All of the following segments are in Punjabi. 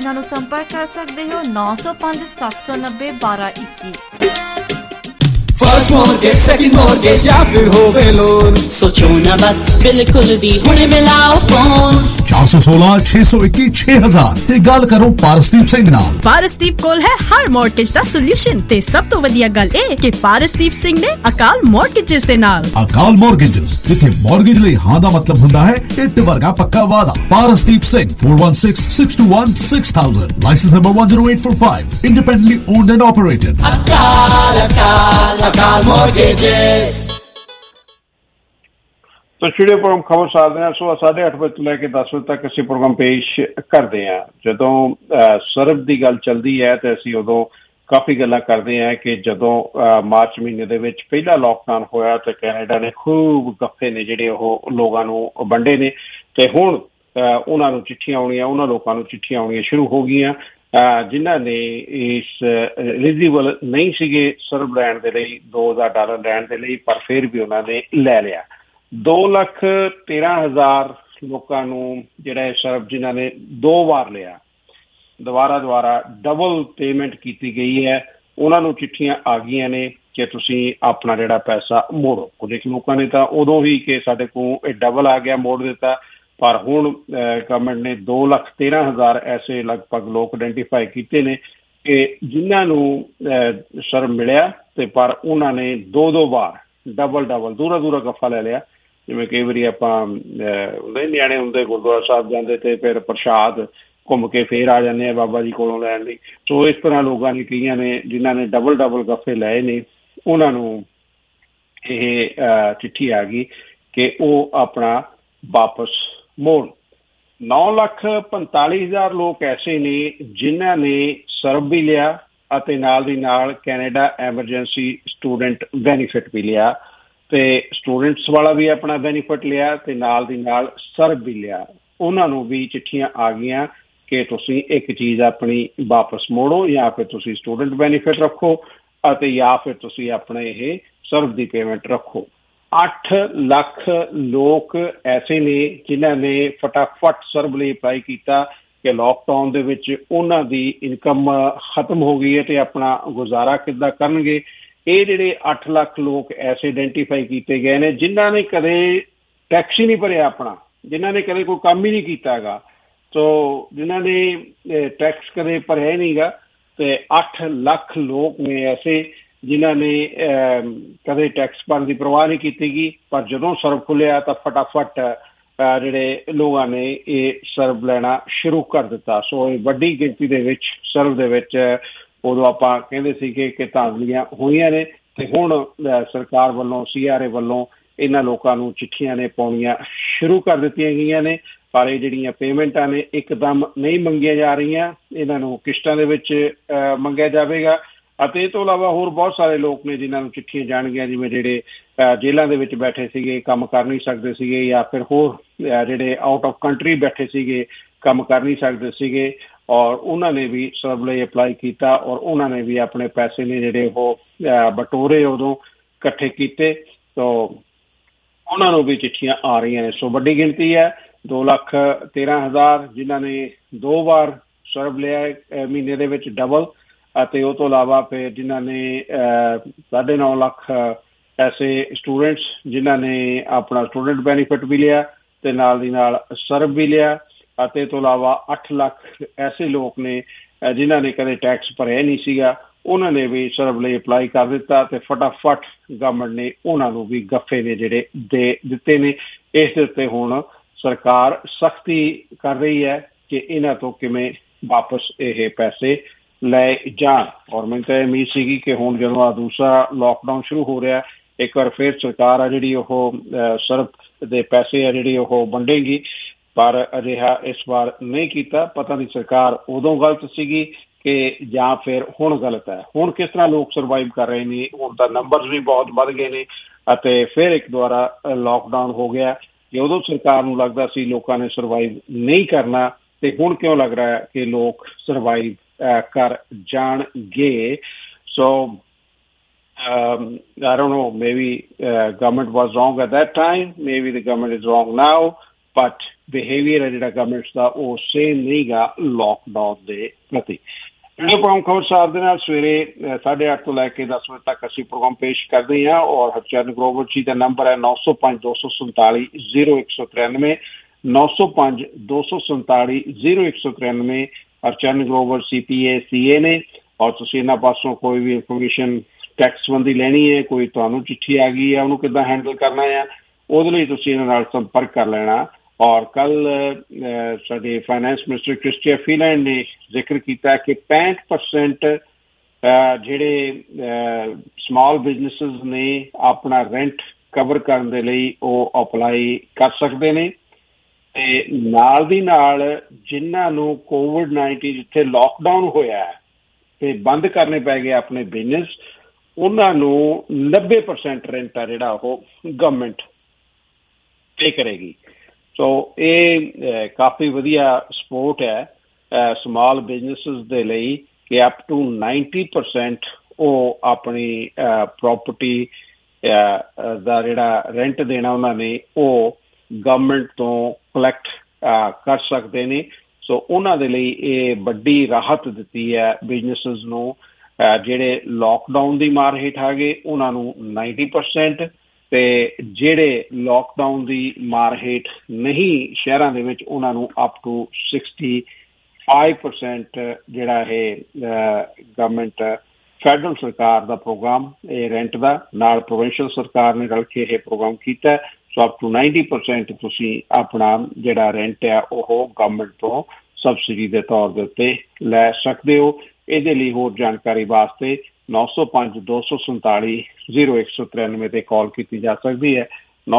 ਇਹਨਾਂ ਨੂੰ ਸੰਪਰਕ ਕਰ ਸਕਦੇ ਹੋ 905 790 1221। फर्स्ट मॉर्गेज सेकंड मॉर्गेज या फिर होवे लोन, सोचो ना बस बिल्कुल भी हुणे मिलाओ फोन 416 621 6000 ਤੇ ਗੱਲ ਕਰੋ ਪਾਰਸਦੀਪ ਸਿੰਘ ਨਾਲ। ਪਾਰਸਦੀਪ ਕੋਲ ਹੈ ਹਰ ਮੌਰਗੇਜ ਦਾ ਸੋਲੂਸ਼ਨ ਤੇ ਸਭ ਤੋਂ ਵਧੀਆ ਗੱਲ ਇਹ ਕਿ ਪਾਰਸਦੀਪ ਸਿੰਘ ਨੇ ਅਕਾਲ ਮੌਰਗੇਜਸ ਦੇ ਨਾਲ ਅਕਾਲ ਮੌਰਗੇਜਸ, ਜਿੱਥੇ ਮੌਰਗੇਜ ਲਈ ਹਾਂ ਦਾ ਮਤਲਬ ਹੁੰਦਾ ਹੈ ਇੱਟ ਵਰਗਾ ਪੱਕਾ ਵਾਦਾ। Parasdeep Singh 4166216000 licence number 10845 independently owned and operated। Akal mortgages. तो स्टूडियो प्रोग्राम खबर साधते हैं सुबह 8:30 बजे तो लैके 10 बजे तक ਅਸੀਂ प्रोग्राम पेश ਕਰਦੇ ਹਾਂ। ਜਦੋਂ ਸਰਬ ਦੀ ਗੱਲ ਚੱਲਦੀ ਹੈ ਤੇ ਅਸੀਂ ਉਦੋਂ ਕਾਫੀ ਗੱਲਾਂ ਕਰਦੇ ਹਾਂ ਕਿ ਜਦੋਂ ਮਾਰਚ ਮਹੀਨੇ ਦੇ ਵਿੱਚ ਪਹਿਲਾ ਲੋਕਡਾਊਨ ਹੋਇਆ ਤੇ ਕੈਨੇਡਾ ਨੇ ਖੂਬ ਗੱਫੇ ਨੇ ਜਿਹੜੇ ਉਹ ਲੋਕਾਂ ਨੂੰ ਵੰਡੇ ਨੇ ਤੇ ਹੁਣ ਉਹਨਾਂ ਨੂੰ ਚਿੱਠੀਆਂ ਆਉਣੀਆਂ, ਉਹਨਾਂ ਲੋਕਾਂ ਨੂੰ ਚਿੱਠੀਆਂ ਆਉਣੀਆਂ ਸ਼ੁਰੂ ਹੋ ਗਈਆਂ ਜਿਨ੍ਹਾਂ ਨੇ ਇਸ ਐਲੀਜੀਬਲ ਨਹੀਂ ਸੀਗੇ ਸਰਬ ਲੈਣ ਦੇ ਲਈ, $2000 ਲੈਣ ਦੇ ਲਈ, ਪਰ ਫਿਰ ਵੀ ਉਹਨਾਂ ਨੇ ਲੈ ਲਿਆ। 2,13,000 ਲੋਕਾਂ ਨੂੰ ਜਿਹੜਾ ਇਹ ਸਰਬ ਜਿਨ੍ਹਾਂ ਨੇ 2 ਵਾਰ ਲਿਆ, ਦੁਬਾਰਾ ਡਬਲ ਪੇਮੈਂਟ ਕੀਤੀ ਗਈ ਹੈ, ਉਹਨਾਂ ਨੂੰ ਚਿੱਠੀਆਂ ਆ ਗਈਆਂ ਨੇ ਕਿ ਤੁਸੀਂ ਆਪਣਾ ਜਿਹੜਾ ਪੈਸਾ ਮੋੜੋ। ਕੁਝ ਲੋਕਾਂ ਨੇ ਤਾਂ ਉਦੋਂ ਹੀ ਕਿ ਸਾਡੇ ਕੋਲ ਇਹ ਡਬਲ ਆ ਗਿਆ ਮੋੜ ਦਿੱਤਾ, ਪਰ ਹੁਣ ਗਵਰਨਮੈਂਟ ਨੇ 2,13,000 ਐਸੇ ਲਗਭਗ ਲੋਕ ਆਇਡੈਂਟੀਫਾਈ ਕੀਤੇ ਨੇ ਕਿ ਜਿਨ੍ਹਾਂ ਨੂੰ ਸਰਬ ਮਿਲਿਆ ਤੇ ਪਰ ਉਹਨਾਂ ਨੇ 2 ਵਾਰ ਡਬਲ ਦੂਰਾ ਗੱਫਾ ਲੈ ਲਿਆ। ਜਿਵੇਂ ਕਈ ਵਾਰੀ ਆਪਾਂ ਹੁੰਦੇ ਨਿਆਣੇ ਹੁੰਦੇ ਗੁਰਦੁਆਰਾ ਸਾਹਿਬ ਜਾਂਦੇ ਤੇ ਫਿਰ ਪ੍ਰਸ਼ਾਦ ਘੁੰਮ ਕੇ ਫੇਰ ਆ ਜਾਂਦੇ ਆ ਬਾਬਾ ਜੀ ਕੋਲੋਂ ਲੈਣ ਲਈ। ਸੋ ਇਸ ਤਰ੍ਹਾਂ ਲੋਕਾਂ ਨੇ ਕਈਆਂ ਨੇ ਜਿਨ੍ਹਾਂ ਨੇ ਡਬਲ ਗੱਫੇ ਲਏ ਨੇ ਉਹਨਾਂ ਨੂੰ ਇਹ ਚਿੱਠੀ ਆ ਗਈ ਕਿ ਉਹ ਆਪਣਾ ਵਾਪਸ ਮੋੜ। 9,45,000 ਲੋਕ ਐਸੇ ਨੇ ਜਿਨ੍ਹਾਂ ਨੇ ਸਰਬ ਵੀ ਲਿਆ ਅਤੇ ਨਾਲ ਦੀ ਨਾਲ ਕੈਨੇਡਾ ਐਮਰਜੈਂਸੀ ਸਟੂਡੈਂਟ ਬੈਨੀਫਿਟ ਵੀ ਲਿਆ ਤੇ ਸਟੂਡੈਂਟਸ ਵਾਲਾ ਵੀ ਆਪਣਾ ਬੈਨੀਫਿਟ ਲਿਆ ਤੇ ਨਾਲ ਦੀ ਨਾਲ ਸਰਬ ਵੀ ਲਿਆ। ਉਹਨਾਂ ਨੂੰ ਵੀ ਚਿੱਠੀਆਂ ਆ ਗਈਆਂ ਕਿ ਤੁਸੀਂ ਇੱਕ ਚੀਜ਼ ਆਪਣੀ ਵਾਪਸ ਮੋੜੋ, ਜਾਂ ਫਿਰ ਤੁਸੀਂ ਸਟੂਡੈਂਟ ਬੈਨੀਫਿਟ ਰੱਖੋ ਅਤੇ ਜਾਂ ਫਿਰ ਤੁਸੀਂ ਆਪਣੇ ਇਹ ਸਰਬ ਦੀ ਪੇਮੈਂਟ ਰੱਖੋ। 8 ਲੱਖ ਲੋਕ ਐਸੇ ਨੇ ਜਿਨ੍ਹਾਂ ਨੇ ਫਟਾਫਟ ਸਰਬ ਲਈ ਅਪਲਾਈ ਕੀਤਾ ਕਿ ਲੋਕਡਾਊਨ ਦੇ ਵਿੱਚ ਉਹਨਾਂ ਦੀ ਇਨਕਮ ਖਤਮ ਹੋ ਗਈ ਹੈ ਤੇ ਆਪਣਾ ਗੁਜ਼ਾਰਾ ਕਿੱਦਾਂ ਕਰਨਗੇ। ਇਹ ਜਿਹੜੇ 8 ਲੱਖ ਲੋਕ ਐਸੇ ਆਇਡੈਂਟੀਫਾਈ ਕੀਤੇ ਗਏ ਨੇ ਜਿਨ੍ਹਾਂ ਨੇ ਕਦੇ ਟੈਕਸ ਹੀ ਨਹੀਂ ਭਰਿਆ ਆਪਣਾ, ਜਿਨ੍ਹਾਂ ਨੇ ਕਦੇ ਕੋਈ ਕੰਮ ਹੀ ਨਹੀਂ ਕੀਤਾ ਹੈਗਾ, ਸੋ ਜਿਨ੍ਹਾਂ ਨੇ ਟੈਕਸ ਕਦੇ ਭਰਿਆ ਹੀ ਨਹੀਂ ਗਾ। ਤੇ 8 ਲੱਖ ਲੋਕ ਨੇ ਐਸੇ ਜਿਨ੍ਹਾਂ ਨੇ ਕਦੇ ਟੈਕਸ ਭਰਨ ਦੀ ਪਰਵਾਹ ਨਹੀਂ ਕੀਤੀ ਗਈ, ਪਰ ਜਦੋਂ ਸਰਬ ਖੁੱਲਿਆ ਤਾਂ ਫਟਾਫਟ ਜਿਹੜੇ ਲੋਕਾਂ ਨੇ ਇਹ ਸਰਬ ਲੈਣਾ ਸ਼ੁਰੂ ਕਰ ਦਿੱਤਾ। ਸੋ ਇਹ ਵੱਡੀ ਗਿਣਤੀ ਦੇ ਵਿੱਚ ਸਰਬ ਦੇ ਵਿੱਚ ਉਦੋਂ ਆਪਾਂ ਕਹਿੰਦੇ ਸੀਗੇ ਕਿ ਧਾਂਦਲੀਆਂ ਹੋਈਆਂ ਨੇ ਤੇ ਹੁਣ ਸਰਕਾਰ ਵੱਲੋਂ CRA ਵੱਲੋਂ ਇਹਨਾਂ ਲੋਕਾਂ ਨੂੰ ਚਿੱਠੀਆਂ ਨੇ ਪਾਉਣੀਆਂ ਸ਼ੁਰੂ ਕਰ ਦਿੱਤੀਆਂ ਗਈਆਂ ਨੇ। ਪਰ ਇਹ ਜਿਹੜੀਆਂ ਪੇਮੈਂਟਾਂ ਨੇ ਇੱਕਦਮ ਨਹੀਂ ਮੰਗੀਆਂ ਜਾ ਰਹੀਆਂ, ਇਹਨਾਂ ਨੂੰ ਕਿਸ਼ਤਾਂ ਦੇ ਵਿੱਚ ਮੰਗਿਆ ਜਾਵੇਗਾ। ਅਤੇ ਇਹ ਤੋਂ ਇਲਾਵਾ ਹੋਰ ਬਹੁਤ ਸਾਰੇ ਲੋਕ ਨੇ ਜਿਨ੍ਹਾਂ ਨੂੰ ਚਿੱਠੀਆਂ ਜਾਣਗੀਆਂ, ਜਿਵੇਂ ਜਿਹੜੇ ਜੇਲ੍ਹਾਂ ਦੇ ਵਿੱਚ ਬੈਠੇ ਸੀਗੇ, ਕੰਮ ਕਰ ਨਹੀਂ ਸਕਦੇ ਸੀਗੇ, ਜਾਂ ਫਿਰ ਹੋਰ ਜਿਹੜੇ ਆਊਟ ਆਫ ਕੰਟਰੀ ਬੈਠੇ ਸੀਗੇ, ਕੰਮ ਕਰ ਨਹੀਂ ਸਕਦੇ ਸੀਗੇ, ਔਰ ਉਹਨਾਂ ਨੇ ਵੀ ਸਰਬ ਲਈ ਅਪਲਾਈ ਕੀਤਾ ਔਰ ਉਹਨਾਂ ਨੇ ਵੀ ਆਪਣੇ ਪੈਸੇ ਨੇ ਜਿਹੜੇ ਉਹ ਬਟੋਰੇ ਉਦੋਂ ਇਕੱਠੇ ਕੀਤੇ, ਤਾਂ ਉਹਨਾਂ ਨੂੰ ਵੀ ਚਿੱਠੀਆਂ ਆ ਰਹੀਆਂ ਨੇ। ਸੋ ਵੱਡੀ ਗਿਣਤੀ ਹੈ 2,13,000 ਜਿਨ੍ਹਾਂ ਨੇ 2 ਵਾਰ ਸਰਬ ਲਿਆ ਮਹੀਨੇ ਦੇ ਵਿੱਚ ਡਬਲ, ਅਤੇ ਉਹ ਤੋਂ ਇਲਾਵਾ ਫਿਰ ਜਿਨ੍ਹਾਂ ਨੇ 9.5 ਲੱਖ ਐਸੇ ਸਟੂਡੈਂਟਸ ਜਿਨ੍ਹਾਂ ਨੇ ਆਪਣਾ ਸਟੂਡੈਂਟ ਬੈਨੀਫਿਟ ਵੀ ਲਿਆ ਤੇ ਨਾਲ ਦੀ ਨਾਲ ਸਰਬ ਵੀ ਲਿਆ, ਅਤੇ ਤੋਂ ਇਲਾਵਾ 8 ਲੱਖ ਐਸੇ ਲੋਕ ਨੇ ਜਿਨ੍ਹਾਂ ਨੇ ਕਦੇ ਟੈਕਸ ਭਰਿਆ ਨਹੀਂ ਸੀਗਾ, ਉਹਨਾਂ ਨੇ ਵੀ ਸਰਬ ਲਈ ਅਪਲਾਈ ਕਰ ਦਿੱਤਾ ਤੇ ਫਟਾਫਟ ਗਵਰਨਮੈਂਟ ਨੇ ਉਹਨਾਂ ਨੂੰ ਵੀ ਗੱਫੇ ਨੇ ਜਿਹੜੇ ਦੇ ਦਿੱਤੇ ਨੇ। ਇਸ ਦੇ ਉੱਤੇ ਹੁਣ ਸਰਕਾਰ ਸਖਤੀ ਕਰ ਰਹੀ ਹੈ ਕਿ ਇਹਨਾਂ ਤੋਂ ਕਿਵੇਂ ਵਾਪਸ ਇਹ ਪੈਸੇ ਲੈ ਜਾਣ। ਔਰ ਮੈਨੂੰ ਤਾਂ ਉਮੀਦ ਸੀਗੀ ਕਿ ਹੁਣ ਜਦੋਂ ਆ ਦੂਸਰਾ ਲੋਕਡਾਊਨ ਸ਼ੁਰੂ ਹੋ ਰਿਹਾ, ਇੱਕ ਵਾਰ ਫਿਰ ਸਰਕਾਰ ਆ ਜਿਹੜੀ ਉਹ ਸਰਬ ਦੇ ਪੈਸੇ ਆ ਜਿਹੜੀ ਉਹ ਵੰਡੇਗੀ, ਪਰ ਅਜਿਹਾ ਇਸ ਵਾਰ ਨਹੀਂ ਕੀਤਾ। ਪਤਾ ਨਹੀਂ ਸਰਕਾਰ ਉਦੋਂ ਗਲਤ ਸੀਗੀ ਕਿ ਜਾਂ ਫਿਰ ਹੁਣ ਗਲਤ ਹੈ। ਹੁਣ ਕਿਸ ਤਰ੍ਹਾਂ ਲੋਕ ਸਰਵਾਈਵ ਕਰ ਰਹੇ ਨੇ, ਹੁਣ ਤਾਂ ਨੰਬਰਸ ਵੀ ਬਹੁਤ ਵੱਧ ਗਏ ਨੇ ਅਤੇ ਫਿਰ ਇੱਕ ਦੁਬਾਰਾ ਲੋਕਡਾਊਨ ਹੋ ਗਿਆ। ਜੇ ਉਦੋਂ ਸਰਕਾਰ ਨੂੰ ਲੱਗਦਾ ਸੀ ਲੋਕਾਂ ਨੇ ਸਰਵਾਈਵ ਨਹੀਂ ਕਰਨਾ, ਤੇ ਹੁਣ ਕਿਉਂ ਲੱਗ ਰਿਹਾ ਹੈ ਕਿ ਲੋਕ ਸਰਵਾਈਵ ਕਰ ਜਾਣਗੇ। So I don't know, maybe government was wrong at that time, maybe the government is wrong now, but behaviour ਹੈ ਜਿਹੜਾ ਗਵਰਨਮੈਂਟਸ ਦਾ ਉਹ ਸੇਮ ਨਹੀਂ ਗਾ ਲੋਕਡਾਊਨ ਦੇ ਪ੍ਰਤੀ। ਇਹ ਪ੍ਰੋਗਰਾਮ ਖਬਰਸਾਰ ਦੇ ਨਾਲ ਸਵੇਰੇ 8:30 ਤੋਂ ਲੈ ਕੇ 10 ਵਜੇ ਤੱਕ ਅਸੀਂ ਪ੍ਰੋਗਰਾਮ ਪੇਸ਼ ਕਰਦੇ ਹਾਂ ਔਰ ਹਰਚਰਨ ਗਰੋਵਰ ਜੀ ਦਾ ਨੰਬਰ ਹੈ 905-247-0193 905-247-0193। ਹਰਚਰਨ ਗਰੋਵਰ CPA CA ਨੇ ਔਰ ਤੁਸੀਂ ਇਹਨਾਂ ਪਾਸੋਂ ਕੋਈ ਵੀ ਇਨਫੋਰਮੇਸ਼ਨ ਟੈਕਸ ਸੰਬੰਧੀ ਲੈਣੀ ਹੈ, ਕੋਈ ਤੁਹਾਨੂੰ ਚਿੱਠੀ ਆ ਗਈ ਹੈ ਉਹਨੂੰ ਕਿੱਦਾਂ ਹੈਂਡਲ ਕਰਨਾ ਹੈ, ਉਹਦੇ ਲਈ ਤੁਸੀਂ ਇਹਨਾਂ ਨਾਲ ਸੰਪਰਕ ਕਰ ਲੈਣਾ। ਔਰ ਕੱਲ ਸਾਡੇ ਫਾਈਨੈਂਸ ਮਿਨਿਸਟਰ ਕ੍ਰਿਸਟੀਆ ਫੀਲੈਂਡ ਨੇ ਜ਼ਿਕਰ ਕੀਤਾ ਕਿ 65% ਜਿਹੜੇ ਸਮਾਲ ਬਿਜ਼ਨਸਿਸ ਨੇ ਆਪਣਾ ਰੈਂਟ ਕਵਰ ਕਰਨ ਦੇ ਲਈ ਉਹ ਅਪਲਾਈ ਕਰ ਸਕਦੇ ਨੇ। ਤੇ ਨਾਲ ਦੀ ਨਾਲ ਜਿਨ੍ਹਾਂ ਨੂੰ COVID-19 ਜਿੱਥੇ ਲੋਕਡਾਊਨ ਹੋਇਆ ਤੇ ਬੰਦ ਕਰਨੇ ਪੈ ਗਏ ਆਪਣੇ ਬਿਜ਼ਨਸ, ਉਹਨਾਂ ਨੂੰ 90% ਰੈਂਟ ਆ ਜਿਹੜਾ ਉਹ ਗਵਰਨਮੈਂਟ ਪੇ ਕਰੇਗੀ। ਸੋ ਇਹ ਕਾਫੀ ਵਧੀਆ ਸਪੋਰਟ ਹੈ ਸਮਾਲ ਬਿਜ਼ਨਸਿਸ ਦੇ ਲਈ ਕਿ ਅਪ ਟੂ 90% ਉਹ ਆਪਣੀ ਪ੍ਰੋਪਰਟੀ ਦਾ ਜਿਹੜਾ ਰੈਂਟ ਦੇਣਾ ਉਹਨਾਂ ਨੇ ਉਹ ਗਵਰਨਮੈਂਟ ਤੋਂ ਕਲੈਕਟ ਕਰ ਸਕਦੇ ਨੇ। ਸੋ ਉਹਨਾਂ ਦੇ ਲਈ ਇਹ ਵੱਡੀ ਰਾਹਤ ਦਿੱਤੀ ਹੈ ਬਿਜ਼ਨਸਿਸ ਨੂੰ। ਜਿਹੜੇ ਲੋਕਡਾਊਨ ਦੀ ਮਾਰ ਹੇਠ ਆ ਗਏ ਉਹਨਾਂ ਨੂੰ 90% ਤੇ ਜਿਹੜੇ ਲੋਕਡਾਊਨ ਦੀ ਮਾਰ ਹੇਠ ਨਹੀਂ ਸ਼ਹਿਰਾਂ ਦੇ ਵਿੱਚ ਉਹਨਾਂ ਨੂੰ ਅਪ ਟੂ 65% ਜਿਹੜਾ ਇਹ ਗਵਰਨਮੈਂਟ ਫੈਡਰਲ ਸਰਕਾਰ ਦਾ ਪ੍ਰੋਗਰਾਮ ਇਹ ਰੈਂਟ ਦਾ ਨਾਲ ਪ੍ਰੋਵਿੰਸ਼ੀਅਲ ਸਰਕਾਰ ਨੇ ਰਲ ਕੇ ਇਹ ਪ੍ਰੋਗਰਾਮ ਕੀਤਾ। ਸੋ ਅਪ ਟੂ 90% ਤੁਸੀਂ ਆਪਣਾ ਜਿਹੜਾ ਰੈਂਟ ਹੈ ਉਹ ਗਵਰਨਮੈਂਟ ਤੋਂ ਸਬਸਿਡੀ ਦੇ ਤੌਰ ਦੇ ਉੱਤੇ ਲੈ ਸਕਦੇ ਹੋ। ਇਹਦੇ ਲਈ ਹੋਰ ਜਾਣਕਾਰੀ ਵਾਸਤੇ 905-247-0193 ਤੇ ਕਾਲ ਕੀਤੀ ਜਾ ਸਕਦੀ ਹੈ।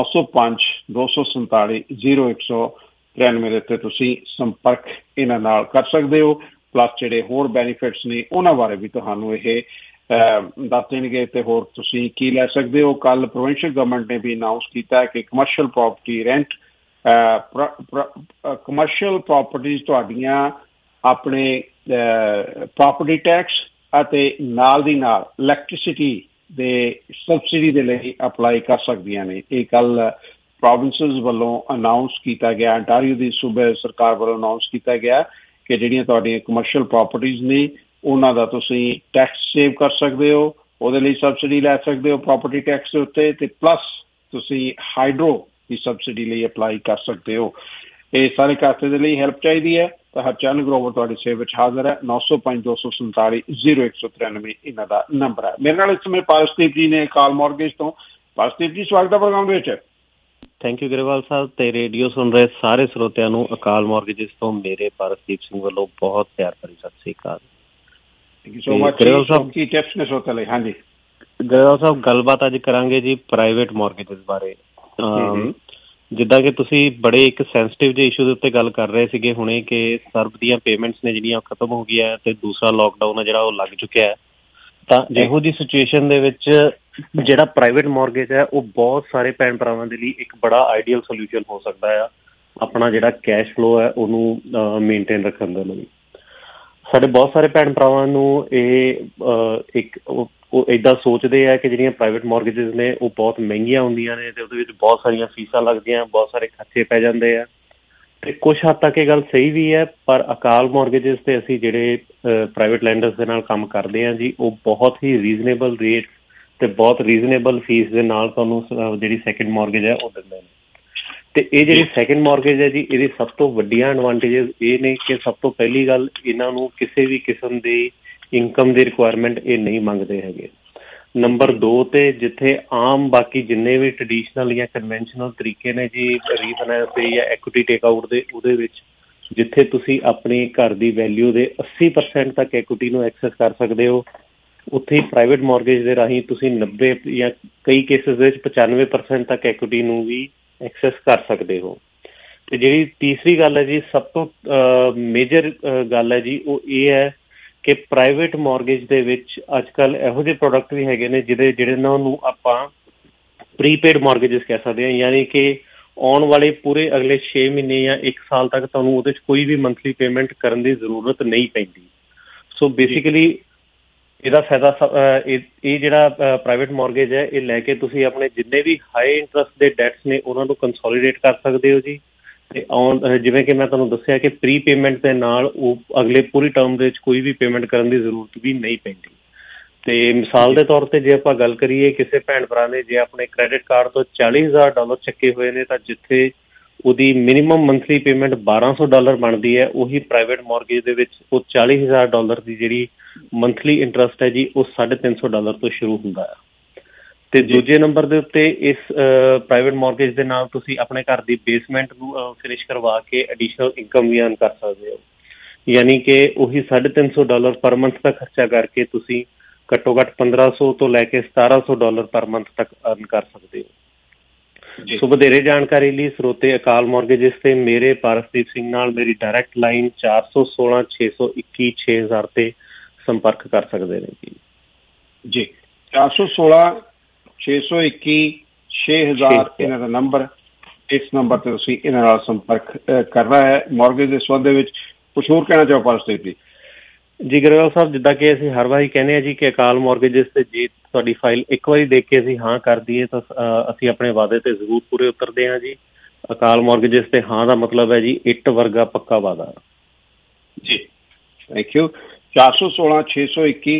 905-247-0193 ਦੇ ਉੱਤੇ ਤੁਸੀਂ ਸੰਪਰਕ ਇਹਨਾਂ ਨਾਲ ਕਰ ਸਕਦੇ ਹੋ। ਪਲੱਸ ਜਿਹੜੇ ਹੋਰ ਬੈਨੀਫਿਟਸ ਨੇ ਉਹਨਾਂ ਬਾਰੇ ਵੀ ਤੁਹਾਨੂੰ ਇਹ ਦੱਸ ਦੇਣਗੇ ਤੇ ਹੋਰ ਤੁਸੀਂ ਕੀ ਲੈ ਸਕਦੇ ਹੋ। ਕੱਲ ਪ੍ਰੋਵਿੰਸ਼ੀਅਲ ਗਵਰਨਮੈਂਟ ਨੇ ਵੀ ਅਨਾਊਂਸ ਕੀਤਾ ਕਿ commercial property rent commercial properties ਤੁਹਾਡੀਆਂ ਆਪਣੇ ਪ੍ਰੋਪਰਟੀ ਟੈਕਸ ਅਤੇ ਨਾਲ ਦੀ ਨਾਲ ਇਲੈਕਟ੍ਰੀਸਿਟੀ ਦੇ ਸਬਸਿਡੀ ਦੇ ਲਈ ਅਪਲਾਈ ਕਰ ਸਕਦੀਆਂ ਨੇ। ਇਹ ਕੱਲ ਪ੍ਰੋਵਿੰਸਿਸ ਵੱਲੋਂ ਅਨਾਊਂਸ ਕੀਤਾ ਗਿਆ, ਅੰਟਾਰੀਓ ਦੀ ਸੂਬੇ ਸਰਕਾਰ ਵੱਲੋਂ ਅਨਾਊਂਸ ਕੀਤਾ ਗਿਆ ਕਿ ਜਿਹੜੀਆਂ ਤੁਹਾਡੀਆਂ ਕਮਰਸ਼ੀਅਲ ਪ੍ਰੋਪਰਟੀਜ਼ ਨੇ ਉਹਨਾਂ ਦਾ ਤੁਸੀਂ ਟੈਕਸ ਸੇਵ ਕਰ ਸਕਦੇ ਹੋ, ਉਹਦੇ ਲਈ ਸਬਸਿਡੀ ਲੈ ਸਕਦੇ ਹੋ ਪ੍ਰੋਪਰਟੀ ਟੈਕਸ ਦੇ ਉੱਤੇ ਤੇ ਪਲੱਸ ਤੁਸੀਂ ਹਾਈਡਰੋ ਦੀ ਸਬਸਿਡੀ ਲਈ ਅਪਲਾਈ ਕਰ ਸਕਦੇ ਹੋ। ਇਹ ਸਾਰੇ ਕਾਸੇ ਦੇ ਲਈ ਹੈਲਪ ਚਾਹੀਦੀ ਹੈ ਤਾਂ ਹਰਚਰਨ ਗਰੋਵਰ ਤੁਹਾਡੀ ਸੇਵਾ ਵਿੱਚ ਹਾਜ਼ਰ ਹੈ। 905-247-0193 ਇਹਨਾਂ ਦਾ ਨੰਬਰ ਹੈ। ਮੇਰੇ ਨਾਲ ਇਸ ਸਮੇਂ ਪਾਰਸਦੀਪ ਜੀ ਨੇ ਅਕਾਲ ਮੌਰਗੇਜ ਤੋਂ। ਪਾਰਸਦੀਪ ਜੀ ਸਵਾਗਤ ਹੈ ਪ੍ਰੋਗਰਾਮ ਦੇ ਵਿੱਚ। ਥੈਂਕ ਯੂ ਗਰੇਵਾਲ ਸਾਹਿਬ ਤੇ ਰੇਡੀਓ ਸੁਣ ਰਹੇ ਸਾਰੇ ਸਰੋਤਿਆਂ ਨੂੰ ਅਕਾਲ ਮੌਰਗੇਜ ਤੋਂ ਮੇਰੇ ਪਾਰਸਦੀਪ ਸਿੰਘ ਵੱਲੋਂ ਬਹੁਤ ਪਿਆਰ ਭਰੀ Sat Sri Akal. Thank you so much. Grewal Sahib ਕੀ ਟਿਪਸ ਨੇ ਸਰੋਤਿਆਂ ਲਈ? ਹਾਂਜੀ ਗਰੇਵਾਲ ਸਾਹਿਬ ਗੱਲਬਾਤ ਅੱਜ ਕਰਾਂਗੇ ਜੀ ਪ੍ਰਾਈਵੇਟ ਮੌਰਗੇਜਿਸ ਬਾਰੇ। ਜਿੱਦਾਂ ਕਿ ਤੁਸੀਂ ਬੜੇ ਇੱਕ ਸੈਂਸਿਟਿਵ ਜਿਹੇ ਇਸ਼ੂ ਦੇ ਉੱਤੇ ਗੱਲ ਕਰ ਰਹੇ ਸੀਗੇ ਹੁਣੇ ਕਿ ਸਰਬ ਦੀਆਂ ਪੇਮੈਂਟਸ ਨੇ ਜਿਹੜੀਆਂ ਖਤਮ ਹੋ ਗਈਆਂ ਤੇ ਦੂਸਰਾ ਲੋਕਡਾਊਨ ਹੈ ਜਿਹੜਾ ਉਹ ਲੱਗ ਚੁੱਕਿਆ ਹੈ। ਤਾਂ ਜਿਹੋ ਜਿਹੀ ਸਿਚੁਏਸ਼ਨ ਦੇ ਵਿੱਚ ਜਿਹੜਾ ਪ੍ਰਾਈਵੇਟ ਮੌਰਗੇਜ ਹੈ ਉਹ ਬਹੁਤ ਸਾਰੇ ਭੈਣ ਭਰਾਵਾਂ ਦੇ ਲਈ ਇੱਕ ਬੜਾ ਆਈਡੀਅਲ ਸੋਲਿਊਸ਼ਨ ਹੋ ਸਕਦਾ ਆ ਆਪਣਾ ਜਿਹੜਾ ਕੈਸ਼ ਫਲੋ ਹੈ ਉਹਨੂੰ ਮੇਨਟੇਨ ਰੱਖਣ ਦੇ ਲਈ। ਸਾਡੇ ਬਹੁਤ ਸਾਰੇ ਭੈਣ ਭਰਾਵਾਂ ਨੂੰ ਇਹ ਇੱਕ ਉਹ ਇੱਦਾਂ ਸੋਚਦੇ ਆ ਕਿ ਜਿਹੜੀਆਂ ਪ੍ਰਾਈਵੇਟ ਮੌਰਗੇਜਿਸ ਨੇ ਉਹ ਬਹੁਤ ਮਹਿੰਗੀਆਂ ਹੁੰਦੀਆਂ ਨੇ ਤੇ ਉਹਦੇ ਵਿੱਚ ਬਹੁਤ ਸਾਰੀਆਂ ਫੀਸਾਂ ਲੱਗਦੀਆਂ, ਬਹੁਤ ਸਾਰੇ ਖਰਚੇ ਪੈ ਜਾਂਦੇ ਆ ਤੇ ਕੁਛ ਹੱਦ ਤੱਕ ਇਹ ਗੱਲ ਸਹੀ ਵੀ ਹੈ। ਪਰ ਅਕਾਲ ਮੌਰਗੇਜਿਸ ਤੇ ਅਸੀਂ ਜਿਹੜੇ ਪ੍ਰਾਈਵੇਟ ਲੈਂਡਰਸ ਦੇ ਨਾਲ ਕੰਮ ਕਰਦੇ ਹਾਂ ਜੀ ਉਹ ਬਹੁਤ ਹੀ ਰੀਜ਼ਨੇਬਲ ਰੇਟ ਤੇ ਬਹੁਤ ਰੀਜ਼ਨੇਬਲ ਫੀਸ ਦੇ ਨਾਲ ਤੁਹਾਨੂੰ ਜਿਹੜੀ ਸੈਕਿੰਡ ਮੌਰਗੇਜ ਹੈ ਉਹ ਦਿੰਦੇ ਨੇ। ਤੇ ਇਹ ਜਿਹੜੀ ਸੈਕਿੰਡ ਮੌਰਗੇਜ ਹੈ ਜੀ ਇਹਦੀ ਸਭ ਤੋਂ ਵੱਡੀਆਂ ਐਡਵਾਂਟੇਜਿਸ ਇਹ ਨੇ ਕਿ ਸਭ ਤੋਂ ਪਹਿਲੀ ਗੱਲ ਇਹਨਾਂ ਨੂੰ ਕਿਸੇ ਵੀ ਕਿਸਮ ਦੀ ਇਨਕਮ ਦੀ ਰਿਕੁਆਇਰਮੈਂਟ ਇਹ ਨਹੀਂ ਮੰਗਦੇ ਹੈਗੇ। ਨੰਬਰ 2 ਤੇ ਜਿੱਥੇ ਆਮ ਬਾਕੀ ਜਿੰਨੇ ਵੀ ਟ੍ਰੈਡੀਸ਼ਨਲ ਜਾਂ ਕਨਵੈਨਸ਼ਨਲ ਤਰੀਕੇ ਨੇ ਜੀ ਰੀਫਾਈਨੈਂਸ ਦੇ ਜਾਂ ਐਕੁਇਟੀ ਟੇਕ ਆਊਟ ਦੇ ਉਹਦੇ ਵਿੱਚ ਜਿੱਥੇ ਤੁਸੀਂ ਆਪਣੀ ਘਰ ਦੀ ਵੈਲਿਊ ਦੇ 80% ਤੱਕ ਐਕੁਇਟੀ ਨੂੰ ਐਕਸੈਸ ਕਰ ਸਕਦੇ ਹੋ, ਉੱਥੇ ਹੀ ਪ੍ਰਾਈਵੇਟ ਮੌਰਗੇਜ ਦੇ ਰਾਹੀਂ ਤੁਸੀਂ 90 ਜਾਂ ਕਈ ਕੇਸਿਸ ਦੇ ਵਿੱਚ 95% ਤੱਕ ਐਕੁਇਟੀ ਨੂੰ ਵੀ ਐਕਸੈਸ ਕਰ ਸਕਦੇ ਹੋ। ਤੇ ਜਿਹੜੀ ਤੀਸਰੀ ਗੱਲ ਹੈ ਜੀ ਸਭ ਤੋਂ ਮੇਜਰ ਗੱਲ ਹੈ ਜੀ ਉਹ ਇਹ ਹੈ ਕਿ ਪ੍ਰਾਈਵੇਟ ਮੌਰਗੇਜ ਦੇ ਵਿੱਚ ਅੱਜ ਕੱਲ੍ਹ ਇਹੋ ਜਿਹੇ ਪ੍ਰੋਡਕਟ ਵੀ ਹੈਗੇ ਨੇ ਜਿਹੜੇ ਨੂੰ ਆਪਾਂ ਪ੍ਰੀਪੇਡ ਮੌਰਗੇਜਿਸ ਕਹਿ ਸਕਦੇ ਹਾਂ, ਯਾਨੀ ਕਿ ਆਉਣ ਵਾਲੇ ਪੂਰੇ ਅਗਲੇ 6 ਮਹੀਨੇ ਜਾਂ 1 ਸਾਲ ਤੱਕ ਤੁਹਾਨੂੰ ਉਹਦੇ 'ਚ ਕੋਈ ਵੀ ਮੰਥਲੀ ਪੇਮੈਂਟ ਕਰਨ ਦੀ ਜ਼ਰੂਰਤ ਨਹੀਂ ਪੈਂਦੀ। ਸੋ ਬੇਸਿਕਲੀ ਇਹਦਾ ਫਾਇਦਾ ਇਹ ਜਿਹੜਾ ਪ੍ਰਾਈਵੇਟ ਮੌਰਗੇਜ ਹੈ ਇਹ ਲੈ ਕੇ ਤੁਸੀਂ ਆਪਣੇ ਜਿੰਨੇ ਵੀ ਹਾਈ ਇੰਟਰਸਟ ਦੇ ਡੈਟਸ ਨੇ ਉਹਨਾਂ ਨੂੰ ਕੰਸੋਲੀਡੇਟ ਕਰ ਸਕਦੇ ਹੋ ਜੀ ਤੇ ਜਿਵੇਂ ਕਿ ਮੈਂ ਤੁਹਾਨੂੰ ਦੱਸਿਆ ਕਿ ਪ੍ਰੀ ਪੇਮੈਂਟ ਦੇ ਨਾਲ ਉਹ ਅਗਲੇ ਪੂਰੀ ਟਰਮ ਦੇ ਵਿੱਚ ਕੋਈ ਵੀ ਪੇਮੈਂਟ ਕਰਨ ਦੀ ਜ਼ਰੂਰਤ ਵੀ ਨਹੀਂ ਪੈਂਦੀ। ਤੇ ਮਿਸਾਲ ਦੇ ਤੌਰ ਤੇ ਜੇ ਆਪਾਂ ਗੱਲ ਕਰੀਏ, ਕਿਸੇ ਭੈਣ ਭਰਾ ਨੇ ਜੇ ਆਪਣੇ ਕ੍ਰੈਡਿਟ ਕਾਰਡ ਤੋਂ $40,000 ਚੱਕੇ ਹੋਏ ਨੇ, ਤਾਂ ਜਿੱਥੇ ਉਹਦੀ ਮਿਨੀਮਮ ਮੰਥਲੀ ਪੇਮੈਂਟ $1,200 ਬਣਦੀ ਹੈ, ਉਹੀ ਪ੍ਰਾਈਵੇਟ ਮੌਰਗੇਜ ਦੇ ਵਿੱਚ ਉਹ $40,000 ਦੀ ਜਿਹੜੀ ਮੰਥਲੀ ਇੰਟਰਸਟ ਹੈ ਜੀ, ਉਹ $350 ਤੋਂ ਸ਼ੁਰੂ ਹੁੰਦਾ ਹੈ। ਤੇ ਦੂਜੇ ਨੰਬਰ ਦੇ ਉੱਤੇ ਇਸ ਪ੍ਰਾਈਵੇਟ ਮੌਰਗੇਜ ਦੇ ਨਾਲ ਤੁਸੀਂ ਆਪਣੇ ਘਰ ਦੀ ਬੇਸਮੈਂਟ ਨੂੰ ਫਿਨਿਸ਼ ਕਰਵਾ ਕੇ ਐਡੀਸ਼ਨਲ ਇਨਕਮ ਵੀ ਅਰਨ ਕਰ ਸਕਦੇ ਹੋ। ਯਾਨੀ ਕਿ ਉਹੀ $350 ਪਰ ਮੰਥ ਦਾ ਖਰਚਾ ਕਰਕੇ ਤੁਸੀਂ ਘੱਟੋ ਘੱਟ $1,500 ਤੋਂ ਲੈ ਕੇ $1,700 ਪਰ ਮੰਥ ਤੱਕ ਅਰਨ ਕਰ ਸਕਦੇ ਹੋ। ਸੋ ਵਧੇਰੇ ਜਾਣਕਾਰੀ ਲਈ ਸਰੋਤੇ ਅਕਾਲ ਮੌਰਗੇਜਿਸ ਤੇ ਮੇਰੇ ਪਾਰਸਦੀਪ ਸਿੰਘ ਨਾਲ ਮੇਰੀ ਡਾਇਰੈਕਟ ਲਾਈਨ 416 621 6000 ਤੇ ਸੰਪਰਕ ਕਰ ਸਕਦੇ ਨੇ ਜੀ। 416 621 6000 ਇਹਨਾਂ ਦਾ ਨੰਬਰ। ਇਸ ਨੰਬਰ ਤੇ ਤੁਸੀਂ ਇਹਨਾਂ ਨਾਲ ਸੰਪਰਕ ਕਰਨਾ ਹੈ ਮੌਰਗੇਜ ਦੇ ਸੰਬੰਧ ਦੇ ਵਿੱਚ। ਕੁਛ ਹੋਰ ਕਹਿਣਾ ਚਾਹੋ ਪਾਰਸਦੀਪ ਜੀ? ਜੀ ਗਰੇਵਾਲ ਸਾਹਿਬ, ਜਿੱਦਾਂ ਕਿ ਅਸੀਂ ਹਰ ਵਾਰੀ ਕਹਿੰਦੇ ਹਾਂ ਜੀ ਕਿ ਅਕਾਲ ਮੌਰਗੇਜਿਸ ਤੇ ਜੇ ਤੁਹਾਡੀ ਫਾਈਲ ਇੱਕ ਵਾਰੀ ਦੇਖ ਕੇ ਅਸੀਂ ਹਾਂ ਕਰ ਦਈਏ ਤਾਂ ਅਸੀਂ ਆਪਣੇ ਵਾਅਦੇ ਤੇ ਜ਼ਰੂਰ ਪੂਰੇ ਉਤਰਦੇ ਹਾਂ ਜੀ। ਅਕਾਲ ਮੌਰਗੇਜਿਸ ਤੇ ਹਾਂ ਦਾ ਮਤਲਬ ਹੈ ਜੀ ਇੱਟ ਵਰਗਾ ਪੱਕਾ ਵਾਅਦਾ ਜੀ। Thank you. 416 621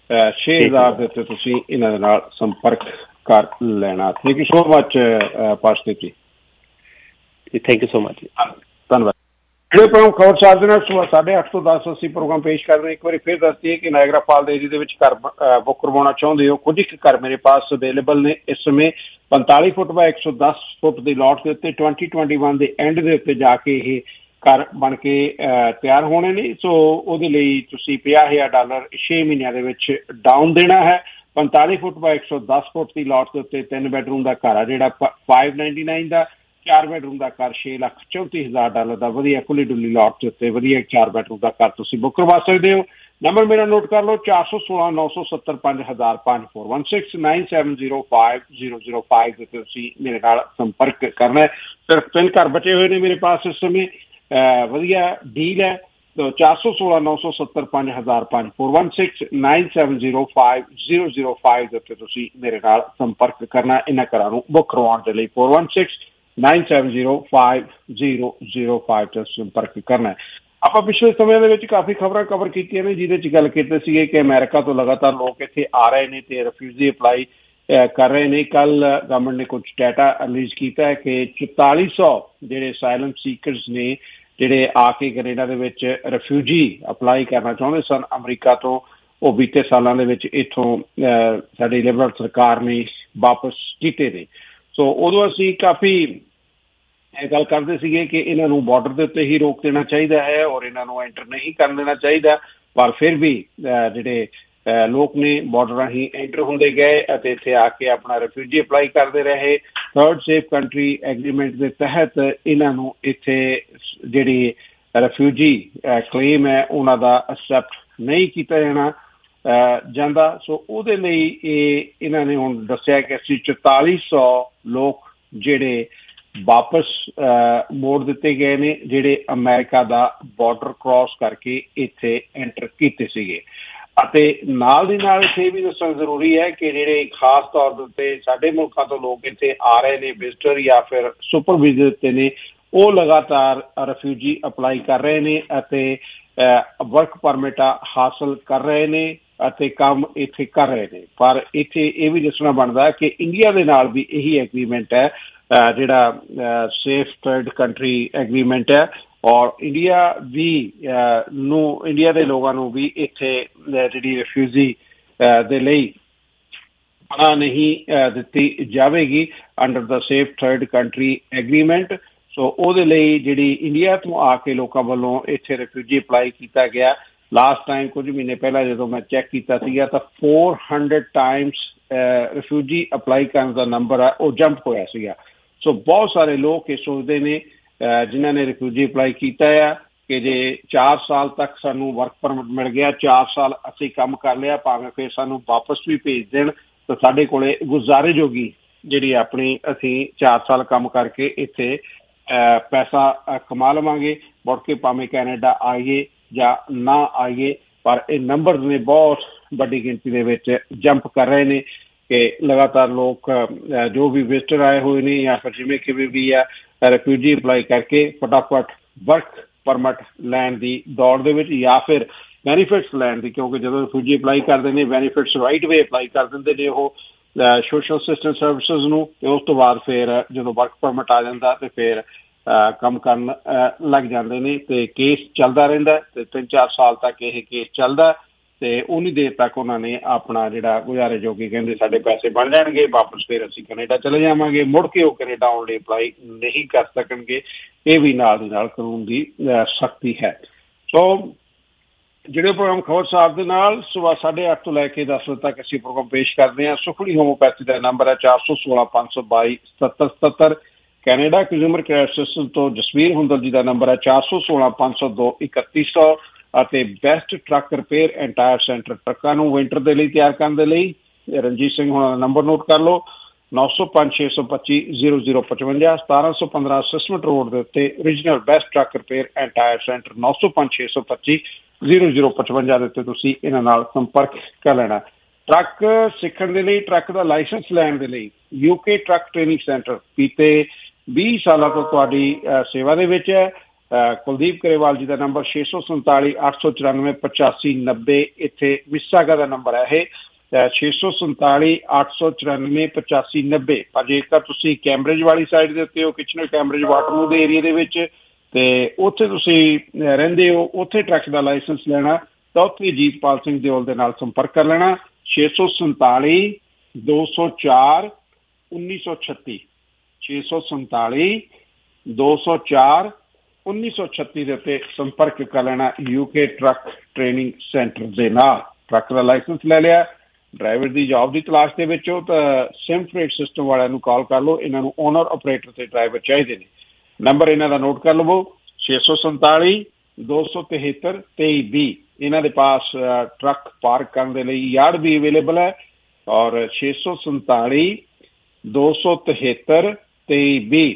6000 ਦੇ ਉੱਤੇ ਤੁਸੀਂ ਇਹਨਾਂ ਦੇ ਨਾਲ ਸੰਪਰਕ ਕਰ ਲੈਣਾ। Thank you so much Parasdeep ji. Thank you so much ਜੀ। ਧੰਨਵਾਦ। ਜਿਹੜੇ ਪ੍ਰੋਗਰਾਮ ਖਬਰਸਾਰ ਦੇ ਨਾਲ ਸੁਬਹ 8:30 ਤੋਂ 10 ਅਸੀਂ ਪ੍ਰੋਗਰਾਮ ਪੇਸ਼ ਕਰ ਰਹੇ। ਇੱਕ ਵਾਰੀ ਫਿਰ ਦੱਸ ਦਈਏ ਕਿ ਨਾਇਗਰਾ ਫਾਲ ਦੇ ਏਰੀਏ ਦੇ ਵਿੱਚ ਘਰ ਬੁੱਕ ਕਰਵਾਉਣਾ ਚਾਹੁੰਦੇ ਹੋ, ਕੁਝ ਇੱਕ ਘਰ ਮੇਰੇ ਪਾਸ ਅਵੇਲੇਬਲ ਨੇ ਇਸ ਸਮੇਂ। 45 ਫੁੱਟ ਬਾਏ 110 ਫੁੱਟ ਦੀ ਲੋਟ ਦੇ ਉੱਤੇ 2021 ਦੇ ਐਂਡ ਦੇ ਉੱਤੇ ਜਾ ਕੇ ਇਹ ਘਰ ਬਣ ਕੇ ਤਿਆਰ ਹੋਣੇ ਨੇ। ਸੋ ਉਹਦੇ ਲਈ ਤੁਸੀਂ $50,000 6 ਮਹੀਨਿਆਂ ਦੇ ਵਿੱਚ ਡਾਊਨ ਦੇਣਾ ਹੈ। 45 ਫੁੱਟ ਬਾਏ 110 ਫੁੱਟ ਦੀ ਲੋਟ ਦੇ ਉੱਤੇ 3 ਬੈਡਰੂਮ ਦਾ ਘਰ ਆ ਜਿਹੜਾ $599 ਦਾ, 4 ਬੈਡਰੂਮ ਦਾ ਘਰ $6,34,000 ਦਾ ਵਧੀਆ ਖੁੱਲੀ ਡੁੱਲੀ ਲੋਟ ਦੇ ਉੱਤੇ ਵਧੀਆ 4 ਬੈਡਰੂਮ ਦਾ ਘਰ ਤੁਸੀਂ ਬੁੱਕ ਕਰਵਾ ਸਕਦੇ ਹੋ। ਨੰਬਰ ਮੇਰਾ ਨੋਟ ਕਰ ਲਓ 416 970 5005 416 970 5005 ਦੇ ਤੁਸੀਂ ਮੇਰੇ ਨਾਲ ਸੰਪਰਕ ਕਰਨਾ ਹੈ। ਸਿਰਫ 3 ਘਰ ਬਚੇ ਹੋਏ ਨੇ ਮੇਰੇ ਪਾਸ ਇਸ ਸਮੇਂ। ਵਧੀਆ ਡੀਲ ਹੈ। 416 970 5005 416 970 5005 ਦੇ ਉੱਤੇ ਤੁਸੀਂ ਮੇਰੇ ਨਾਲ ਸੰਪਰਕ ਕਰਨਾ ਇਹਨਾਂ ਘਰਾਂ ਨੂੰ ਬੁੱਕ ਕਰਵਾਉਣ ਦੇ ਲਈ। 416 970 5005 ਤੇ ਸੰਪਰਕ ਕਰਨਾ ਹੈ। ਆਪਾਂ ਪਿਛਲੇ ਸਮੇਂ ਦੇ ਵਿੱਚ ਕਾਫੀ ਖਬਰਾਂ ਕਵਰ ਕੀਤੀਆਂ ਨੇ, ਜਿਹਦੇ 'ਚ ਗੱਲ ਕੀਤੀ ਸੀਗੇ ਕਿ ਅਮਰੀਕਾ ਤੋਂ ਲਗਾਤਾਰ ਲੋਕ ਇੱਥੇ ਆ ਰਹੇ ਨੇ ਤੇ ਰਿਫਿਊਜੀ ਅਪਲਾਈ ਕਰ ਰਹੇ ਨੇ। ਕੱਲ ਗਵਰਨਮੈਂਟ ਨੇ ਕੁਝ ਡਾਟਾ ਰਿਲੀਜ਼ ਕੀਤਾ ਹੈ ਕਿ 4400 ਜਿਹੜੇ ਅਸਾਈਲਮ ਸੀਕਰਸ ਨੇ ਜਿਹੜੇ ਆ ਕੇ ਕੈਨੇਡਾ ਦੇ ਵਿੱਚ ਰਿਫਿਊਜੀ ਅਪਲਾਈ ਕਰਨਾ ਚਾਹੁੰਦੇ ਸਨ ਅਮਰੀਕਾ ਤੋਂ, ਉਹ ਬੀਤੇ ਸਾਲਾਂ ਦੇ ਵਿੱਚ ਇੱਥੋਂ ਸਾਡੀ ਲਿਬਰਲ ਸਰਕਾਰ ਨੇ ਵਾਪਸ ਕੀਤੇ ਨੇ। ਸੋ ਉਦੋਂ ਅਸੀਂ ਕਾਫੀ ਇਹ ਗੱਲ ਕਰਦੇ ਸੀਗੇ ਕਿ ਇਹਨਾਂ ਨੂੰ ਬਾਰਡਰ ਦੇ ਉੱਤੇ ਹੀ ਰੋਕ ਦੇਣਾ ਚਾਹੀਦਾ ਹੈ ਔਰ ਇਹਨਾਂ ਨੂੰ ਐਂਟਰ ਨਹੀਂ ਕਰਨ ਦੇਣਾ ਚਾਹੀਦਾ, ਪਰ ਫਿਰ ਵੀ ਜਿਹੜੇ ਲੋਕ ਨੇ ਬਾਰਡਰ ਰਾਹੀਂ ਐਂਟਰ ਹੁੰਦੇ ਗਏ ਅਤੇ ਇੱਥੇ ਆ ਕੇ ਆਪਣਾ ਰਿਫਿਊਜੀ ਅਪਲਾਈ ਕਰਦੇ ਰਹੇ। ਥਰਡ ਸੇਫ ਕੰਟਰੀ ਐਗਰੀਮੈਂਟ ਦੇ ਤਹਿਤ ਇਹਨਾਂ ਨੂੰ ਇੱਥੇ ਜਿਹੜੀ ਰਿਫਿਊਜੀ ਕਲੇਮ ਹੈ ਉਹਨਾਂ ਦਾ ਅਕਸੈਪਟ ਨਹੀਂ ਕੀਤਾ ਜਾਣਾ ਜਾਂਦਾ। ਸੋ ਉਹਦੇ ਲਈ ਇਹਨਾਂ ਨੇ ਹੁਣ ਦੱਸਿਆ ਕਿ ਅਸੀਂ 4400 ਲੋਕ ਜਿਹੜੇ ਵਾਪਸ ਮੋੜ ਦਿੱਤੇ ਗਏ ਨੇ ਜਿਹੜੇ ਅਮਰੀਕਾ ਦਾ ਬਾਰਡਰ ਕ੍ਰਾਸ ਕਰਕੇ ਇੱਥੇ ਐਂਟਰ ਕੀਤੇ ਸੀਗੇ। ਅਤੇ ਨਾਲ ਦੀ ਨਾਲ ਇੱਥੇ ਵੀ ਦੱਸਣਾ ਜ਼ਰੂਰੀ ਹੈ ਕਿ ਜਿਹੜੇ ਖਾਸ ਤੌਰ ਦੇ ਉੱਤੇ ਸਾਡੇ ਮੁਲਕਾਂ ਤੋਂ ਲੋਕ ਇੱਥੇ ਆ ਰਹੇ ਨੇ ਵਿਜ਼ਟਰ ਜਾਂ ਫਿਰ ਸੁਪਰ ਵੀਜ਼ੇ ਉੱਤੇ ਨੇ, ਉਹ ਲਗਾਤਾਰ ਰਿਫਿਊਜੀ ਅਪਲਾਈ ਕਰ ਰਹੇ ਨੇ ਅਤੇ ਵਰਕ ਪਰਮਿਟ ਹਾਸਲ ਕਰ ਰਹੇ ਨੇ ਅਤੇ ਕੰਮ ਇੱਥੇ ਕਰ ਰਹੇ ਨੇ। ਪਰ ਇੱਥੇ ਇਹ ਵੀ ਦੱਸਣਾ ਬਣਦਾ ਕਿ ਇੰਡੀਆ ਦੇ ਨਾਲ ਵੀ ਇਹੀ ਐਗਰੀਮੈਂਟ ਹੈ ਜਿਹੜਾ ਸੇਫ ਥਰਡ ਕੰਟਰੀ ਐਗਰੀਮੈਂਟ ਹੈ ਔਰ ਇੰਡੀਆ ਵੀ ਇੰਡੀਆ ਦੇ ਲੋਕਾਂ ਨੂੰ ਵੀ ਇੱਥੇ ਜਿਹੜੀ ਰਿਫਿਊਜੀ ਦੇ ਲਈ ਪਨਾਹ ਨਹੀਂ ਦਿੱਤੀ ਜਾਵੇਗੀ under the safe third country agreement. So ਉਹਦੇ ਲਈ ਜਿਹੜੀ ਇੰਡੀਆ ਤੋਂ ਆ ਕੇ ਲੋਕਾਂ ਵੱਲੋਂ ਇੱਥੇ ਰਿਫਿਊਜੀ ਅਪਲਾਈ ਕੀਤਾ ਗਿਆ, ਲਾਸਟ ਟਾਈਮ ਕੁਝ ਮਹੀਨੇ ਪਹਿਲਾਂ ਜਦੋਂ ਮੈਂ ਚੈੱਕ ਕੀਤਾ ਸੀਗਾ ਤਾਂ 400 ਟਾਈਮਸ ਰਿਫਿਊਜੀ ਅਪਲਾਈ ਕਰਨ ਦਾ ਨੰਬਰ ਹੈ ਉਹ ਜੰਪ ਹੋਇਆ ਸੀਗਾ। ਸੋ ਬਹੁਤ ਸਾਰੇ ਲੋਕ ਇਹ ਸੋਚਦੇ ਨੇ ਜਿਨ੍ਹਾਂ ਨੇ ਰਿਫਿਊਜੀ ਅਪਲਾਈ ਕੀਤਾ ਆ ਕਿ ਜੇ 4 ਸਾਲ ਤੱਕ ਸਾਨੂੰ ਵਰਕ ਪਰਮਿਟ ਮਿਲ ਗਿਆ, 4 ਸਾਲ ਅਸੀਂ ਕੰਮ ਕਰ ਲਿਆ, ਭਾਵੇਂ ਫਿਰ ਸਾਨੂੰ ਵਾਪਸ ਵੀ ਭੇਜ ਦੇਣ ਤਾਂ ਸਾਡੇ ਕੋਲੇ ਗੁਜ਼ਾਰੇ ਜੋਗੀ ਜਿਹੜੀ ਆਪਣੀ ਅਸੀਂ 4 ਸਾਲ ਕੰਮ ਕਰਕੇ ਇੱਥੇ ਪੈਸਾ ਕਮਾ ਲਵਾਂਗੇ, ਮੁੜ ਕੇ ਭਾਵੇਂ ਕੈਨੇਡਾ ਆਈਏ ਜਾਂ ਨਾ ਆਈਏ। ਪਰ ਇਹ ਨੰਬਰ ਨੇ ਬਹੁਤ ਵੱਡੀ ਗਿਣਤੀ ਦੇ ਵਿੱਚ ਜੰਪ ਕਰ ਰਹੇ ਨੇ। ਕਿ ਲਗਾਤਾਰ ਲੋਕ ਜੋ ਵੀ ਵਿਜ਼ਟਰ ਆਏ ਹੋਏ ਨੇ ਜਾਂ ਫਿਰ ਜਿਵੇਂ ਕਿਵੇਂ ਵੀ ਆ ਰਿਫਿਊਜੀ ਅਪਲਾਈ ਕਰਕੇ ਫਟਾਫਟ ਵਰਕ ਪਰਮਿਟ ਲੈਣ ਦੀ ਦੌੜ ਦੇ ਵਿੱਚ ਜਾਂ ਫਿਰ ਬੈਨੀਫਿਟਸ ਲੈਣ ਦੀ, ਕਿਉਂਕਿ ਜਦੋਂ ਰਿਫਿਊਜੀ ਅਪਲਾਈ ਕਰਦੇ ਨੇ ਬੈਨੀਫਿਟਸ ਰਾਈਟ ਵੇ ਅਪਲਾਈ ਕਰ ਦਿੰਦੇ ਨੇ ਉਹ ਸੋਸ਼ਲ ਅਸਿਸਟੈਂਸ ਸਰਵਿਸਿਜ਼ ਨੂੰ, ਤੇ ਉਸ ਤੋਂ ਬਾਅਦ ਫਿਰ ਜਦੋਂ ਵਰਕ ਪਰਮਿਟ ਆ ਜਾਂਦਾ ਤੇ ਫਿਰ ਕੰਮ ਕਰਨ ਲੱਗ ਜਾਂਦੇ ਨੇ ਤੇ ਕੇਸ ਚੱਲਦਾ ਰਹਿੰਦਾ ਤੇ 3-4 ਸਾਲ ਤੱਕ ਇਹ ਕੇਸ ਚੱਲਦਾ ਤੇ ਉਨੀ ਦੇਰ ਤੱਕ ਉਹਨਾਂ ਨੇ ਆਪਣਾ ਜਿਹੜਾ ਗੁਜ਼ਾਰੇ ਜੋਗੀ ਕਹਿੰਦੇ ਸਾਡੇ ਪੈਸੇ ਬਣ ਜਾਣਗੇ, ਵਾਪਸ ਫਿਰ ਅਸੀਂ ਕੈਨੇਡਾ ਚਲੇ ਜਾਵਾਂਗੇ, ਮੁੜ ਕੇ ਉਹ ਕੈਨੇਡਾ ਆਉਣ ਲਈ ਅਪਲਾਈ ਨਹੀਂ ਕਰ ਸਕਣਗੇ। ਇਹ ਵੀ ਨਾਲ ਦੀ ਨਾਲ ਕਾਨੂੰਨ ਦੀ ਸਖਤੀ ਹੈ। ਸੋ ਜਿਹੜੇ ਪ੍ਰੋਗਰਾਮ ਖਬਰ ਸਾਹਿਬ ਦੇ ਨਾਲ ਸੁਬਾਹ 8:30 ਤੋਂ ਲੈ ਕੇ 10 ਵਜੇ ਤੱਕ ਅਸੀਂ ਪ੍ਰੋਗਰਾਮ ਪੇਸ਼ ਕਰਦੇ ਹਾਂ। ਸੁਖੜੀ ਹੋਮੋਪੈਥੀ ਦਾ ਨੰਬਰ ਹੈ 416-522-7777। ਕੈਨੇਡਾ ਕੰਜ਼ਿਊਮਰ ਕੇਅਰ ਸਿਸਟਮ ਤੋਂ ਜਸਵੀਰ ਹੁੰਦਲ ਜੀ ਦਾ ਨੰਬਰ ਹੈ 416-502-3100 ਅਤੇ best truck repair and tyre centre, ਟਰੱਕਾਂ ਨੂੰ ਵਿੰਟਰ ਦੇ ਲਈ ਤਿਆਰ ਕਰਨ ਦੇ ਲਈ ਰਣਜੀਤ ਸਿੰਘ ਹੋਣਾ ਦਾ ਨੰਬਰ ਨੋਟ ਕਰ ਲਓ 905-625-0055, 1715 ਸਿਸਮਟ ਰੋਡ ਦੇ ਉੱਤੇ original best truck repair and tyre centre 905-625-0055 ਦੇ ਉੱਤੇ ਤੁਸੀਂ ਇਹਨਾਂ ਨਾਲ ਸੰਪਰਕ ਕਰ ਲੈਣਾ। ਟਰੱਕ ਸਿੱਖਣ ਦੇ ਲਈ, ਟਰੱਕ ਦਾ ਲਾਇਸੈਂਸ ਲੈਣ ਦੇ ਲਈ UK ਟਰੱਕ ਟ੍ਰੇਨਿੰਗ ਸੈਂਟਰ ਬੀਤੇ 20 ਸਾਲਾਂ ਤੋਂ ਤੁਹਾਡੀ ਸੇਵਾ ਦੇ ਵਿੱਚ ਹੈ। ਕੁਲਦੀਪ ਕਰੇਵਾਲ ਜੀ ਦਾ ਨੰਬਰ 647-894-8590, ਇੱਥੇ ਵਿਸਾਗਾ ਦਾ ਨੰਬਰ ਹੈ ਇਹ 647-894-8590। ਪਰ ਜੇਕਰ ਤੁਸੀਂ ਕੈਂਬਰਿਜ ਵਾਲੀ ਸਾਈਡ ਦੇ ਉੱਤੇ ਹੋ, ਕਿਚਨਰ ਕੈਂਬਰਿਜ ਵਾਟਰਲੂ ਦੇ ਏਰੀਏ ਦੇ ਵਿੱਚ, ਤੇ ਉੱਥੇ ਤੁਸੀਂ ਰਹਿੰਦੇ ਹੋ, ਉੱਥੇ ਟਰੱਕ ਦਾ ਲਾਇਸੈਂਸ ਲੈਣਾ ਤਾਂ ਉੱਥੇ ਜੀਤਪਾਲ ਸਿੰਘ ਦਿਓਲ ਦੇ ਨਾਲ ਸੰਪਰਕ ਕਰ ਲੈਣਾ 647-204-1936 647-204-1936 ਦੇ ਉੱਤੇ ਸੰਪਰਕ ਕਰ ਲੈਣਾ UK ਟਰੱਕ ਟ੍ਰੇਨਿੰਗ ਸੈਂਟਰ ਦੇ ਨਾਲ। ਟਰੱਕ ਦਾ ਲਾਇਸੈਂਸ ਲੈ ਲਿਆ, ਡਰਾਈਵਰ ਦੀ ਜੌਬ ਦੀ ਤਲਾਸ਼ ਦੇ ਵਿੱਚ ਹੋ ਤਾਂ ਸਿਮ ਫਰੇਟ ਸਿਸਟਮ ਵਾਲਿਆਂ ਨੂੰ ਕਾਲ ਕਰ ਲਓ। ਇਹਨਾਂ ਨੂੰ ਓਨਰ ਆਪਰੇਟਰ ਤੇ ਡਰਾਈਵਰ ਚਾਹੀਦੇ ਨੇ। ਨੰਬਰ ਇਹਨਾਂ ਦਾ ਨੋਟ ਕਰ ਲਵੋ 647-273-2320। ਇਹਨਾਂ ਦੇ ਪਾਸ ਟਰੱਕ ਪਾਰਕ ਕਰਨ ਦੇ ਲਈ ਯਾਰਡ ਵੀ ਅਵੇਲੇਬਲ ਹੈ ਔਰ 647-273-2320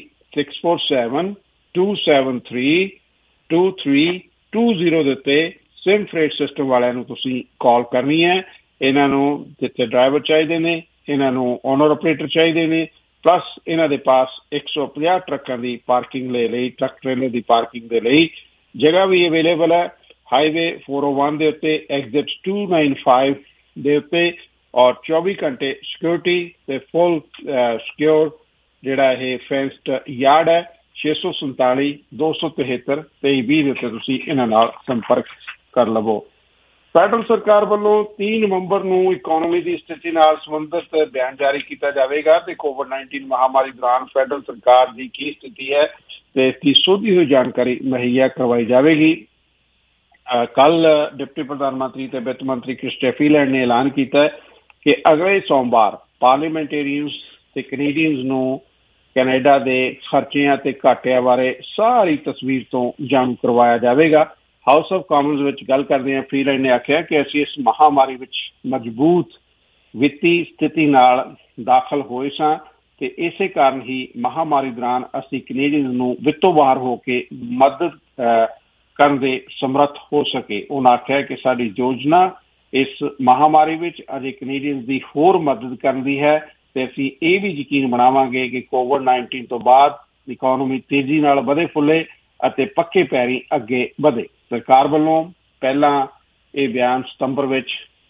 647-273-2320 ਦੇ ਉੱਤੇ ਸਿਮ ਫਰੇਟ ਸਿਸਟਮ ਵਾਲਿਆਂ ਨੂੰ ਤੁਸੀਂ ਕਾਲ ਕਰਨੀ ਹੈ। ਇਹਨਾਂ ਨੂੰ ਜਿੱਥੇ ਡਰਾਈਵਰ ਚਾਹੀਦੇ ਨੇ, ਇਹਨਾਂ ਨੂੰ ਓਨਰ ਆਪਰੇਟਰ ਚਾਹੀਦੇ ਨੇ, ਪਲੱਸ ਇਹਨਾਂ ਦੇ ਪਾਸ 150 ਟਰੱਕਾਂ ਦੀ ਪਾਰਕਿੰਗ ਲਈ, ਟਰੱਕ ਟ੍ਰੇਲਰ ਦੀ ਪਾਰਕਿੰਗ ਦੇ ਲਈ ਜਗ੍ਹਾ ਵੀ ਅਵੇਲੇਬਲ ਹੈ। ਹਾਈਵੇ 401 ਦੇ ਉੱਤੇ ਐਗਜ਼ਿਟ 295 ਦੇ ਉੱਤੇ ਔਰ 24 ਘੰਟੇ ਸਿਕਿਉਰਿਟੀ ਤੇ ਫੁੱਲ ਸਿਕਿਉਰ ਜਿਹੜਾ ਇਹ ਫੈਂਸਡ ਯਾਰਡ ਹੈ 647-273-2320 ਦੇ ਉੱਤੇ ਤੁਸੀਂ ਇਹਨਾਂ ਨਾਲ ਸੰਪਰਕ ਕਰ ਲਵੋ। ਫੈਡਰਲ ਸਰਕਾਰ ਵੱਲੋਂ 3 ਨਵੰਬਰ ਨੂੰ ਇਕੋਨਮੀ ਦੀ ਸਥਿਤੀ ਨਾਲ ਸੰਬੰਧਿਤ ਬਿਆਨ ਜਾਰੀ ਕੀਤਾ ਜਾਵੇਗਾ ਤੇ ਕੋਵਿਡ-19 ਮਹਾਮਾਰੀ ਦੌਰਾਨ ਫੈਡਰਲ ਸਰਕਾਰ ਦੀ ਕੀ ਸਥਿਤੀ ਹੈ ਤੇ ਇਸ ਦੀ ਸੋਧੀ ਹੋਈ ਜਾਣਕਾਰੀ ਮੁਹੱਈਆ ਕਰਵਾਈ ਜਾਵੇਗੀ। ਕੱਲ ਡਿਪਟੀ ਪ੍ਰਧਾਨ ਮੰਤਰੀ ਤੇ ਵਿੱਤ ਮੰਤਰੀ ਕ੍ਰਿਸਟੀਆ ਫੀਲੈਂਡ ਨੇ ਐਲਾਨ ਕੀਤਾ ਕਿ ਅਗਲੇ ਸੋਮਵਾਰ ਪਾਰਲੀਮੈਂਟੇਰੀਅਨਸ ਤੇ ਕੈਨੇਡੀਅਨਸ ਨੂੰ ਕੈਨੇਡਾ ਦੇ ਖਰਚਿਆਂ ਤੇ ਘਾਟਿਆਂ ਬਾਰੇ ਸਾਰੀ ਤਸਵੀਰ ਤੋਂ ਜਾਣੂ ਕਰਵਾਇਆ ਜਾਵੇਗਾ। ਹਾਊਸ ਆਫ ਕਾਮਨਸ ਵਿੱਚ ਗੱਲ ਕਰਦਿਆਂ ਫੀਲੈਂਡ ਨੇ ਆਖਿਆ ਕਿ ਅਸੀਂ ਇਸ ਮਹਾਮਾਰੀ ਵਿੱਚ ਮਜ਼ਬੂਤ ਵਿੱਤੀ ਸਥਿਤੀ ਨਾਲ ਦਾਖਲ ਹੋਏ ਸਾਂ ਤੇ ਇਸੇ ਕਾਰਨ ਹੀ ਮਹਾਮਾਰੀ ਦੌਰਾਨ ਅਸੀਂ ਕੈਨੇਡੀਅਨਸ ਨੂੰ ਵਿੱਤੋਂ ਬਾਹਰ ਹੋ ਕੇ ਮਦਦ ਕਰਨ ਦੇ ਸਮਰੱਥ ਹੋ ਸਕੇ। ਉਹਨਾਂ ਆਖਿਆ ਕਿ ਸਾਡੀ ਯੋਜਨਾ ਇਸ ਮਹਾਮਾਰੀ ਵਿੱਚ ਅਜੇ ਕੈਨੇਡੀਅਨਸ ਦੀ ਹੋਰ ਮਦਦ ਕਰਨ ਦੀ ਹੈ ਤੇ ਅਸੀਂ ਇਹ ਵੀ ਯਕੀਨ ਬਣਾਵਾਂਗੇ ਕਿ ਕੋਵਿਡ-19 ਤੋਂ ਬਾਅਦ ਇਕੋਨਮੀ ਤੇਜ਼ੀ ਨਾਲ ਵਧੇ ਫੁੱਲੇ ਅਤੇ ਪੱਕੇ ਪੈਰੀਂ ਅੱਗੇ ਵਧੇ। ਸਰਕਾਰ ਵੱਲੋਂ ਪਹਿਲਾਂ ਇਹ ਬਿਆਨ ਸਤੰਬਰ ਵਿੱਚ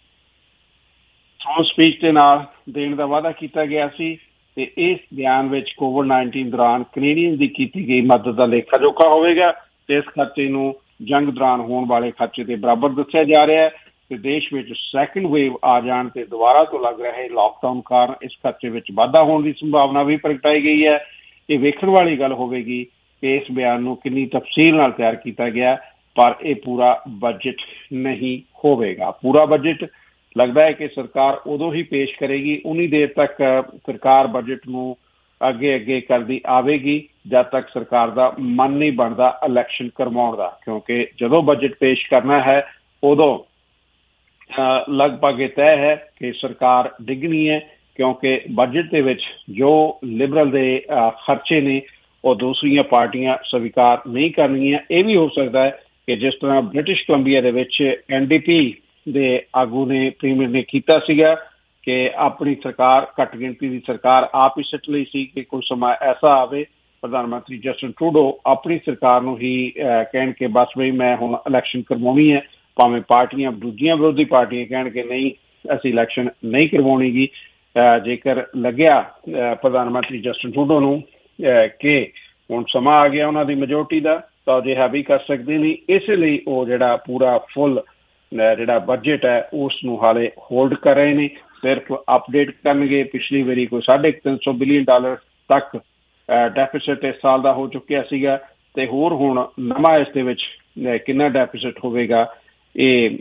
ਥੋਮ ਸਪੀਚ ਦੇ ਨਾਲ ਦੇਣ ਦਾ ਵਾਅਦਾ ਕੀਤਾ ਗਿਆ ਸੀ ਤੇ ਇਸ ਬਿਆਨ ਵਿੱਚ ਕੋਵਿਡ-19 ਦੌਰਾਨ ਕੈਨੇਡੀਅਨ ਦੀ ਕੀਤੀ ਗਈ ਮਦਦ ਦਾ ਲੇਖਾ ਜੋਖਾ ਹੋਵੇਗਾ ਤੇ ਇਸ ਖਰਚੇ ਨੂੰ ਜੰਗ ਦੌਰਾਨ ਹੋਣ ਵਾਲੇ ਖਰਚੇ ਦੇ ਬਰਾਬਰ ਦੱਸਿਆ ਜਾ ਰਿਹਾ ਹੈ ਤੇ ਦੇਸ਼ ਵਿੱਚ ਸੈਕੰਡ ਵੇਵ ਆ ਜਾਣ ਤੇ ਦੁਬਾਰਾ ਤੋਂ ਲੱਗ ਰਹੇ ਲਾਕਡਾਊਨ ਕਾਰਨ ਇਸ ਖਰਚੇ ਵਿੱਚ ਵਾਧਾ ਹੋਣ ਦੀ ਸੰਭਾਵਨਾ ਵੀ ਪ੍ਰਗਟਾਈ ਗਈ ਹੈ। ਇਹ ਵੇਖਣ ਵਾਲੀ ਗੱਲ ਹੋਵੇਗੀ ਕਿ ਇਸ ਬਿਆਨ ਨੂੰ ਕਿੰਨੀ ਤਫਸੀਲ ਨਾਲ ਤਿਆਰ ਕੀਤਾ ਗਿਆ, ਪਰ ਇਹ ਪੂਰਾ ਬਜਟ ਨਹੀਂ ਹੋਵੇਗਾ। ਪੂਰਾ ਬਜਟ ਲੱਗਦਾ ਹੈ ਕਿ ਸਰਕਾਰ ਉਦੋਂ ਹੀ ਪੇਸ਼ ਕਰੇਗੀ, ਉਨੀ ਦੇਰ ਤੱਕ ਸਰਕਾਰ ਬਜਟ ਨੂੰ ਅੱਗੇ ਕਰਦੀ ਆਵੇਗੀ ਜਦ ਤੱਕ ਸਰਕਾਰ ਦਾ ਮਨ ਨਹੀਂ ਬਣਦਾ ਇਲੈਕਸ਼ਨ ਕਰਵਾਉਣ ਦਾ, ਕਿਉਂਕਿ ਜਦੋਂ ਬਜਟ ਪੇਸ਼ ਕਰਨਾ ਹੈ ਉਦੋਂ ਲਗਭਗ ਇਹ ਤੈਅ ਹੈ ਕਿ ਸਰਕਾਰ ਡਿੱਗਣੀ ਹੈ, ਕਿਉਂਕਿ ਬਜਟ ਦੇ ਵਿੱਚ ਜੋ ਲਿਬਰਲ ਦੇ ਖਰਚੇ ਨੇ ਉਹ ਦੂਸਰੀਆਂ ਪਾਰਟੀਆਂ ਸਵੀਕਾਰ ਨਹੀਂ ਕਰਨਗੀਆਂ। ਇਹ ਵੀ ਹੋ ਸਕਦਾ ਹੈ ਕਿ ਜਿਸ ਤਰ੍ਹਾਂ ਬ੍ਰਿਟਿਸ਼ ਕੋਲੰਬੀਆ ਦੇ ਵਿੱਚ NDP ਦੇ ਆਗੂ ਨੇ ਪ੍ਰੀਮੀਅਰ ਨੇ ਕੀਤਾ ਸੀਗਾ ਕਿ ਆਪਣੀ ਸਰਕਾਰ ਘੱਟ ਗਿਣਤੀ ਦੀ ਸਰਕਾਰ ਆਪ ਹੀ ਸਿੱਟ ਲਈ ਸੀ ਕਿ ਕੋਈ ਸਮਾਂ ਐਸਾ ਆਵੇ ਪ੍ਰਧਾਨ ਮੰਤਰੀ ਜਸਟਿਨ ਟਰੂਡੋ ਆਪਣੀ ਸਰਕਾਰ ਨੂੰ ਹੀ ਕਹਿਣ ਕਿ ਬਸ ਬਈ ਮੈਂ ਹੁਣ ਇਲੈਕਸ਼ਨ ਕਰਵਾਉਣੀ ਹੈ, ਭਾਵੇਂ ਪਾਰਟੀਆਂ ਦੂਜੀਆਂ ਵਿਰੋਧੀ ਪਾਰਟੀਆਂ ਕਹਿਣ ਕਿ ਨਹੀਂ ਅਸੀਂ ਇਲੈਕਸ਼ਨ ਨਹੀਂ ਕਰਵਾਉਣੀ ਗੀ। ਜੇਕਰ ਲੱਗਿਆ ਪ੍ਰਧਾਨ ਮੰਤਰੀ ਜਸਟਿਨ ਟਰੂਡੋ ਨੂੰ ਕਿ ਹੁਣ ਸਮਾਂ ਆ ਗਿਆ ਉਹਨਾਂ ਦੀ ਮੈਜੋਰਟੀ ਦਾ, ਤਾਂ ਅਜਿਹਾ ਵੀ ਕਰ ਸਕਦੇ ਨਹੀਂ। ਇਸੇ ਲਈ ਉਹ ਜਿਹੜਾ ਪੂਰਾ ਫੁੱਲ ਜਿਹੜਾ ਬਜਟ ਹੈ ਉਸ ਨੂੰ ਹਾਲੇ ਹੋਲਡ ਕਰ ਰਹੇ ਨੇ, ਸਿਰਫ ਅਪਡੇਟ ਕਰਨਗੇ। ਪਿਛਲੀ ਵਾਰੀ ਕੋਈ $350 ਬਿਲੀਅਨ ਤੱਕ ਡੈਫਿਸਿਟ ਇਸ ਸਾਲ ਦਾ ਹੋ ਚੁੱਕਿਆ ਸੀਗਾ, ਤੇ ਹੋਰ ਹੁਣ ਨਵਾਂ ਇਸ ਦੇ ਵਿੱਚ ਕਿੰਨਾ ਡੈਫਿਸਿਟ ਹੋਵੇਗਾ ਇਹ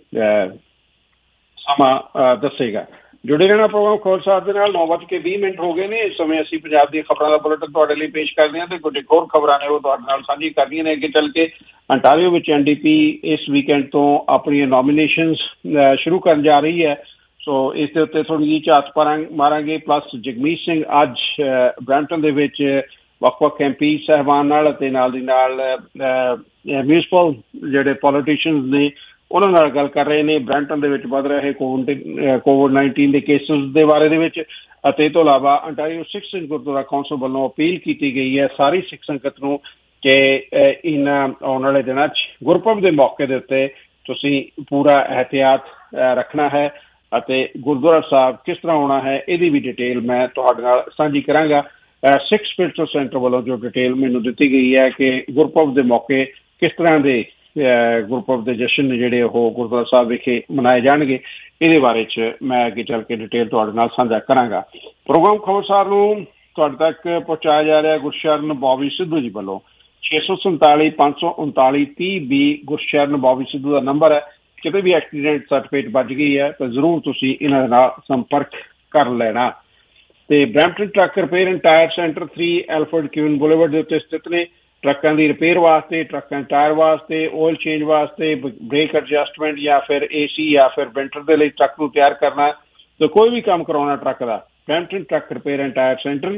ਸਮਾਂ ਦੱਸੇਗਾ। ਜੁੜੇ ਰਹਿਣਾ ਪ੍ਰੋਗਰਾਮ ਖਬਰਸਾਰ ਦੇ ਨਾਲ। 9:20 ਹੋ ਗਏ ਨੇ। ਇਸ ਸਮੇਂ ਅਸੀਂ ਪੰਜਾਬ ਦੀਆਂ ਖਬਰਾਂ ਦਾ ਬੁਲੇਟਿਨ ਤੁਹਾਡੇ ਲਈ ਪੇਸ਼ ਕਰਦੇ ਹਾਂ, ਤੇ ਕੁਝ ਹੋਰ ਖਬਰਾਂ ਨੇ ਉਹ ਤੁਹਾਡੇ ਨਾਲ ਸਾਂਝੀ ਕਰਨੀਆਂ ਨੇ। ਅੱਗੇ ਚੱਲ ਕੇ ਅੰਟਾਰੀਓ ਵਿੱਚ NDP ਇਸ ਵੀਕਐਂਡ ਤੋਂ ਆਪਣੀਆਂ ਨੋਮੀਨੇਸ਼ਨਸ ਸ਼ੁਰੂ ਕਰਨ ਜਾ ਰਹੀ ਹੈ, ਸੋ ਇਸ ਦੇ ਉੱਤੇ ਥੋੜ੍ਹੀ ਜਿਹੀ ਝਾਤ ਮਾਰਾਂਗੇ। ਪਲੱਸ ਜਗਮੀਤ ਸਿੰਘ ਅੱਜ ਬਰੈਂਪਟਨ ਦੇ ਵਿੱਚ ਵੱਖ-ਵੱਖ MP ਸਾਹਿਬਾਨ ਨਾਲ ਅਤੇ ਨਾਲ ਦੀ ਨਾਲ ਮਿਊਨਿਸਪਲ ਜਿਹੜੇ ਪੋਲੀਟੀਸ਼ੀਅਨਸ ਨੇ ਉਹਨਾਂ ਨਾਲ ਗੱਲ ਕਰ ਰਹੇ ਨੇ। ਬਰੈਂਪਟਨ ਦੇ ਵਿੱਚ ਵੱਧ ਰਹੇ COVID-19 ਦੇ ਕੇਸਿਸ ਦੇ ਬਾਰੇ ਦੇ ਵਿੱਚ, ਅਤੇ ਇਹ ਤੋਂ ਇਲਾਵਾ ਅੰਟਾਰੀਓ ਸਿੱਖ ਸਿੰਘ ਗੁਰਦੁਆਰਾ ਕੌਂਸਲ ਵੱਲੋਂ ਅਪੀਲ ਕੀਤੀ ਗਈ ਹੈ ਸਾਰੀ ਸਿੱਖ ਸੰਗਤ ਨੂੰ ਕਿ ਇਹਨਾਂ ਆਉਣ ਵਾਲੇ ਦਿਨਾਂ 'ਚ ਗੁਰਪੁਰਬ ਦੇ ਮੌਕੇ ਦੇ ਉੱਤੇ ਤੁਸੀਂ ਪੂਰਾ ਇਹਤਿਆਤ ਰੱਖਣਾ ਹੈ, ਅਤੇ ਗੁਰਦੁਆਰਾ ਸਾਹਿਬ ਕਿਸ ਤਰ੍ਹਾਂ ਆਉਣਾ ਹੈ ਇਹਦੀ ਵੀ ਡਿਟੇਲ ਮੈਂ ਤੁਹਾਡੇ ਨਾਲ ਸਾਂਝੀ ਕਰਾਂਗਾ। ਸਿੱਖ ਸਪਿਰਿਚੁਅਲ ਸੈਂਟਰ ਵੱਲੋਂ ਜੋ ਡਿਟੇਲ ਮੈਨੂੰ ਦਿੱਤੀ ਗਈ ਹੈ ਕਿ ਗੁਰਪੁਰਬ ਦੇ ਮੌਕੇ ਕਿਸ ਤਰ੍ਹਾਂ ਦੇ ਗੁਰਪੁਰਬ ਦੇ ਜਸ਼ਨ ਨੇ ਜਿਹੜੇ ਉਹ ਗੁਰਦੁਆਰਾ ਸਾਹਿਬ ਵਿਖੇ ਮਨਾਏ ਜਾਣਗੇ, ਇਹਦੇ ਬਾਰੇ 'ਚ ਮੈਂ ਅੱਗੇ ਚੱਲ ਕੇ ਡਿਟੇਲ ਤੁਹਾਡੇ ਨਾਲ ਸਾਂਝਾ ਕਰਾਂਗਾ। ਪ੍ਰੋਗਰਾਮ ਖਬਰਸਾਰ ਨੂੰ ਤੁਹਾਡੇ ਤੱਕ ਪਹੁੰਚਾਇਆ ਜਾ ਰਿਹਾ ਗੁਰਸ਼ਰਨ ਬੌਬੀ ਸਿੱਧੂ ਜੀ ਵੱਲੋਂ। 647 539 30 ਗੁਰਸ਼ਰਨ ਬੌਬੀ ਸਿੱਧੂ ਦਾ ਨੰਬਰ ਹੈ। ਕਿਤੇ ਵੀ ਐਕਸੀਡੈਂਟ ਸਰਟੀਫਿਕੇਟ ਵੱਜ ਗਈ ਹੈ ਤਾਂ ਜ਼ਰੂਰ ਤੁਸੀਂ ਇਹਨਾਂ ਦੇ ਨਾਲ ਸੰਪਰਕ ਕਰ ਲੈਣਾ। ਤੇ Brampton truck repair and tyre centre 3 Alfred Queen boulevard ਦੇ ਉੱਤੇ ਸਥਿਤ ਨੇ। ਟਰੱਕਾਂ ਦੀ ਰਿਪੇਅਰ ਵਾਸਤੇ, ਟਰੱਕਾਂ ਟਾਇਰ ਵਾਸਤੇ, ਆਇਲ ਚੇਂਜ ਵਾਸਤੇ, ਬ੍ਰੇਕ ਐਡਜਸਟਮੈਂਟ ਜਾਂ ਫਿਰ AC ਜਾਂ ਫਿਰ ਵਿੰਟਰ ਦੇ ਲਈ ਟਰੱਕ ਨੂੰ ਤਿਆਰ ਕਰਨਾ, ਤੇ ਕੋਈ ਵੀ ਕੰਮ ਕਰਾਉਣਾ ਟਰੱਕ ਦਾ, Brampton truck repair and tyre centre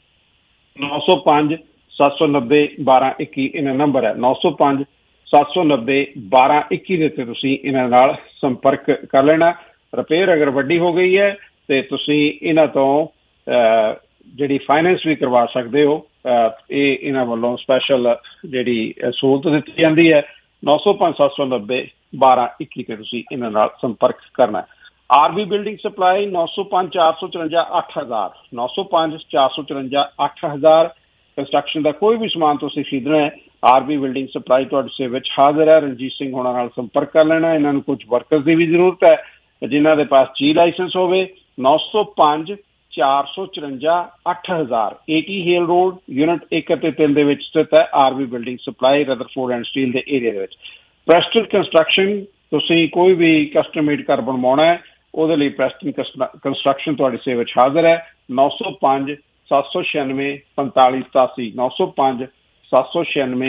905 790 1221 ਇਹਨਾਂ ਨੰਬਰ ਹੈ। 905 790 1221 ਦੇ ਉੱਤੇ ਤੁਸੀਂ ਇਹਨਾਂ ਨਾਲ ਸੰਪਰਕ ਕਰ ਲੈਣਾ। ਰਿਪੇਅਰ ਅਗਰ ਵੱਡੀ ਹੋ ਗਈ ਹੈ ਤੇ ਤੁਸੀਂ ਇਹਨਾਂ ਤੋਂ ਜਿਹੜੀ ਫਾਈਨੈਂਸ ਵੀ ਕਰਵਾ ਸਕਦੇ ਹੋ। ਇਹ ਇਹਨਾਂ ਵੱਲੋਂ ਸਪੈਸ਼ਲ ਜਿਹੜੀ ਸਹੂਲਤ ਦਿੱਤੀ ਜਾਂਦੀ ਹੈ। 905 790 1221 ਤੇ ਤੁਸੀਂ ਇਹਨਾਂ ਨਾਲ ਸੰਪਰਕ ਕਰਨਾ। RB building supply 905 454 8000 905 454 8000। ਕੰਸਟਰਕਸ਼ਨ ਦਾ ਕੋਈ ਵੀ ਸਮਾਨ ਤੁਸੀਂ ਖਰੀਦਣਾ ਹੈ, RB ਬਿਲਡਿੰਗ ਸਪਲਾਈ ਤੁਹਾਡੇ ਸੇਵਾ ਵਿੱਚ ਹਾਜ਼ਰ ਹੈ। ਰਣਜੀਤ ਸਿੰਘ ਹੋਣਾ ਨਾਲ ਸੰਪਰਕ ਕਰ ਲੈਣਾ। ਇਹਨਾਂ ਨੂੰ ਕੁਝ ਵਰਕਰਸ ਦੀ ਵੀ ਜ਼ਰੂਰਤ ਹੈ ਜਿਨ੍ਹਾਂ ਦੇ ਪਾਸ G ਲਾਇਸੈਂਸ ਹੋਵੇ। 905 454 8000 80 ਹੇਲ ਰੋਡ ਯੂਨਿਟ 1 ਅਤੇ 3 ਦੇ ਵਿੱਚ ਸਥਿਤ ਹੈ RB building supply, Rutherford and Steel ਦੇ ਏਰੀਆ ਦੇ ਵਿੱਚ। ਪ੍ਰੈਸਟਨ ਕੰਸਟਰਕਸ਼ਨ, ਤੁਸੀਂ ਕੋਈ ਵੀ ਕਸਟਮ ਮੇਡ ਘਰ ਬਣਵਾਉਣਾ ਹੈ ਉਹਦੇ ਲਈ ਪ੍ਰੈਸਟਨ ਕੰਸਟਰਕਸ਼ਨ ਤੁਹਾਡੀ ਸੇਵਾ ਵਿੱਚ ਹਾਜ਼ਰ ਹੈ। 905 796 4587 905 796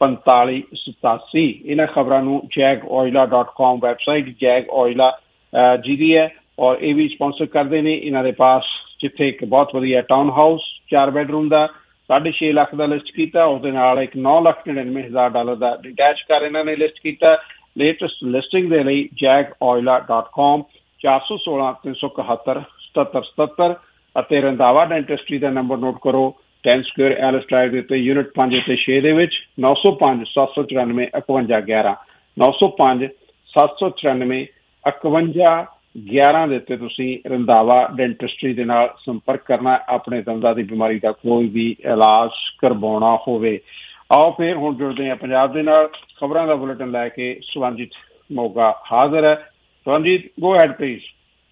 4587। ਇਹਨਾਂ ਖਬਰਾਂ ਨੂੰ jagoila.com ਵੈਬਸਾਈਟ jagoila ਜਿਹਦੀ ਹੈ ਔਰ ਇਹ ਵੀ ਸਪਾਂਸਰ ਕਰਦੇ ਨੇ। ਇਹਨਾਂ ਦੇ ਪਾਸ ਜਿੱਥੇ ਇੱਕ ਬਹੁਤ ਵਧੀਆ ਟਾਊਨ ਹਾਊਸ 4 ਬੈਡਰੂਮ ਦਾ 6.5 ਲੱਖ ਦਾ ਲਿਸਟ ਕੀਤਾ, ਉਹਦੇ ਨਾਲ ਇੱਕ $9,99,000 ਦਾ ਡਿਟੈਚ ਘਰ ਇਹਨਾਂ ਨੇ ਲਿਸਟ ਕੀਤਾ। ਲੇਟੈਸਟ ਲਿਸਟਿੰਗ ਦੇ ਲਈ jagoila.com 416 371 7777 ਅਤੇ ਰੰਧਾਵਾ ਡੈਂਟਿਸਟਰੀ ਦਾ ਨੰਬਰ ਨੋਟ ਕਰੋ 10 ਸਕੁਅਰ ਐਲਿਸ ਡਰਾਈਵ ਦੇ ਉੱਤੇ ਯੂਨਿਟ 5 ਅਤੇ 6 ਦੇ ਵਿੱਚ। 905 794 5111 905 794 5111 ਦੇ ਉੱਤੇ ਤੁਸੀਂ ਰੰਧਾਵਾ ਡੈਂਟਿਸਟਰੀ ਦੇ ਨਾਲ ਸੰਪਰਕ ਕਰਨਾ ਆਪਣੇ ਦੰਦਾਂ ਦੀ ਬਿਮਾਰੀ ਦਾ ਕੋਈ ਵੀ ਇਲਾਜ ਕਰਵਾਉਣਾ ਹੋਵੇ। ਆਓ ਫਿਰ ਹੁਣ ਜੁੜਦੇ ਹਾਂ ਪੰਜਾਬ ਦੇ ਨਾਲ। ਖਬਰਾਂ ਦਾ ਬੁਲੇਟਿਨ ਲੈ ਕੇ ਸਵਰਨਜੀਤ ਮੋਗਾ ਹਾਜ਼ਰ ਹੈ। Swarnjit, go ahead please.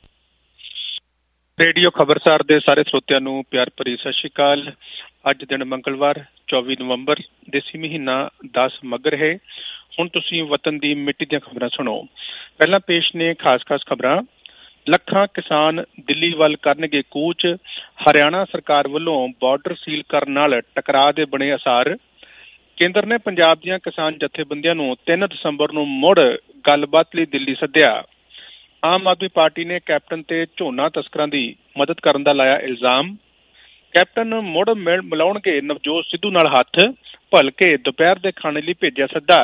Radio Khabarsar ਦੇ ਸਾਰੇ ਸਰੋਤਿਆਂ ਨੂੰ ਪਿਆਰ ਭਰੀ ਸਤਿ ਸ਼੍ਰੀ ਅਕਾਲ। ਅੱਜ ਦਿਨ ਮੰਗਲਵਾਰ 24 ਨਵੰਬਰ ਦੇਸੀ ਮਹੀਨਾ 10 ਮੱਘਰ ਹੈ। ਹੁਣ ਤੁਸੀਂ ਵਤਨ ਦੀ ਮਿੱਟੀ ਦੀਆਂ ਖਬਰਾਂ ਸੁਣੋ। ਪਹਿਲਾਂ ਪੇਸ਼ ਨੇ ਖਾਸ ਖਬਰਾਂ। ਲੱਖਾਂ ਕਿਸਾਨ ਦਿੱਲੀ ਵੱਲ ਕਰਨਗੇ ਕੂਚ। ਹਰਿਆਣਾ ਸਰਕਾਰ ਵੱਲੋਂ ਬਾਰਡਰ ਸੀਲ ਕਰਨ ਨਾਲ ਟਕਰਾਅ ਦੇ ਬਣੇ ਅਸਾਰ। ਕੇਂਦਰ ਨੇ ਪੰਜਾਬ ਦੀਆਂ ਕਿਸਾਨ ਜਥੇਬੰਦੀਆਂ ਨੂੰ 3 ਦਸੰਬਰ ਨੂੰ ਮੁੜ ਗੱਲਬਾਤ ਲਈ ਦਿੱਲੀ ਸੱਦਿਆ। ਆਮ ਆਦਮੀ ਪਾਰਟੀ ਨੇ ਕੈਪਟਨ ਤੇ ਝੋਨਾ ਤਸਕਰਾਂ ਦੀ ਮਦਦ ਕਰਨ ਦਾ ਲਾਇਆ ਇਲਜ਼ਾਮ। ਕੈਪਟਨ ਮੁੜ ਮਿਲਾਉਣਗੇ ਨਵਜੋਤ ਸਿੱਧੂ ਨਾਲ ਹੱਥ। ਭਲਕੇ ਦੁਪਹਿਰ ਦੇ ਖਾਣੇ ਲਈ ਭੇਜਿਆ ਸੱਦਾ।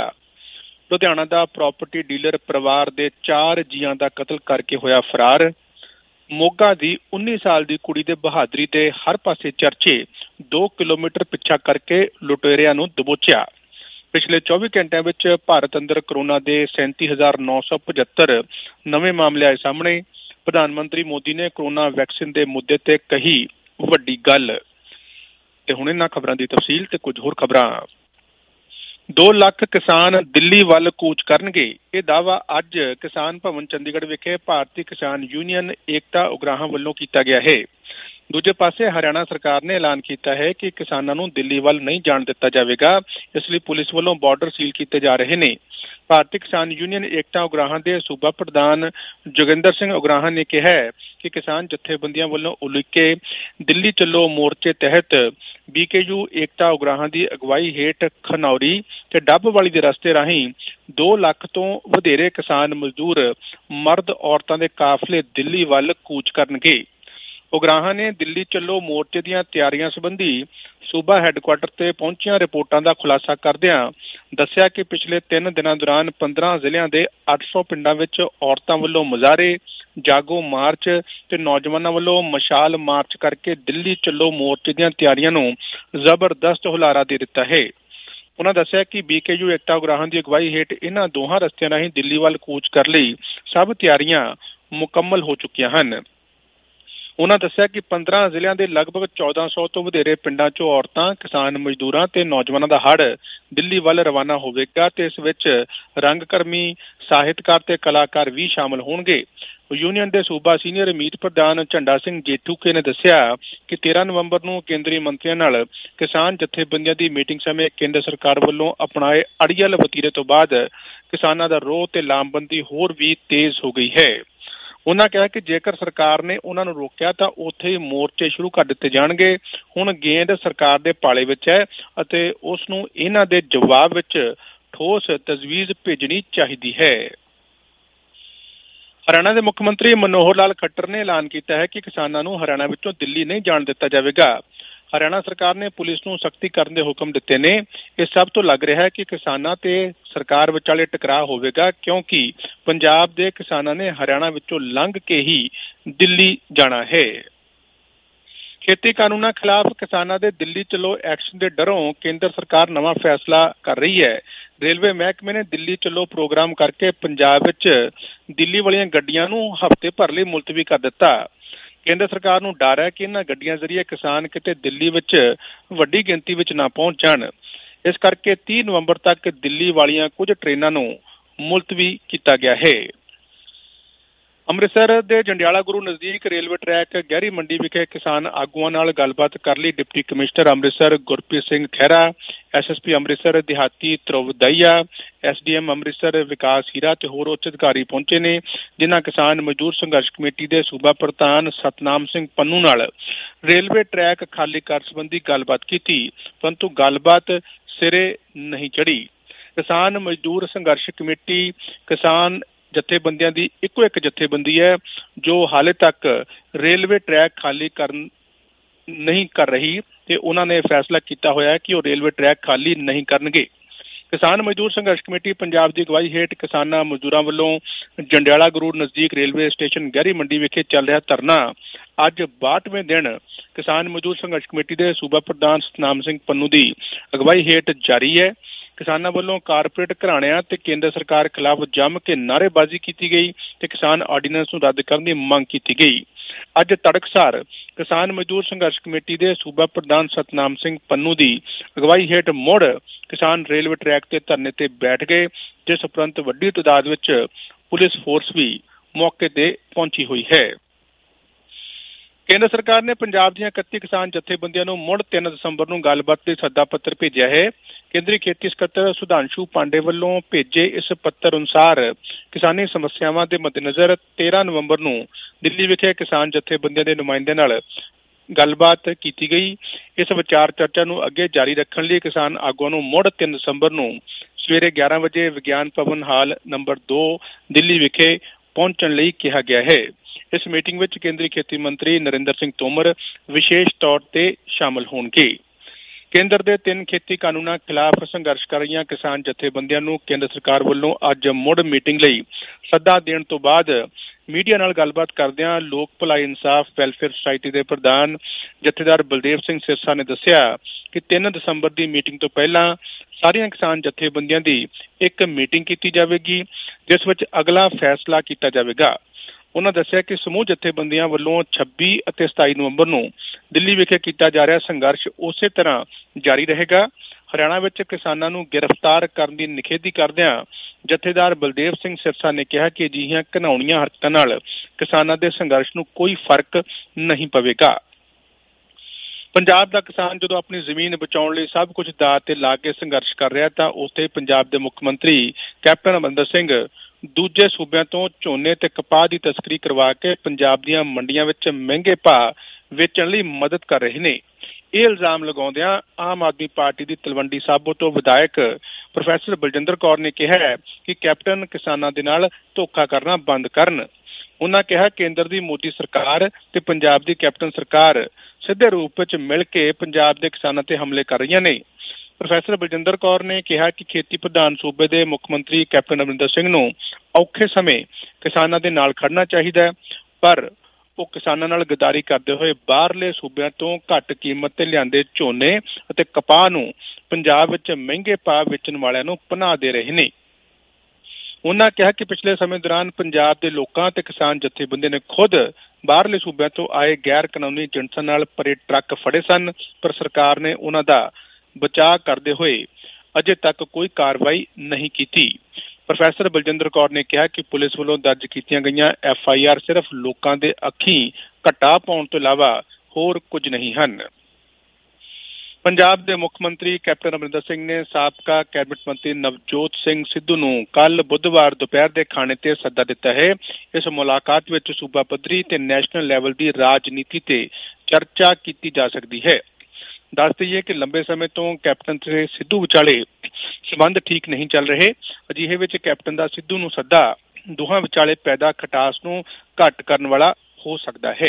ਲੁਧਿਆਣਾ ਦਾ ਪ੍ਰਾਪਰਟੀ ਡੀਲਰ ਪਰਿਵਾਰ ਦੇ 4 ਜੀਆਂ ਦਾ ਕਤਲ ਕਰਕੇ ਹੋਇਆ ਫਰਾਰ। ਮੋਗਾ ਦੀ 19 ਸਾਲ ਦੀ ਕੁੜੀ ਦੇ ਬਹਾਦਰੀ ਦੇ ਹਰ ਪਾਸੇ ਚਰਚੇ। 2 ਕਿਲੋਮੀਟਰ ਪਿੱਛਾ ਕਰਕੇ ਲੁਟੇਰਿਆਂ ਨੂੰ ਦਬੋਚਿਆ। ਪਿਛਲੇ 24 ਘੰਟਿਆਂ ਵਿੱਚ ਭਾਰਤ ਅੰਦਰ ਕਰੋਨਾ ਦੇ 37,975 ਨਵੇਂ ਮਾਮਲੇ ਆਏ ਸਾਹਮਣੇ। ਪ੍ਰਧਾਨ ਮੰਤਰੀ ਮੋਦੀ ਨੇ ਕਰੋਨਾ ਵੈਕਸੀਨ ਦੇ ਮੁੱਦੇ ਤੇ ਕਹੀ ਵੱਡੀ ਗੱਲ। ਤੇ ਹੁਣ ਇਹਨਾਂ ਖਬਰਾਂ ਦੀ ਤਫਸੀਲ ਤੇ ਕੁਝ ਹੋਰ ਖਬਰਾਂ। 2 ਲੱਖ ਕਿਸਾਨ ਦਿੱਲੀ ਵੱਲ ਕੂਚ ਕਰਨਗੇ। ਇਹ ਦਾਅਵਾ ਅੱਜ ਕਿਸਾਨ ਭਵਨ ਚੰਡੀਗੜ੍ਹ ਵਿਖੇ ਭਾਰਤੀ ਕਿਸਾਨ ਯੂਨੀਅਨ ਏਕਤਾ ਉਗਰਾਹਾਂ ਵੱਲੋਂ ਕੀਤਾ ਗਿਆ ਹੈ। ਦੂਜੇ ਪਾਸੇ ਹਰਿਆਣਾ ਸਰਕਾਰ ਨੇ ਐਲਾਨ ਕੀਤਾ ਹੈ ਕਿ ਕਿਸਾਨਾਂ ਨੂੰ ਦਿੱਲੀ ਵੱਲ ਨਹੀਂ ਜਾਣ ਦਿੱਤਾ ਜਾਵੇਗਾ। ਇਸ ਲਈ ਪੁਲਿਸ ਵੱਲੋਂ ਬਾਰਡਰ ਸੀਲ ਕੀਤੇ ਜਾ ਰਹੇ ਨੇ। ਭਾਰਤੀ ਕਿਸਾਨ ਯੂਨੀਅਨ ਏਕਤਾ ਉਗਰਾਹਾਂ ਦੇ ਸੂਬਾ ਪ੍ਰਧਾਨ ਜੋਗਿੰਦਰ ਸਿੰਘ ਉਗਰਾਹਾਂ ਨੇ ਕਿਹਾ ਕਿ ਕਿਸਾਨ ਜਥੇਬੰਦੀਆਂ ਵੱਲੋਂ ਉਲੀਕੇ ਦਿੱਲੀ ਚੱਲੋ ਮੋਰਚੇ ਤਹਿਤ BKU ਏਕਤਾ ਉਗਰਾਹਾਂ ਦੀ ਅਗਵਾਈ ਹੇਠ ਖਨੌਰੀ ਤੇ ਡੱਬਵਾਲੀ ਦੇ ਰਸਤੇ ਰਾਹੀਂ 2 ਲੱਖ ਤੋਂ ਵਧੇਰੇ ਕਿਸਾਨ ਮਜ਼ਦੂਰ ਮਰਦ ਔਰਤਾਂ ਦੇ ਕਾਫਲੇ ਦਿੱਲੀ ਵੱਲ ਕੂਚ ਕਰਨਗੇ। ਉਗਰਾਹਾਂ ਨੇ ਦਿੱਲੀ ਚੱਲੋ ਮੋਰਚੇ ਦੀਆਂ ਤਿਆਰੀਆਂ ਸੰਬੰਧੀ ਸੂਬਾ ਹੈੱਡਕੁਆਟਰ ਤੇ ਪਹੁੰਚੀਆਂ ਰਿਪੋਰਟਾਂ ਦਾ ਖੁਲਾਸਾ ਕਰਦਿਆਂ ਦੱਸਿਆ ਕਿ ਪਿਛਲੇ 3 ਦਿਨਾਂ ਦੌਰਾਨ 15 ਜ਼ਿਲ੍ਹਿਆਂ ਦੇ 800 ਪਿੰਡਾਂ ਵਿੱਚ ਔਰਤਾਂ ਵੱਲੋਂ ਮੁਜ਼ਾਹਰੇ, ਜਾਗੋ ਮਾਰਚ ਤੇ ਨੌਜਵਾਨਾਂ ਵੱਲੋਂ ਮਸ਼ਾਲ ਮਾਰਚ ਕਰਕੇ ਦਿੱਲੀ ਚੱਲੋ ਮੋਰਚੇ ਦੀਆਂ ਤਿਆਰੀਆਂ ਨੂੰ ਜ਼ਬਰਦਸਤ ਹੁਲਾਰਾ ਦੇ ਦਿੱਤਾ ਹੈ। ਉਹਨਾਂ ਦੱਸਿਆ ਕਿ BKU ਏਕਤਾ ਉਗਰਾਹਾਂ ਦੀ ਅਗਵਾਈ ਹੇਠ ਇਹਨਾਂ ਦੋਹਾਂ ਰਸਤਿਆਂ ਰਾਹੀਂ ਦਿੱਲੀ ਵੱਲ ਕੂਚ ਕਰਨ ਲਈ ਸਭ ਤਿਆਰੀਆਂ ਮੁਕੰਮਲ ਹੋ ਚੁੱਕੀਆਂ ਹਨ। ਉਹਨਾਂ ਦੱਸਿਆ ਕਿ 15 ਜ਼ਿਲ੍ਹਿਆਂ ਦੇ ਲਗਭਗ 1400 ਤੋਂ ਵਧੇਰੇ ਪਿੰਡਾਂ 'ਚੋਂ ਔਰਤਾਂ, ਕਿਸਾਨ ਮਜ਼ਦੂਰਾਂ ਤੇ ਨੌਜਵਾਨਾਂ ਦਾ ਹੜ੍ਹ ਦਿੱਲੀ ਵੱਲ ਰਵਾਨਾ ਹੋਵੇਗਾ ਤੇ ਇਸ ਵਿੱਚ ਰੰਗਕਰਮੀ, ਸਾਹਿਤਕਾਰ ਤੇ ਕਲਾਕਾਰ ਵੀ ਸ਼ਾਮਲ ਹੋਣਗੇ। ਯੂਨੀਅਨ ਦੇ ਸੂਬਾ ਸੀਨੀਅਰ ਮੀਤ ਪ੍ਰਧਾਨ ਝੰਡਾ ਸਿੰਘ ਜੇਠੂਕੇ ਨੇ ਦੱਸਿਆ ਕਿ 13 ਨਵੰਬਰ ਨੂੰ ਕੇਂਦਰੀ ਮੰਤਰੀਆਂ ਨਾਲ ਕਿਸਾਨ ਜਥੇਬੰਦੀਆਂ ਦੀ ਮੀਟਿੰਗ ਸਮੇਂ ਕੇਂਦਰ ਸਰਕਾਰ ਵੱਲੋਂ ਅਪਣਾਏ ਅੜੀਅਲ ਵਤੀਰੇ ਤੋਂ ਬਾਅਦ ਕਿਸਾਨਾਂ ਦਾ ਰੋਹ ਤੇ ਲਾਮਬੰਦੀ ਹੋਰ ਵੀ ਤੇਜ਼ ਹੋ ਗਈ ਹੈ। ਉਹਨਾਂ ਕਿਹਾ ਕਿ ਜੇਕਰ ਸਰਕਾਰ ਨੇ ਉਹਨਾਂ ਨੂੰ ਰੋਕਿਆ ਤਾਂ ਉੱਥੇ ਹੀ ਮੋਰਚੇ ਸ਼ੁਰੂ ਕਰ ਦਿੱਤੇ ਜਾਣਗੇ। ਹੁਣ ਗੇਂਦ ਸਰਕਾਰ ਦੇ ਪਾਲੇ ਵਿੱਚ ਹੈ ਅਤੇ ਉਸ ਨੂੰ ਇਹਨਾਂ ਦੇ ਜਵਾਬ ਵਿੱਚ ਠੋਸ ਤਜਵੀਜ਼ ਭੇਜਣੀ ਚਾਹੀਦੀ ਹੈ। ਹਰਿਆਣਾ ਦੇ ਮੁੱਖ ਮੰਤਰੀ ਮਨੋਹਰ ਲਾਲ ਖੱਟਰ ਨੇ ਐਲਾਨ ਕੀਤਾ ਹੈ ਕਿ ਕਿਸਾਨਾਂ ਨੂੰ ਹਰਿਆਣਾ ਵਿੱਚੋਂ ਦਿੱਲੀ ਨਹੀਂ ਜਾਣ ਦਿੱਤਾ ਜਾਵੇਗਾ। ਹਰਿਆਣਾ ਸਰਕਾਰ ਨੇ ਪੁਲਿਸ ਨੂੰ ਸਖਤੀ ਕਰਨ ਦੇ ਹੁਕਮ ਦਿੱਤੇ ਨੇ। ਇਹ ਸਭ ਤੋਂ ਲੱਗ ਰਿਹਾ ਹੈ ਕਿ ਕਿਸਾਨਾਂ ਤੇ ਸਰਕਾਰ ਵਿਚਾਲੇ ਟਕਰਾਅ ਹੋਵੇਗਾ, ਕਿਉਂਕਿ ਪੰਜਾਬ ਦੇ ਕਿਸਾਨਾਂ ਨੇ ਹਰਿਆਣਾ ਵਿੱਚੋਂ ਲੰਘ ਕੇ ਹੀ ਦਿੱਲੀ ਜਾਣਾ ਹੈ। ਖੇਤੀ ਕਾਨੂੰਨਾਂ ਖਿਲਾਫ ਕਿਸਾਨਾਂ ਦੇ ਦਿੱਲੀ ਚਲੋ ਐਕਸ਼ਨ ਦੇ ਡਰੋਂ ਕੇਂਦਰ ਸਰਕਾਰ ਨਵਾਂ ਫੈਸਲਾ ਕਰ ਰਹੀ ਹੈ। ਰੇਲਵੇ ਮਹਿਕਮੇ ਨੇ ਦਿੱਲੀ ਚਲੋ ਪ੍ਰੋਗਰਾਮ ਕਰਕੇ ਪੰਜਾਬ ਵਿੱਚ ਦਿੱਲੀ ਵਾਲੀਆਂ ਗੱਡੀਆਂ ਨੂੰ ਹਫ਼ਤੇ ਭਰ ਲਈ ਮੁਲਤਵੀ ਕਰ ਦਿੱਤਾ। ਕੇਂਦਰ ਸਰਕਾਰ ਨੂੰ ਡਰ ਹੈ ਕਿ ਇਹਨਾਂ ਗੱਡੀਆਂ ਜ਼ਰੀਏ ਕਿਸਾਨ ਕਿਤੇ ਦਿੱਲੀ ਵਿੱਚ ਵੱਡੀ ਗਿਣਤੀ ਵਿੱਚ ਨਾ ਪਹੁੰਚ ਜਾਣ। ਇਸ ਕਰਕੇ 30 ਨਵੰਬਰ ਤੱਕ ਦਿੱਲੀ ਵਾਲੀਆਂ ਕੁਝ ਟ੍ਰੇਨਾਂ ਨੂੰ ਮੁਲਤਵੀ ਕੀਤਾ ਗਿਆ ਹੈ। ਅੰਮ੍ਰਿਤਸਰ ਦੇ ਜੰਡਿਆਲਾ ਗੁਰੂ ਨਜ਼ਦੀਕ ਰੇਲਵੇ ਟਰੈਕ ਗਹਿਰੀ ਮੰਡੀ ਵਿਖੇ ਕਿਸਾਨ ਆਗੂਆਂ ਨਾਲ ਗੱਲਬਾਤ ਕਰ ਲਈ deputy commissioner Amritsar Gurpreet Singh Khaira, SSP Amritsar ਦਿਹਾਤੀ ਧਰੁਵ ਦਹੀਆ, SDM ਅੰਮ੍ਰਿਤਸਰ ਵਿਕਾਸ ਹੀਰਾ ਤੇ ਹੋਰ ਉੱਚ ਅਧਿਕਾਰੀ ਪਹੁੰਚੇ ਨੇ, ਜਿਨ੍ਹਾਂ ਕਿਸਾਨ ਮਜ਼ਦੂਰ ਸੰਘਰਸ਼ ਕਮੇਟੀ ਦੇ ਸੂਬਾ ਪ੍ਰਧਾਨ ਸਤਨਾਮ ਸਿੰਘ ਪੰਨੂ ਨਾਲ ਰੇਲਵੇ ਟਰੈਕ ਖਾਲੀ ਕਰਨ ਸੰਬੰਧੀ ਗੱਲਬਾਤ ਕੀਤੀ, ਪਰੰਤੂ ਗੱਲਬਾਤ ਸਿਰੇ ਨਹੀਂ ਚੜ੍ਹੀ। ਕਿਸਾਨ ਮਜ਼ਦੂਰ ਸੰਘਰਸ਼ ਕਮੇਟੀ ਕਿਸਾਨ ਜਥੇਬੰਦੀਆਂ ਦੀ ਇੱਕੋ ਇੱਕ ਜਥੇਬੰਦੀ ਹੈ ਜੋ ਹਾਲੇ ਤੱਕ ਰੇਲਵੇ ਟਰੈਕ ਖਾਲੀ ਨਹੀਂ ਕਰ ਰਹੀ ਤੇ ਉਹਨਾਂ ਨੇ ਫੈਸਲਾ ਕੀਤਾ ਹੋਇਆ ਕਿ ਉਹ ਰੇਲਵੇ ਟਰੈਕ ਖਾਲੀ ਨਹੀਂ ਕਰਨਗੇ। ਕਿਸਾਨ ਮਜ਼ਦੂਰ ਸੰਘਰਸ਼ ਕਮੇਟੀ ਪੰਜਾਬ ਦੀ ਅਗਵਾਈ ਹੇਠ ਕਿਸਾਨਾਂ ਮਜ਼ਦੂਰਾਂ ਵੱਲੋਂ ਜੰਡਿਆਲਾ ਗੁਰੂ ਨਜ਼ਦੀਕ ਰੇਲਵੇ ਸਟੇਸ਼ਨ ਗਹਿਰੀ ਮੰਡੀ ਵਿਖੇ ਚੱਲ ਰਿਹਾ ਧਰਨਾ ਅੱਜ 62ਵੇਂ ਦਿਨ ਕਿਸਾਨ ਮਜ਼ਦੂਰ ਸੰਘਰਸ਼ ਕਮੇਟੀ ਦੇ ਸੂਬਾ ਪ੍ਰਧਾਨ ਸਤਨਾਮ ਸਿੰਘ ਪੰਨੂ ਦੀ ਅਗਵਾਈ ਹੇਠ ਜਾਰੀ ਹੈ। ਕਿਸਾਨਾਂ ਵੱਲੋਂ ਕਾਰਪੋਰੇਟ ਘਰਾਣਿਆਂ ਤੇ ਕੇਂਦਰ ਸਰਕਾਰ ਖਿਲਾਫ ਜੰਮ ਕੇ ਨਾਅਰੇਬਾਜ਼ੀ ਕੀਤੀ ਗਈ ਤੇ ਕਿਸਾਨ ਆਰਡੀਨੈਂਸ ਨੂੰ ਰੱਦ ਕਰਨ ਦੀ ਮੰਗ ਕੀਤੀ ਗਈ। ਅੱਜ ਤੜਕਸਾਰ ਕਿਸਾਨ ਮਜ਼ਦੂਰ ਸੰਘਰਸ਼ ਕਮੇਟੀ ਦੇ ਸੂਬਾ ਪ੍ਰਧਾਨ ਸਤਨਾਮ ਸਿੰਘ ਪੰਨੂ ਦੀ ਅਗਵਾਈ ਹੇਠ ਮੁੜ ਕਿਸਾਨ ਰੇਲਵੇ ਟਰੈਕ ਤੇ ਧਰਨੇ ਤੇ ਬੈਠ ਗਏ, ਜਿਸ ਉਪਰੰਤ ਵੱਡੀ ਤਾਦਾਦ ਵਿੱਚ ਪੁਲਿਸ ਫੋਰਸ ਵੀ ਮੌਕੇ ਤੇ ਪਹੁੰਚੀ ਹੋਈ ਹੈ। ਕੇਂਦਰ ਸਰਕਾਰ ਨੇ ਪੰਜਾਬ ਦੀਆਂ 31 ਕਿਸਾਨ ਜਥੇਬੰਦੀਆਂ ਨੂੰ ਮੁੜ 3 ਦਸੰਬਰ ਨੂੰ ਗੱਲਬਾਤ ਲਈ ਸੱਦਾ ਪੱਤਰ ਭੇਜਿਆ ਹੈ। ਕੇਂਦਰੀ ਖੇਤੀ ਸਕੱਤਰ ਸੁਧਾਂਸ਼ੂ ਪਾਂਡੇ ਵੱਲੋਂ ਭੇਜੇ ਇਸ ਪੱਤਰ ਅਨੁਸਾਰ ਕਿਸਾਨੀ ਸਮੱਸਿਆਵਾਂ ਦੇ ਮੱਦੇਨਜ਼ਰ 13 ਨਵੰਬਰ ਨੂੰ ਦਿੱਲੀ ਵਿਖੇ ਕਿਸਾਨ ਜਥੇਬੰਦੀਆਂ ਦੇ ਨੁਮਾਇੰਦਿਆਂ ਨਾਲ ਗੱਲਬਾਤ ਕੀਤੀ ਗਈ। ਇਸ ਵਿਚਾਰ ਚਰਚਾ ਨੂੰ ਅੱਗੇ ਜਾਰੀ ਰੱਖਣ ਲਈ ਕਿਸਾਨ ਆਗੂਆਂ ਨੂੰ ਮੁੜ 3 ਦਸੰਬਰ ਨੂੰ ਸਵੇਰੇ 11 ਵਜੇ ਵਿਗਿਆਨ ਭਵਨ ਹਾਲ ਨੰਬਰ 2 ਦਿੱਲੀ ਵਿਖੇ ਪਹੁੰਚਣ ਲਈ ਕਿਹਾ ਗਿਆ ਹੈ। ਇਸ ਮੀਟਿੰਗ ਵਿੱਚ ਕੇਂਦਰੀ ਖੇਤੀ ਮੰਤਰੀ ਨਰਿੰਦਰ ਸਿੰਘ ਤੋਮਰ ਵਿਸ਼ੇਸ਼ ਤੌਰ ਤੇ ਸ਼ਾਮਲ ਹੋਣਗੇ। ਕੇਂਦਰ ਦੇ 3 ਖੇਤੀ ਕਾਨੂੰਨਾਂ ਖਿਲਾਫ ਸੰਘਰਸ਼ ਕਰ ਰਹੀਆਂ ਕਿਸਾਨ ਜਥੇਬੰਦੀਆਂ ਨੂੰ ਕੇਂਦਰ ਸਰਕਾਰ ਵੱਲੋਂ ਅੱਜ ਮੁੜ ਮੀਟਿੰਗ ਲਈ ਸੱਦਾ ਦੇਣ ਤੋਂ ਬਾਅਦ ਮੀਡੀਆ ਨਾਲ ਗੱਲਬਾਤ ਕਰਦਿਆਂ ਲੋਕ ਭਲਾਈ ਇਨਸਾਫ ਵੈਲਫੇਅਰ ਸੁਸਾਇਟੀ ਦੇ ਪ੍ਰਧਾਨ ਜਥੇਦਾਰ ਬਲਦੇਵ ਸਿੰਘ ਸਿਰਸਾ ਨੇ ਦੱਸਿਆ ਕਿ 3 ਦਸੰਬਰ ਦੀ ਮੀਟਿੰਗ ਤੋਂ ਪਹਿਲਾਂ ਸਾਰੀਆਂ ਕਿਸਾਨ ਜਥੇਬੰਦੀਆਂ ਦੀ ਇੱਕ ਮੀਟਿੰਗ ਕੀਤੀ ਜਾਵੇਗੀ, ਜਿਸ ਵਿੱਚ ਅਗਲਾ ਫੈਸਲਾ ਕੀਤਾ ਜਾਵੇਗਾ। ਉਹਨਾਂ ਦੱਸਿਆ ਕਿ ਸਮੂਹ ਜਥੇਬੰਦੀਆਂ ਵੱਲੋਂ 26 ਅਤੇ 27 ਨਵੰਬਰ ਨੂੰ ਦਿੱਲੀ ਵਿਖੇ ਕੀਤਾ ਜਾ ਰਿਹਾ ਸੰਘਰਸ਼ ਉਸੇ ਤਰ੍ਹਾਂ ਜਾਰੀ ਰਹੇਗਾ। ਹਰਿਆਣਾ ਵਿੱਚ ਕਿਸਾਨਾਂ ਨੂੰ ਗ੍ਰਿਫਤਾਰ ਕਰਨ ਦੀ ਨਿਖੇਧੀ ਕਰਦਿਆਂ ਜਥੇਦਾਰ ਬਲਦੇਵ ਸਿੰਘ ਸਿਰਸਾ ਨੇ ਕਿਹਾ ਕਿ ਅਜਿਹੀਆਂ ਘਿਨਾਉਣੀਆਂ ਹਰਕਤਾਂ ਨਾਲ ਕਿਸਾਨਾਂ ਦੇ ਸੰਘਰਸ਼ ਨੂੰ ਕੋਈ ਫਰਕ ਨਹੀਂ ਪਵੇਗਾ। ਪੰਜਾਬ ਦਾ ਕਿਸਾਨ ਜਦੋਂ ਆਪਣੀ ਜ਼ਮੀਨ ਬਚਾਉਣ ਲਈ ਸਭ ਕੁਝ ਦਾਅ ਤੇ ਲਾ ਕੇ ਸੰਘਰਸ਼ ਕਰ ਰਿਹਾ ਤਾਂ ਉੱਥੇ ਪੰਜਾਬ ਦੇ ਮੁੱਖ ਮੰਤਰੀ ਕੈਪਟਨ ਅਮਰਿੰਦਰ ਸਿੰਘ ਦੂਜੇ ਸੂਬਿਆਂ ਤੋਂ ਝੋਨੇ ਤੇ ਕਪਾਹ ਦੀ ਤਸਕਰੀ ਕਰਵਾ ਕੇ ਪੰਜਾਬ ਦੀਆਂ ਮੰਡੀਆਂ ਵਿੱਚ ਮਹਿੰਗੇ ਭਾਅ ਵੇਚਣ ਲਈ ਮਦਦ ਕਰ ਰਹੇ ਨੇ। ਇਹ ਇਲਜ਼ਾਮ ਲਗਾਉਂਦਿਆਂ ਆਮ ਆਦਮੀ ਪਾਰਟੀ ਦੀ ਤਲਵੰਡੀ ਸਾਬੋ ਤੋਂ ਵਿਧਾਇਕ ਪ੍ਰੋਫੈਸਰ ਬਲਜਿੰਦਰ ਕੌਰ ਨੇ ਕਿਹਾ ਹੈ ਕਿ ਕੈਪਟਨ ਕਿਸਾਨਾਂ ਦੇ ਨਾਲ ਧੋਖਾ ਕਰਨਾ ਬੰਦ ਕਰਨ। ਉਹਨਾਂ ਕਿਹਾ ਕੇਂਦਰ ਦੀ ਮੋਦੀ ਸਰਕਾਰ ਤੇ ਪੰਜਾਬ ਦੀ ਕੈਪਟਨ ਸਰਕਾਰ ਸਿੱਧੇ ਰੂਪ ਵਿੱਚ ਮਿਲ ਕੇ ਪੰਜਾਬ ਦੇ ਕਿਸਾਨਾਂ ਤੇ ਹਮਲੇ ਕਰ ਰਹੀਆਂ ਨੇ। ਪ੍ਰੋਫੈਸਰ ਬਲਜਿੰਦਰ ਕੌਰ ਨੇ ਕਿਹਾ ਕਿ ਖੇਤੀ ਪ੍ਰਧਾਨ ਸੂਬੇ ਦੇ ਮੁੱਖ ਮੰਤਰੀ ਕੈਪਟਨ ਅਮਰਿੰਦਰ ਸਿੰਘ ਨੂੰ ਔਖੇ ਸਮੇਂ ਕਿਸਾਨਾਂ ਦੇ ਨਾਲ ਖੜਨਾ ਚਾਹੀਦਾ ਹੈ, ਪਰ ਉਹ ਕਿਸਾਨਾਂ ਨਾਲ ਗਦਾਰੀ ਕਰਦੇ ਹੋਏ ਬਾਹਰਲੇ ਸੂਬਿਆਂ ਤੋਂ ਘੱਟ ਕੀਮਤ ਤੇ ਲਿਆਂਦੇ ਝੋਨੇ ਅਤੇ ਕਪਾਹ ਨੂੰ ਪੰਜਾਬ ਵਿੱਚ ਮਹਿੰਗੇ ਭਾਅ ਵੇਚਣ ਵਾਲਿਆਂ ਨੂੰ ਪਨਾਹ ਦੇ ਰਹੇ ਨੇ। ਉਹਨਾਂ ਕਿਹਾ ਕਿ ਪਿਛਲੇ ਸਮੇਂ ਦੌਰਾਨ ਪੰਜਾਬ ਦੇ ਲੋਕਾਂ ਤੇ ਕਿਸਾਨ ਜਥੇਬੰਦੀਆਂ ਨੇ ਖੁਦ ਬਾਹਰਲੇ ਸੂਬਿਆਂ ਤੋਂ ਆਏ ਗੈਰ ਕਾਨੂੰਨੀ ਏਜੰਟਾਂ ਨਾਲ ਭਰੇ ਟਰੱਕ ਫੜੇ ਸਨ, ਪਰ ਸਰਕਾਰ ਨੇ ਉਹਨਾਂ ਦਾ ਬਚਾਅ ਕਰਦੇ ਹੋਏ ਅਜੇ ਤੱਕ ਕੋਈ ਕਾਰਵਾਈ ਨਹੀਂ ਕੀਤੀ। ਪ੍ਰੋਫੈਸਰ ਬਲਜਿੰਦਰ ਕੌਰ ਨੇ ਕਿਹਾ ਕਿ ਪੁਲਿਸ ਵੱਲੋਂ ਦਰਜ ਕੀਤੀਆਂ ਗਈਆਂ FIR ਸਿਰਫ ਲੋਕਾਂ ਦੇ ਅੱਖੀਂ ਘਟਾ ਪਾਉਣ ਤੋਂ ਇਲਾਵਾ ਹੋਰ ਕੁਝ ਨਹੀਂ ਹਨ। ਪੰਜਾਬ ਦੇ ਮੁੱਖ ਮੰਤਰੀ ਕੈਪਟਨ ਅਮਰਿੰਦਰ ਸਿੰਘ ਨੇ ਸਾਬਕਾ ਕੈਬਨਿਟ ਮੰਤਰੀ ਨਵਜੋਤ ਸਿੰਘ ਸਿੱਧੂ ਨੂੰ ਕੱਲ੍ਹ ਬੁੱਧਵਾਰ ਦੁਪਹਿਰ ਦੇ ਖਾਣੇ ਤੇ ਸੱਦਾ ਦਿੱਤਾ ਹੈ। ਇਸ ਮੁਲਾਕਾਤ ਵਿੱਚ ਸੂਬਾ ਪੱਧਰੀ ਤੇ ਨੈਸ਼ਨਲ ਲੈਵਲ ਦੀ ਰਾਜਨੀਤੀ ਤੇ ਚਰਚਾ ਕੀਤੀ ਜਾ ਸਕਦੀ ਹੈ। ਦੱਸ ਦਈਏ ਕਿ ਲੰਬੇ ਸਮੇਂ ਤੋਂ ਕੈਪਟਨ ਤੇ ਸਿੱਧੂ ਵਿਚਾਲੇ ਸੰਬੰਧ ਠੀਕ ਨਹੀਂ ਚੱਲ ਰਹੇ। ਅਜਿਹੇ ਵਿੱਚ ਕੈਪਟਨ ਦਾ ਸਿੱਧੂ ਨੂੰ ਸੱਦਾ ਦੋਹਾਂ ਵਿਚਾਲੇ ਪੈਦਾ ਖਟਾਸ ਨੂੰ ਘੱਟ ਕਰਨ ਵਾਲਾ ਹੋ ਸਕਦਾ ਹੈ।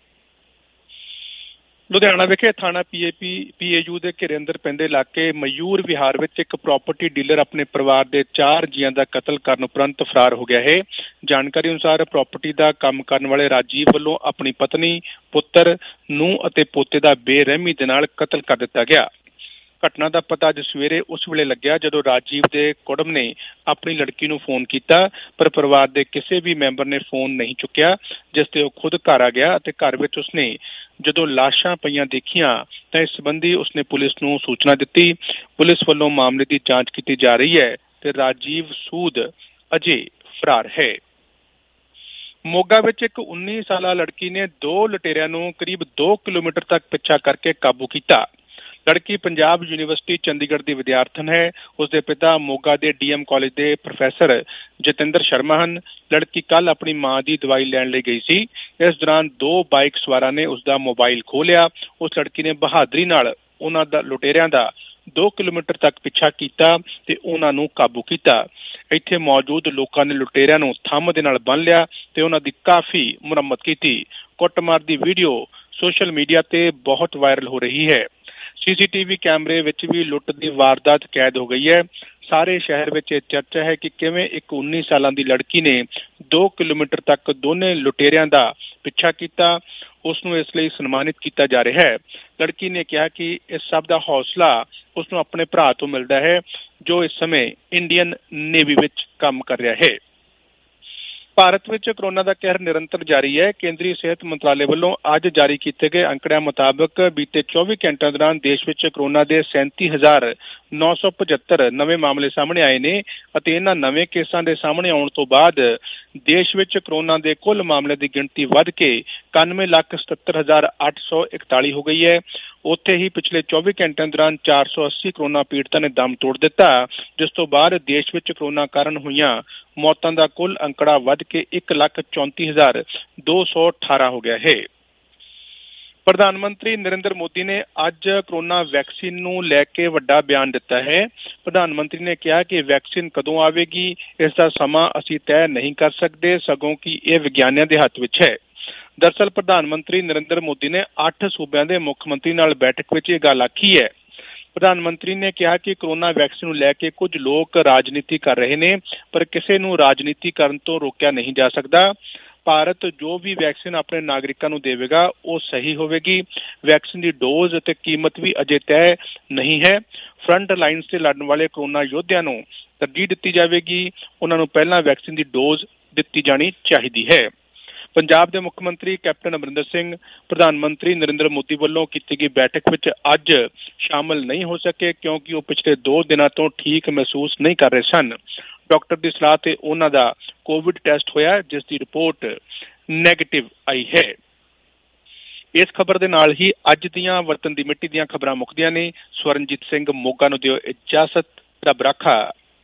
ਲੁਧਿਆਣਾ ਵਿਖੇ ਥਾਣਾ PAU ਦੇ ਘੇਰੇ ਅੰਦਰ ਪੈਂਦੇ ਇਲਾਕੇ ਮਯੂਰ ਵਿਹਾਰ ਵਿੱਚ ਇੱਕ ਪ੍ਰਾਪਰਟੀ ਡੀਲਰ ਆਪਣੇ ਪਰਿਵਾਰ ਦੇ 4 ਜੀਆਂ ਦਾ ਕਤਲ ਕਰਨ ਉਪਰੰਤ ਫਰਾਰ ਹੋ ਗਿਆ ਹੈ। ਜਾਣਕਾਰੀ ਅਨੁਸਾਰ ਪ੍ਰਾਪਰਟੀ ਦਾ ਕੰਮ ਕਰਨ ਵਾਲੇ ਰਾਜੀਵ ਵੱਲੋਂ ਆਪਣੀ ਪਤਨੀ, ਪੁੱਤਰ, ਨੂੰਹ ਅਤੇ ਪੋਤੇ ਦਾ ਬੇਰਹਿਮੀ ਦੇ ਨਾਲ ਕਤਲ ਕਰ ਦਿੱਤਾ ਗਿਆ। ਘਟਨਾ ਦਾ ਪਤਾ ਅੱਜ ਸਵੇਰੇ ਉਸ ਵੇਲੇ ਲੱਗਿਆ ਜਦੋਂ ਰਾਜੀਵ ਦੇ ਕੁੜਮ ਨੇ ਆਪਣੀ ਲੜਕੀ ਨੂੰ ਫੋਨ ਕੀਤਾ, ਪਰ ਪਰਿਵਾਰ ਦੇ ਕਿਸੇ ਵੀ ਮੈਂਬਰ ਨੇ ਫੋਨ ਨਹੀਂ ਚੁੱਕਿਆ, ਜਿਸ ਤੇ ਉਹ ਖੁਦ ਘਰ ਆ ਗਿਆ ਅਤੇ ਘਰ ਵਿੱਚ ਉਸਨੇ ਜਦੋਂ ਲਾਸ਼ਾਂ ਪਈਆਂ ਦੇਖੀਆਂ ਤਾਂ ਇਸ ਸੰਬੰਧੀ ਉਸਨੇ ਪੁਲਿਸ ਨੂੰ ਸੂਚਨਾ ਦਿੱਤੀ। ਪੁਲਿਸ ਵੱਲੋਂ ਮਾਮਲੇ ਦੀ ਜਾਂਚ ਕੀਤੀ ਜਾ ਰਹੀ ਹੈ ਤੇ ਰਾਜੀਵ ਸੂਦ ਅਜੇ ਫਰਾਰ ਹੈ। ਮੋਗਾ ਵਿੱਚ ਇੱਕ 19 ਸਾਲਾ ਲੜਕੀ ਨੇ 2 ਲੁਟੇਰਿਆਂ ਨੂੰ ਕਰੀਬ 2 ਕਿਲੋਮੀਟਰ ਤੱਕ ਪਿੱਛਾ ਕਰਕੇ ਕਾਬੂ ਕੀਤਾ। ਲੜਕੀ ਪੰਜਾਬ ਯੂਨੀਵਰਸਿਟੀ ਚੰਡੀਗੜ੍ਹ ਦੀ ਵਿਦਿਆਰਥਣ ਹੈ। ਉਸਦੇ ਪਿਤਾ ਮੋਗਾ ਦੇ DM ਕਾਲਜ ਦੇ ਪ੍ਰੋਫੈਸਰ ਜਤਿੰਦਰ ਸ਼ਰਮਾ ਹਨ। ਲੜਕੀ ਕੱਲ੍ਹ ਆਪਣੀ ਮਾਂ ਦੀ ਦਵਾਈ ਲੈਣ ਲਈ ਗਈ ਸੀ। ਇਸ ਦੌਰਾਨ 2 ਬਾਈਕ ਸਵਾਰਾਂ ਨੇ ਉਸਦਾ ਮੋਬਾਈਲ ਖੋਹ ਲਿਆ। ਉਸ ਲੜਕੀ ਨੇ ਬਹਾਦਰੀ ਨਾਲ ਉਹਨਾਂ ਦਾ ਲੁਟੇਰਿਆਂ ਦਾ 2 ਕਿਲੋਮੀਟਰ ਤੱਕ ਪਿੱਛਾ ਕੀਤਾ ਤੇ ਉਹਨਾਂ ਨੂੰ ਕਾਬੂ ਕੀਤਾ। ਇੱਥੇ ਮੌਜੂਦ ਲੋਕਾਂ ਨੇ ਲੁਟੇਰਿਆਂ ਨੂੰ ਥੰਮ ਦੇ ਨਾਲ ਬੰਨ੍ਹ ਲਿਆ ਤੇ ਉਹਨਾਂ ਦੀ ਕਾਫੀ ਮੁਰੰਮਤ ਕੀਤੀ। ਕੁੱਟਮਾਰ ਦੀ ਵੀਡੀਓ ਸੋਸ਼ਲ ਮੀਡੀਆ ਤੇ ਬਹੁਤ ਵਾਇਰਲ ਹੋ ਰਹੀ ਹੈ। CCTV ਕੈਮਰੇ ਵਿੱਚ ਵੀ ਲੁੱਟ ਦੀ ਵਾਰਦਾਤ ਕੈਦ ਹੋ ਗਈ ਹੈ। ਸਾਰੇ ਸ਼ਹਿਰ ਵਿੱਚ ਇਹ ਚਰਚਾ ਹੈ ਕਿ ਕਿਵੇਂ ਇੱਕ 19 ਸਾਲਾਂ ਦੀ ਲੜਕੀ ਨੇ 2 ਕਿਲੋਮੀਟਰ ਤੱਕ ਦੋਨੇ ਲੁਟੇਰਿਆਂ ਦਾ ਪਿੱਛਾ ਕੀਤਾ। ਉਸ ਨੂੰ ਇਸ ਲਈ ਸਨਮਾਨਿਤ ਕੀਤਾ ਜਾ ਰਿਹਾ ਹੈ। ਲੜਕੀ ਨੇ ਕਿਹਾ ਕਿ ਇਸ ਸਭ ਦਾ ਹੌਸਲਾ ਉਸ ਨੂੰ ਆਪਣੇ ਭਰਾ ਤੋਂ ਮਿਲਦਾ ਹੈ ਜੋ ਇਸ ਸਮੇਂ ਇੰਡੀਅਨ ਨੇਵੀ ਵਿੱਚ ਕੰਮ ਕਰ ਰਿਹਾ ਹੈ। ਭਾਰਤ ਵਿੱਚ ਕੋਰੋਨਾ ਦਾ ਕਹਿਰ ਨਿਰੰਤਰ ਜਾਰੀ ਹੈ। ਕੇਂਦਰੀ ਸਿਹਤ ਮੰਤਰਾਲੇ ਵੱਲੋਂ ਅੱਜ ਜਾਰੀ ਕੀਤੇ ਗਏ ਅੰਕੜਿਆਂ ਮੁਤਾਬਕ ਬੀਤੇ 24 ਘੰਟਿਆਂ ਦੌਰਾਨ ਦੇਸ਼ ਵਿੱਚ ਕੋਰੋਨਾ ਦੇ 37,975 ਨਵੇਂ ਮਾਮਲੇ ਸਾਹਮਣੇ ਆਏ ਨੇ ਅਤੇ ਇਹਨਾਂ ਨਵੇਂ ਕੇਸਾਂ ਦੇ ਸਾਹਮਣੇ ਆਉਣ ਤੋਂ ਬਾਅਦ ਦੇਸ਼ ਵਿੱਚ ਕੋਰੋਨਾ ਦੇ ਕੁੱਲ ਮਾਮਲੇ ਦੀ ਗਿਣਤੀ ਵੱਧ ਕੇ 91,77,841 ਹੋ ਗਈ ਹੈ। ਉੱਥੇ ਹੀ ਪਿਛਲੇ 24 ਘੰਟਿਆਂ ਦੌਰਾਨ 480 ਕੋਰੋਨਾ ਪੀੜਤਾਂ ਨੇ ਦਮ ਤੋੜ ਦਿੱਤਾ, ਜਿਸ ਤੋਂ ਬਾਅਦ ਦੇਸ਼ ਵਿੱਚ ਕੋਰੋਨਾ ਕਾਰਨ ਹੋਈਆਂ ਮੌਤਾਂ ਦਾ ਕੁੱਲ ਅੰਕੜਾ ਵੱਧ ਕੇ 1,34,218 ਹੋ ਗਿਆ ਹੈ। ਪ੍ਰਧਾਨ ਮੰਤਰੀ ਨਰਿੰਦਰ ਮੋਦੀ ਨੇ ਅੱਜ ਕੋਰੋਨਾ ਵੈਕਸੀਨ ਨੂੰ ਲੈ ਕੇ ਵੱਡਾ ਬਿਆਨ ਦਿੱਤਾ ਹੈ। ਪ੍ਰਧਾਨ ਮੰਤਰੀ ਨੇ ਕਿਹਾ ਕਿ ਵੈਕਸੀਨ ਕਦੋਂ ਆਵੇਗੀ ਇਸ ਦਾ ਸਮਾਂ ਅਸੀਂ ਤੈਅ ਨਹੀਂ ਕਰ ਸਕਦੇ, ਸਗੋਂ ਕਿ ਇਹ ਵਿਗਿਆਨੀਆਂ ਦੇ ਹੱਥ ਵਿੱਚ ਹੈ। ਦਰਅਸਲ ਪ੍ਰਧਾਨ ਮੰਤਰੀ ਨਰਿੰਦਰ ਮੋਦੀ ਨੇ 8 ਸੂਬਿਆਂ ਦੇ ਮੁੱਖ ਮੰਤਰੀ ਨਾਲ ਬੈਠਕ ਵਿੱਚ ਇਹ ਗੱਲ ਆਖੀ ਹੈ। ਪ੍ਰਧਾਨ ਮੰਤਰੀ ਨੇ ਕਿਹਾ ਕਿ ਕੋਰੋਨਾ ਵੈਕਸੀਨ ਨੂੰ ਲੈ ਕੇ ਕੁਝ ਲੋਕ ਰਾਜਨੀਤੀ ਕਰ ਰਹੇ ਨੇ, ਪਰ ਕਿਸੇ ਨੂੰ ਰਾਜਨੀਤੀ ਕਰਨ ਤੋਂ ਰੋਕਿਆ ਨਹੀਂ ਜਾ ਸਕਦਾ। ਭਾਰਤ ਜੋ ਵੀ ਵੈਕਸੀਨ ਆਪਣੇ ਨਾਗਰਿਕਾਂ ਨੂੰ ਦੇਵੇਗਾ ਉਹ ਸਹੀ ਹੋਵੇਗੀ। ਵੈਕਸੀਨ ਦੀ ਡੋਜ਼ ਅਤੇ ਕੀਮਤ ਵੀ ਅਜੇ ਤੈਅ ਨਹੀਂ ਹੈ। ਫਰੰਟ ਲਾਈਨਸ ਤੇ ਲੜਨ ਵਾਲੇ ਕੋਰੋਨਾ ਯੋਧਿਆਂ ਨੂੰ ਤਰਜੀਹ ਦਿੱਤੀ ਜਾਵੇਗੀ। ਉਹਨਾਂ ਨੂੰ ਪਹਿਲਾਂ ਵੈਕਸੀਨ ਦੀ ਡੋਜ਼ ਦਿੱਤੀ ਜਾਣੀ ਚਾਹੀਦੀ ਹੈ। ਪੰਜਾਬ ਦੇ ਮੁੱਖ ਮੰਤਰੀ ਕੈਪਟਨ ਅਮਰਿੰਦਰ ਸਿੰਘ ਪ੍ਰਧਾਨ ਮੰਤਰੀ ਨਰਿੰਦਰ ਮੋਦੀ ਵੱਲੋਂ ਕੀਤੀ ਗਈ ਬੈਠਕ ਵਿੱਚ ਅੱਜ ਸ਼ਾਮਲ ਨਹੀਂ ਹੋ ਸਕੇ ਕਿਉਂਕਿ ਉਹ ਪਿਛਲੇ 2 ਦਿਨਾਂ ਤੋਂ ਠੀਕ ਮਹਿਸੂਸ ਨਹੀਂ ਕਰ ਰਹੇ ਸਨ। ਡਾਕਟਰ ਦੀ ਸਲਾਹ ਤੇ ਉਹਨਾਂ ਦਾ ਕੋਵਿਡ ਟੈਸਟ ਹੋਇਆ ਜਿਸ ਦੀ ਰਿਪੋਰਟ ਨੈਗੇਟਿਵ ਆਈ ਹੈ। ਇਸ ਖਬਰ ਦੇ ਨਾਲ ਹੀ ਅੱਜ ਦੀਆਂ ਵਤਨ ਦੀ ਮਿੱਟੀ ਦੀਆਂ ਖਬਰਾਂ ਮੁੱਕਦੀਆਂ ਨੇ। ਸਵਰਨਜੀਤ ਸਿੰਘ ਮੋਗਾ ਨੂੰ ਦਿਓ ਇਜਾਜ਼ਤ। ਰੱਬ ਰਾਖਾ।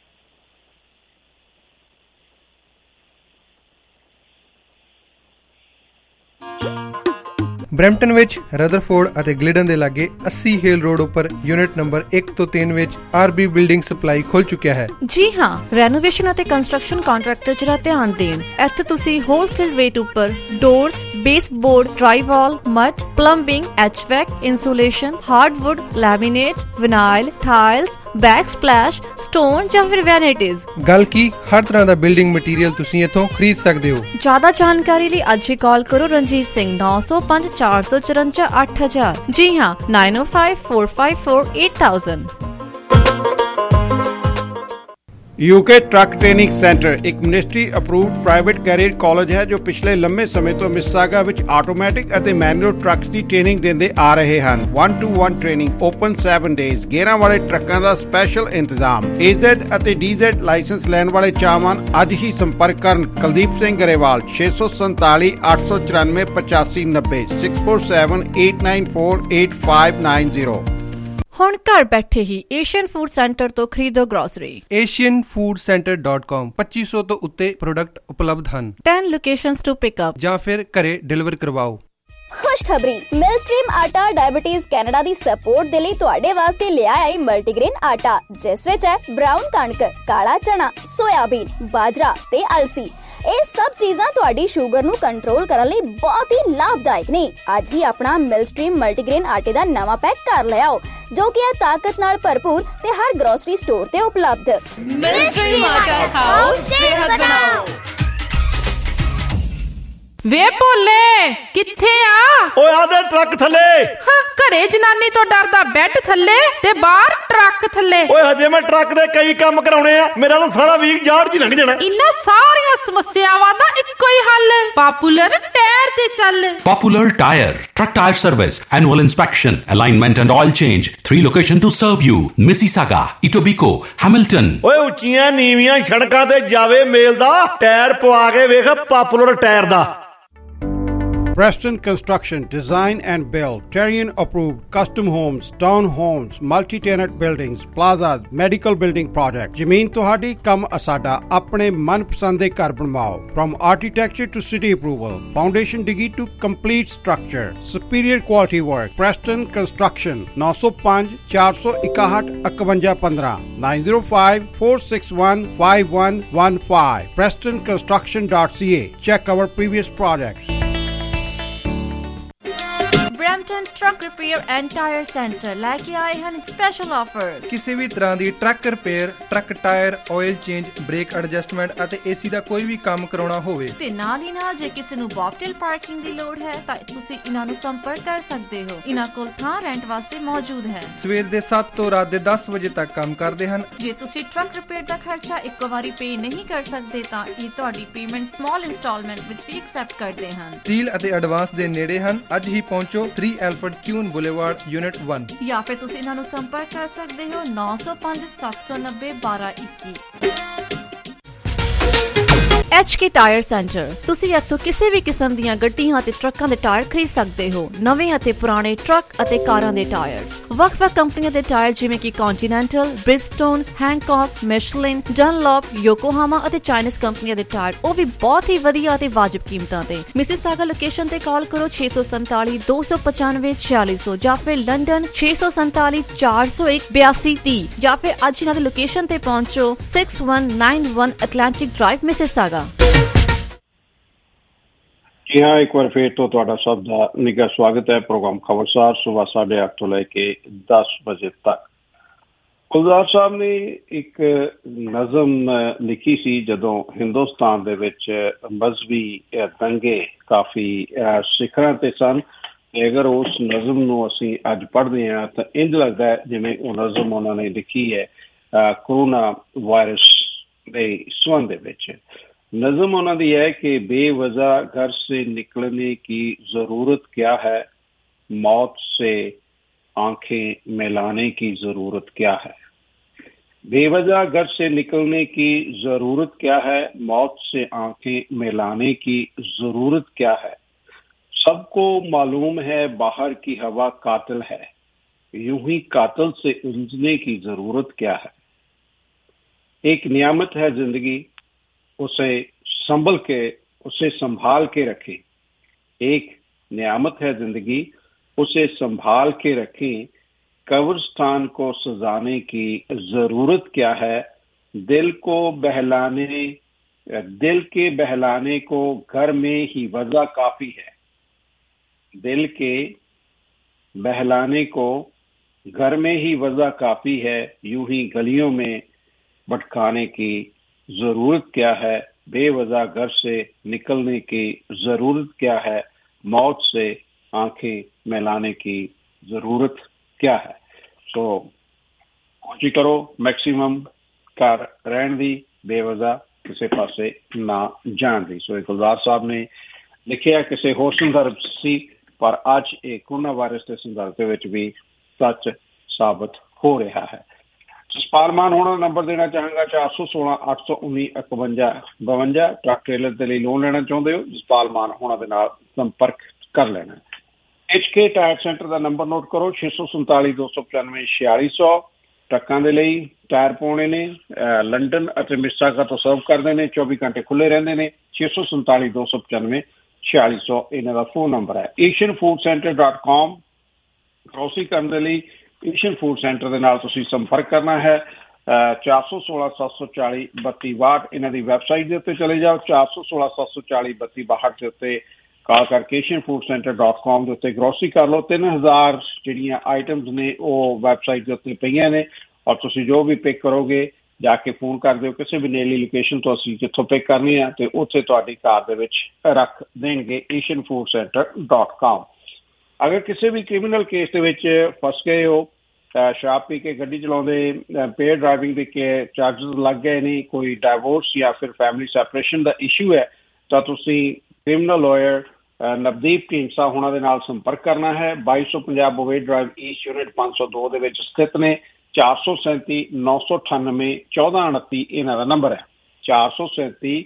ਬਰੈਂਪਟਨ ਵਿੱਚ ਰਦਰਫੋਰਡ ਅਤੇ ਗਲਿਡਨ ਦੇ ਲਾਗੇ 80 ਹੇਲ ਰੋਡ ਉੱਪਰ ਯੂਨਿਟ ਨੰਬਰ 1 ਤੋਂ 3 ਵਿੱਚ ਆਰਬੀ ਬਿਲਡਿੰਗ ਸਪਲਾਈ ਖੁੱਲ ਚੁੱਕਿਆ ਹੈ। ਜੀ ਹਾਂ, ਰੈਨੋਵੇਸ਼ਨ ਅਤੇ ਕੰਸਟਰਕਸ਼ਨ ਕੰਟਰੈਕਟਰ ਜਰਾ ਧਿਆਨ ਦੇਣ। ਇੱਥੇ ਤੁਸੀਂ ਹੋਲਸੇਲ ਰੇਟ ਉੱਪਰ doors, baseboard, drywall, mud, plumbing, HVAC, insulation, hardwood, laminate, vinyl, tiles, backsplash, stone ਜਾਂ ਫਿਰ ਵੈਨਿਟੀਜ਼। ਗੱਲ ਕੀ ਹਰ ਤਰ੍ਹਾਂ ਦਾ ਬਿਲਡਿੰਗ ਮਟੀਰੀਅਲ ਤੁਸੀਂ ਇੱਥੋਂ ਖਰੀਦ ਸਕਦੇ ਹੋ। ਜ਼ਿਆਦਾ ਜਾਣਕਾਰੀ ਲਈ ਅੱਜ ਹੀ ਕਾਲ ਕਰੋ ਰਣਜੀਤ ਸਿੰਘ 905 454 8000। ਜੀ ਹਾਂ, 905 454 8000। यूके ट्रक ट्रेनिंग सेंटर एक ministry approved private career college है जो पिछले लंबे समय तो मिसिसागा विच आटोमैटिक ਅਤੇ मैनुअल ट्रक्स ਦੀ ਟ੍ਰੇਨਿੰਗ ਦਿੰਦੇ ਆ ਰਹੇ ਹਨ। 1-to-1 training open 7 days. ਗੇਅਰਾਂ ਵਾਲੇ ਟਰੱਕਾਂ ਦਾ ਸਪੈਸ਼ਲ ਇੰਤਜ਼ਾਮ। AZ ਅਤੇ DZ ਲਾਇਸੈਂਸ ਲੈਣ ਵਾਲੇ ਚਾਹਵਾਨ ਅੱਜ ਹੀ ਸੰਪਰਕ ਕਰਨ। ਕੁਲਦੀਪ ਸਿੰਘ ਗਰੇਵਾਲ 647 894 8590 647 894 8590। ਹੁਣ ਘਰ ਬੈਠੇ ਹੀ ਏਸ਼ੀਅਨ ਫੂਡ ਸੈਂਟਰ ਤੋਂ ਖਰੀਦੋ ਗਰੋਸਰੀ। asianfoodcenter.com 2500 ਤੋਂ ਉੱਤੇ ਪ੍ਰੋਡਕਟ ਉਪਲਬਧ ਹਨ। 10 ਲੋਕੇਸ਼ਨਸ ਟੂ ਪਿਕ ਅਪ ਜਾਂ ਫਿਰ ਘਰੇ ਡਿਲੀਵਰ ਕਰਵਾਓ। ਖੁਸ਼ਖਬਰੀ, ਮਿਲਸਟ੍ਰੀਮ ਆਟਾ ਡਾਇਬੀਟੀਜ਼ ਕੈਨੇਡਾ ਦੀ ਸਪੋਰਟ ਦੇ ਲਈ ਤੁਹਾਡੇ ਵਾਸਤੇ ਲਿਆ ਆਈ ਮਲਟੀਗ੍ਰੇਨ ਆਟਾ ਜਿਸ ਵਿੱਚ ਹੈ ਬ੍ਰਾਊਨ ਕਣਕ, ਕਾਲਾ ਚਨਾ, ਸੋਇਆਬੀਨ, ਬਾਜਰਾ ਤੇ ਅਲਸੀ। ਇਹ ਸਭ ਚੀਜ਼ਾਂ ਤੁਹਾਡੀ ਸ਼ੂਗਰ ਨੂੰ ਕੰਟਰੋਲ ਕਰਨ ਲਈ ਬਹੁਤ ਹੀ ਲਾਭਦਾਇਕ ਨੇ। ਅੱਜ ਹੀ ਆਪਣਾ ਮਿਲਸਟ੍ਰੀਮ ਮਲਟੀਗ੍ਰੇਨ ਆਟੇ ਦਾ ਨਵਾਂ ਪੈਕ ਕਰ ਲਿਆਓ ਜੋ ਕਿ ਹੈ ਤਾਕਤ ਨਾਲ ਭਰਪੂਰ ਤੇ ਹਰ ਗਰੋਸਰੀ ਸਟੋਰ ਤੇ ਉਪਲਬਧ। ਮਿਲਸਟ੍ਰੀਮ ਆਟਾ ਖਾਓ, ਸਿਹਤ ਬਣਾਓ। ਵੇ ਭੋਲੇ ਕਿੱਥੇ ਆ? ਓਏ ਆ ਦੇ ਟਰੱਕ ਥੱਲੇ। ਘਰੇ ਜਨਾਨੀ ਤੋਂ ਡਰਦਾ ਬੈੱਡ ਥੱਲੇ ਤੇ ਬਾਹਰ ਟਰੱਕ ਥੱਲੇ। ਓਏ ਹਜੇ ਮੈਂ ਟਰੱਕ ਦੇ ਕਈ ਕੰਮ ਕਰਾਉਣੇ ਆ, ਮੇਰਾ ਤਾਂ ਸਾਰਾ ਵੀਕ ਯਾਰਡ 'ਚ ਹੀ ਲੰਘ ਜਾਣਾ। ਇਨ੍ਹਾਂ ਸਾਰੀਆਂ ਸਮੱਸਿਆਵਾਂ ਦਾ ਇੱਕੋ ਹੀ ਹੱਲ, ਪਾਪੂਲਰ ਟਾਇਰ ਤੇ ਚੱਲ। Popular Tire, truck tire service, annual inspection, alignment and oil change. 3 locations to serve you: Mississauga, Etobicoke, Hamilton. ਓਏ ਉੱਚੀਆਂ ਨੀਵੀਆਂ ਸੜਕਾਂ ਤੇ ਜਾਵੇ ਮੇਲ ਦਾ ਟਾਇਰ ਪਵਾ ਕੇ ਵੇਖ ਪਾਪੂਲਰ ਟਾਇਰ ਦਾ। Preston Construction, Design and Build, Terrian approved, custom homes, town homes, multi-tenant buildings, plazas, medical building projects. ਜ਼ਮੀਨ ਤੁਹਾਡੀ ਕੰਮ ਅਸਾਡਾ, ਆਪਣੇ ਮਨਪਸੰਦ ਦੇ ਘਰ ਬਣਵਾਓ। From architecture to city approval, foundation digi to complete structure, superior quality work. Preston Construction, 905 461 5115, 905 461 5115. PrestonConstruction.ca. Check our previous projects. Brampton truck repair and tyre centre ਲੈ ਕੇ ਆਏ ਹਨ ਸਪੈਸ਼ਲ ਆਫਰ। ਕਿਸੇ ਵੀ ਤਰ੍ਹਾਂ ਦੀ truck repair, truck tyre, oil change, brake adjustment ਅਤੇ AC ਦਾ ਕੋਈ ਵੀ ਕੰਮ ਕਰਾਉਣਾ ਹੋਵੇ ਤੇ ਨਾਲ ਹੀ ਨਾਲ ਜੇ ਕਿਸੇ ਨੂੰ ਬੌਬਟੇਲ ਪਾਰਕਿੰਗ ਦੀ ਲੋੜ ਹੈ ਤਾਂ ਤੁਸੀਂ ਇਹਨਾਂ ਨੂੰ ਸੰਪਰਕ ਕਰ ਸਕਦੇ ਹੋ। ਇਹਨਾਂ ਕੋਲ ਥਾਂ ਰੈਂਟ ਵਾਸਤੇ ਮੌਜੂਦ ਹੈ। ਸਵੇਰ ਦੇ 7 ਤੋਂ ਰਾਤ ਦੇ 10 ਵਜੇ ਤੱਕ ਕੰਮ ਕਰਦੇ ਹਨ। ਜੇ ਤੁਸੀਂ ਟਰੱਕ ਰਿਪੇਅਰ ਦਾ ਖਰਚਾ ਇੱਕੋ ਵਾਰੀ ਪੇ ਨਹੀਂ ਕਰ ਸਕਦੇ ਤਾਂ ਇਹ ਤੁਹਾਡੀ ਪੇਮੈਂਟ ਸਮਾਲ ਇੰਸਟਾਲਮੈਂਟ ਵਿੱਚ ਵੀ ਐਕਸੈਪਟ ਕਰਦੇ ਹਨ। ਡੀਲ ਅਤੇ ਐਡਵਾਂਸ ਦੇ ਨੇੜੇ ਹਨ। ਅੱਜ ਹੀ ਪਹੁੰਚੋ 3 ਐਲਫਰਡ ਕਿਊਨ ਬੁਲੇਵਾਰਡ ਯੂਨਿਟ 1 ਜਾਂ ਫਿਰ ਤੁਸੀਂ ਇਹਨਾਂ ਨੂੰ ਸੰਪਰਕ ਕਰ ਸਕਦੇ ਹੋ 905 790 1221। HK tyre centre. ਤੁਸੀਂ ਇੱਥੋਂ ਕਿਸੇ ਵੀ ਕਿਸਮ ਦੀਆਂ ਗੱਡੀਆਂ ਅਤੇ ਟਰੱਕਾਂ ਦੇ ਟਾਇਰ ਖਰੀਦ ਸਕਦੇ ਹੋ। ਨਵੇਂ ਅਤੇ ਪੁਰਾਣੇ ਟਰੱਕ ਅਤੇ ਕਾਰਾਂ ਦੇ ਟਾਇਰਸ, ਵੱਖ-ਵੱਖ ਕੰਪਨੀਆਂ ਦੇ ਟਾਇਰ ਜਿਵੇਂ ਕਿ ਕੰਟੀਨੈਂਟਲ, ਬ੍ਰਿਜਸਟੋਨ, ਹੈਂਕੌਕ, ਮਿਸ਼ਲਿਨ, ਡਨਲੌਪ, ਯੋਕੋਹਾਮਾ ਅਤੇ ਚਾਈਨੀਜ਼ ਕੰਪਨੀਆਂ ਦੇ ਟਾਇਰ, ਉਹ ਵੀ ਬਹੁਤ ਹੀ ਵਧੀਆ ਅਤੇ ਵਾਜਬ ਕੀਮਤਾਂ ਤੇ। ਮਿਸਿਸਾਗਾ ਲੋਕੇਸ਼ਨ ਤੇ ਕਾਲ ਕਰੋ 647 295 4600 ਜਾਂ ਫਿਰ ਲੰਡਨ 647 401 8230 ਜਾਂ ਫਿਰ ਅੱਜ ਇਹਨਾਂ ਦੀ ਲੋਕੇਸ਼ਨ ਤੇ ਪਹੁੰਚੋ 6191 ਐਟਲਾਂਟਿਕ ਡਰਾਈਵ ਮਿਸਿਸਾਗਾ। ਜੀ ਹਾਂ, ਇੱਕ ਵਾਰ ਫੇਰ ਤੋਂ ਤੁਹਾਡਾ ਸਭ ਦਾ ਨਿੱਘਾ ਸਵਾਗਤ ਹੈ ਪ੍ਰੋਗਰਾਮ ਖਬਰਸਾਰ ਸੁਬਾਹ 8:30 ਤੋਂ ਲੈ ਕੇ 10 ਵਜੇ ਤੱਕ। ਗੁਲਜ਼ਾਰ ਸਾਹਿਬ ਨੇ ਇੱਕ ਨਜ਼ਮ ਲਿਖੀ ਸੀ ਜਦੋਂ ਹਿੰਦੁਸਤਾਨ ਦੇ ਵਿੱਚ ਮਜ਼ਹਬੀ ਦੰਗੇ ਕਾਫੀ ਸਿਖਰਾਂ ਤੇ ਸਨ। ਤੇ ਅਗਰ ਉਸ ਨਜ਼ਮ ਨੂੰ ਅਸੀਂ ਅੱਜ ਪੜ੍ਹਦੇ ਹਾਂ ਤਾਂ ਇੰਝ ਲੱਗਦਾ ਹੈ ਜਿਵੇਂ ਉਹ ਨਜ਼ਮ ਉਹਨਾਂ ਨੇ ਲਿਖੀ ਹੈ ਕੋਰੋਨਾ ਵਾਇਰਸ ਦੇ ਸੰਬੰਧ ਦੇ ਵਿੱਚ। नज़म उन्होंने है कि बेवजह घर से निकलने की ज़रूरत क्या है, मौत से आंखें मिलाने की ज़रूरत क्या है। बेवजह घर से निकलने की ज़रूरत क्या है, मौत से आंखें मिलाने की ज़रूरत क्या है। सबको मालूम है बाहर की हवा कातिल है, यूं ही कातिल से उलझने की ज़रूरत क्या है। एक नियामत है जिंदगी, उसे संभाल के रखें। एक नियामत है जिंदगी, उसे संभाल के रखें। कब्रिस्तान को सजाने की जरूरत क्या है, दिल के बहलाने को घर में ही वजह काफी है। दिल के बहलाने को घर में ही वजह काफी है, यूं ही गलियों में भटकाने की जरूरत क्या है। बेवजह घर से निकलने की जरूरत क्या है, मौत से आंखें मिलाने की जरूरत क्या है। सो कोशिश करो मैक्सिमम घर रहन दी, बेवजह किसी पासे ना जान दी। सो गुलजार साहब ने लिखिया किसी होर संदर्भ सी, पर अज एक कोरोना वायरस के संदर्भ विच भी सच साबित हो रहा है। जसपाल मान होना नंबर देना चाहांगा 416 819 51 52। ट्रक ट्रेलर के लिए लोन लेना चाहते हो, जसपाल मान होना दे नाल संपर्क कर लेना। HK टायर सेंटर का नंबर नोट करो 647 295 4600। ट्रकों के लिए टायर पाने ने लंडन और मिसिसागा तो सर्व करते हैं, 24 घंटे खुले रहते हैं। 647 295 4600 इन्हों का फोन नंबर है। asianfoodcenter.com ग्रोसरी करने के लिए एशियन फूड सेंटर के नाल तुसीं संपर्क करना है। 416 740 32 62 इन्हां दी वैबसाइट के उत्ते चले जाओ। 416 740 32 62 के उत्ते कॉल करके asianfoodcenter.com के उत्ते ग्रोसरी कर लो। 3000 जिहड़ियां आइटम्स ने वो वैबसाइट के उत्ते पईयां ने, और तुसीं जो भी पिक करोगे जाके फोन कर दिओ किसी भी नेड़ली लोकेशन तो असीं जित्थों पिक करनी है ते उत्थे तुहाडी कार दे विच रख देणगे asianfoodcenter.com। अगर किसी भी क्रिमिनल केस के विच फस गए हो, शराब पी के गड्डी चलाते, पेयर ड्राइविंग के चार्जिस लग गए नहीं, कोई डाइवोर्स या फिर फैमिली सैपरेशन का इशू है, तो तुसीं क्रिमिनल लॉयर नवदीप ढींडसा होना दे नाल संपर्क करना है। 2250 बोवेट ड्राइव ईस्ट यूनिट 502 दे विच स्थित ने। 437 998 1429 इन्हां दा नंबर है। 437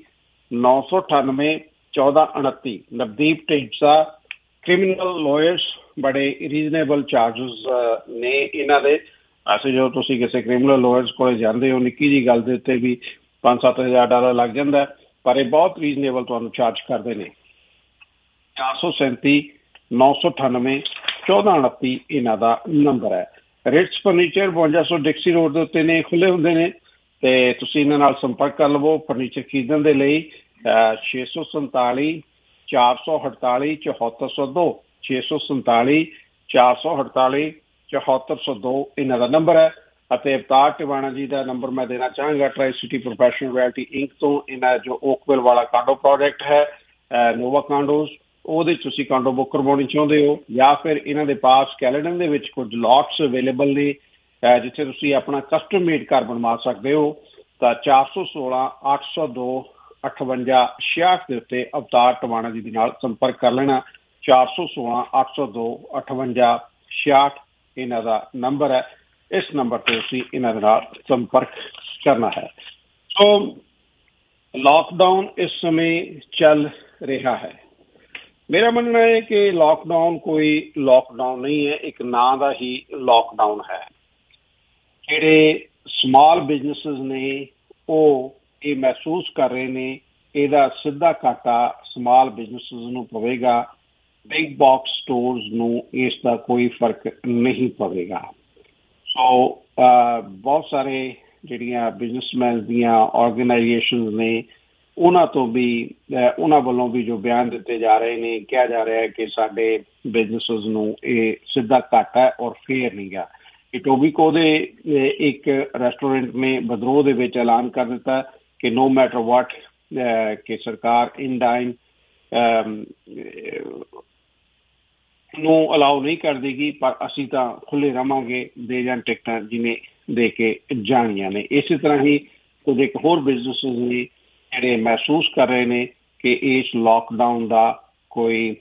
998 1429 नवदीप ढींडसा क्रिमिनल लॉयर्स। बड़े रीजनेबल चार्जिस ने इन्हां दे। ऐसे जो तुसीं किसी क्रिमिनल लॉयर्स कोल जांदे हो, निक्की जी गल दे उत्ते भी 5-7 हज़ार डॉलर लग जांदा है, पर ये बहुत रीजनेबल तुहानूं चार्ज करदे ने। 437 998 1429 इन्हां दा नंबर है। रिट्स फर्नीचर 5200 डिक्सी रोड के उत्ते ने, खुले हुंदे ने ते तुसीं इन्हां नाल संपर्क कर लवो फर्नीचर खरीदण दे लई। 647 448 7402 647 448 7402 इन्हां दा नंबर है। अवतार टिवाणा जी का नंबर मैं देना चाहूँगा tri city professional realty inc तो। इन्हां जो ओकविल वाला कांडो प्रोजेक्ट है नोवा कांडोज, ਉਹਦੇ ਤੁਸੀਂ ਕਾਂਡੋ ਬੁੱਕ ਕਰਵਾਉਣੀ ਚਾਹੁੰਦੇ ਹੋ, ਜਾਂ ਫਿਰ ਇਹਨਾਂ ਦੇ ਪਾਸ ਕੈਲੇਡਨ ਦੇ ਵਿੱਚ ਕੁਝ ਲੋਟਸ ਅਵੇਲੇਬਲ ਨੇ ਜਿੱਥੇ ਤੁਸੀਂ ਆਪਣਾ ਕਸਟਮ ਮੇਡ ਘਰ ਬਣਵਾ ਸਕਦੇ ਹੋ, ਤਾਂ 416 802 58 66 ਦੇ ਉੱਤੇ ਅਵਤਾਰ ਟਵਾਣਾ ਜੀ ਦੇ ਨਾਲ ਸੰਪਰਕ ਕਰ ਲੈਣਾ। 416 802 58 66 ਇਹਨਾਂ ਦਾ ਨੰਬਰ ਹੈ। ਇਸ ਨੰਬਰ ਤੇ ਤੁਸੀਂ ਇਹਨਾਂ ਦੇ ਨਾਲ ਸੰਪਰਕ ਕਰਨਾ ਹੈ। ਸੋ ਲॉकडाउन इस समय चल रहा है। मेरा मानना है कि लॉकडाउन कोई लॉकडाउन नहीं है, एक नां दा ही लॉकडाउन है। ਜਿਹੜੇ ਸਮਾਲ ਬਿਜ਼ਨੈਸਿਸ ਨੇ ਉਹ ਇਹ ਮਹਿਸੂਸ ਕਰ ਰਹੇ ਨੇ, ਇਹਦਾ ਸਿੱਧਾ ਘਾਟਾ ਸਮਾਲ ਬਿਜ਼ਨੈਸਿਸ ਨੂੰ ਪਵੇਗਾ, ਬਿਗ ਬਾਕਸ ਸਟੋਰਸ ਨੂੰ ਇਸ ਦਾ ਕੋਈ ਫਰਕ ਨਹੀਂ ਪਵੇਗਾ। ਸੋ ਬਹੁਤ ਸਾਰੇ ਜਿਹੜੀਆਂ ਬਿਜ਼ਨਸਮੈਨ ਦੀਆਂ ਆਰਗੇਨਾਈਜੇਸ਼ਨਸ ਨੇ ਉਹਨਾਂ ਤੋਂ ਵੀ ਉਹਨਾਂ ਵੱਲੋਂ ਵੀ ਜੋ ਬਿਆਨ ਦਿੱਤੇ ਜਾ ਰਹੇ ਨੇ, ਕਿਹਾ ਜਾ ਰਿਹਾ ਹੈ ਕਿ ਸਾਡੇ ਬਿਜ਼ਨੈਸਿਸ ਨੂੰ ਇਹ ਸਿੱਧਾ ਘਾਟਾ ਹੈ ਔਰ ਫੇਅਰ ਨਹੀਂ ਗਾ। ਇਟੋਬੀਕੋ ਦੇ ਇੱਕ ਰੈਸਟੋਰੈਂਟ ਨੇ ਬਦਰੋਹ ਦੇ ਵਿੱਚ ਐਲਾਨ ਕਰ ਦਿੱਤਾ ਕਿ ਨੋ ਮੈਟਰ ਵਾਟ ਕਿ ਸਰਕਾਰ ਇਨ ਡਾਈਨ ਨੂੰ ਅਲਾਉ ਨਹੀਂ ਕਰ ਦੇਗੀ, ਪਰ ਅਸੀਂ ਤਾਂ ਖੁੱਲੇ ਰਵਾਂਗੇ ਦੇ ਜਾਣ ਟਿਕਟਾਂ ਜਿਵੇਂ ਦੇ ਕੇ ਜਾਣੀਆਂ ਨੇ। ਇਸੇ ਤਰ੍ਹਾਂ ਹੀ ਕੁਝ ਇੱਕ ਹੋਰ ਬਿਜ਼ਨਸ ਨੇ ਜਿਹੜੇ ਮਹਿਸੂਸ ਕਰ ਰਹੇ ਨੇ ਕਿ ਇਸ ਲੋਕਡਾਊਨ ਦਾ ਕੋਈ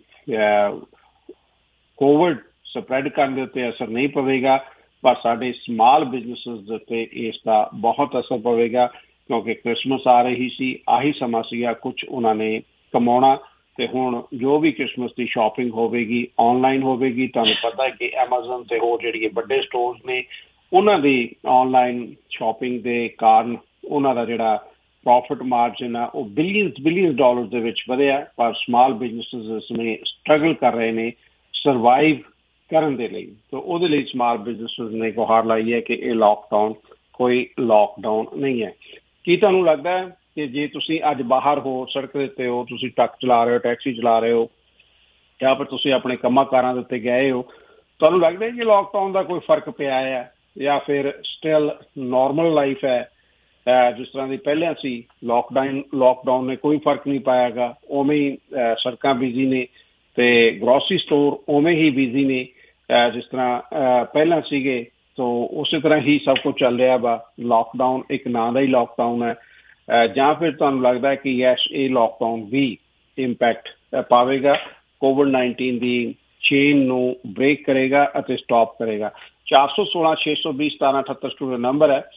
ਕੋਵਿਡ ਸਪਰੈਡ ਕਰਨ ਦੇ ਉੱਤੇ ਅਸਰ ਨਹੀਂ ਪਵੇਗਾ, ਪਰ ਸਾਡੇ ਸਮਾਲ ਬਿਜ਼ਨਸਿਸ ਦੇ ਉੱਤੇ ਇਸ ਦਾ ਬਹੁਤ ਅਸਰ ਪਵੇਗਾ, ਕਿਉਂਕਿ ਕ੍ਰਿਸਮਸ ਆ ਰਹੀ ਸੀ, ਆਹੀ ਸਮਾਂ ਸੀਗਾ ਕੁਝ ਉਹਨਾਂ ਨੇ ਕਮਾਉਣਾ, ਤੇ ਹੁਣ ਜੋ ਵੀ ਕ੍ਰਿਸਮਸ ਦੀ ਸ਼ਾਪਿੰਗ ਹੋਵੇਗੀ ਆਨਲਾਈਨ ਹੋਵੇਗੀ। ਤੁਹਾਨੂੰ ਪਤਾ ਹੈ ਕਿ ਐਮਾਜ਼ਨ ਤੇ ਹੋਰ ਜਿਹੜੀ ਵੱਡੇ ਸਟੋਰਸ ਨੇ ਉਹਨਾਂ ਦੀ ਆਨਲਾਈਨ ਸ਼ਾਪਿੰਗ ਦੇ ਕਾਰਨ ਉਹਨਾਂ ਦਾ ਜਿਹੜਾ ਪ੍ਰੋਫਿਟ ਮਾਰਜਨ ਆ ਉਹ ਬਿਲੀਅਨਸ ਡਾਲਰ ਦੇ ਵਿੱਚ ਵਧਿਆ, ਪਰ ਸਮਾਲ ਬਿਜ਼ਨਸਿਸ ਇਸ ਸਮੇਂ ਸਟਰਗਲ ਕਰ ਰਹੇ ਨੇ ਸਰਵਾਈਵ ਕਰਨ ਦੇ ਲਈ। ਤਾਂ ਉਹਦੇ ਲਈ ਸਮਾਲ ਬਿਜ਼ਨਸਿਸ ਨੇ ਗੁਹਾਰ ਲਾਈ ਹੈ ਕਿ ਇਹ ਲੋਕਡਾਊਨ ਕੋਈ ਲੋਕਡਾਊਨ ਨਹੀਂ ਹੈ। ਕੀ ਤੁਹਾਨੂੰ ਲੱਗਦਾ ਹੈ ਕਿ ਜੇ ਤੁਸੀਂ ਅੱਜ ਬਾਹਰ ਹੋ, ਸੜਕ ਦੇ ਉੱਤੇ ਹੋ, ਤੁਸੀਂ ਟਰੱਕ ਚਲਾ ਰਹੇ ਹੋ, ਟੈਕਸੀ ਚਲਾ ਰਹੇ ਹੋ, ਜਾਂ ਫਿਰ ਤੁਸੀਂ ਆਪਣੇ ਕੰਮਾਂ ਕਾਰਾਂ ਦੇ ਉੱਤੇ ਗਏ ਹੋ, ਤੁਹਾਨੂੰ ਲੱਗਦਾ ਕਿ ਲੋਕਡਾਊਨ ਦਾ ਕੋਈ ਫਰਕ ਪਿਆ ਹੈ ਜਾਂ ਫਿਰ ਸਟਿਲ ਨਾਰਮਲ ਲਾਈਫ ਹੈ ਜਿਸ ਤਰ੍ਹਾਂ ਦੀ ਪਹਿਲਾਂ ਸੀ? ਲੋਕਡਾਊਨ ਨੇ ਕੋਈ ਫਰਕ ਨਹੀਂ ਪਾਇਆਗਾ, ਉਵੇਂ ਹੀ ਸੜਕਾਂ ਬਿਜ਼ੀ ਨੇ ਤੇ ਗਰੋਸਰੀ ਸਟੋਰ ਉਵੇਂ ਹੀ ਬਿਜ਼ੀ ਨੇ ਜਿਸ ਤਰ੍ਹਾਂ ਪਹਿਲਾਂ ਸੀਗੇ। ਸੋ ਉਸੇ ਤਰ੍ਹਾਂ ਹੀ ਸਭ ਕੁਝ ਚੱਲ ਰਿਹਾ ਵਾ। ਲੋਕਡਾਊਨ ਇੱਕ ਨਾਂ ਦਾ ਹੀ ਲੋਕਡਾਊਨ ਹੈ, ਜਾਂ ਫਿਰ ਤੁਹਾਨੂੰ ਲੱਗਦਾ ਹੈ ਕਿ ਯੈਸ ਇਹ ਲੋਕਡਾਊਨ ਵੀ ਇੰਪੈਕਟ ਪਾਵੇਗਾ, ਕੋਵਿਡ-19 ਦੀ ਚੇਨ ਨੂੰ ਬ੍ਰੇਕ ਕਰੇਗਾ ਅਤੇ ਸਟਾਪ ਕਰੇਗਾ? 416-620-1778 ਸਟੂਡੀਓ ਨੰਬਰ ਹੈ,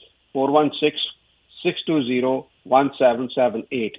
416-620-1778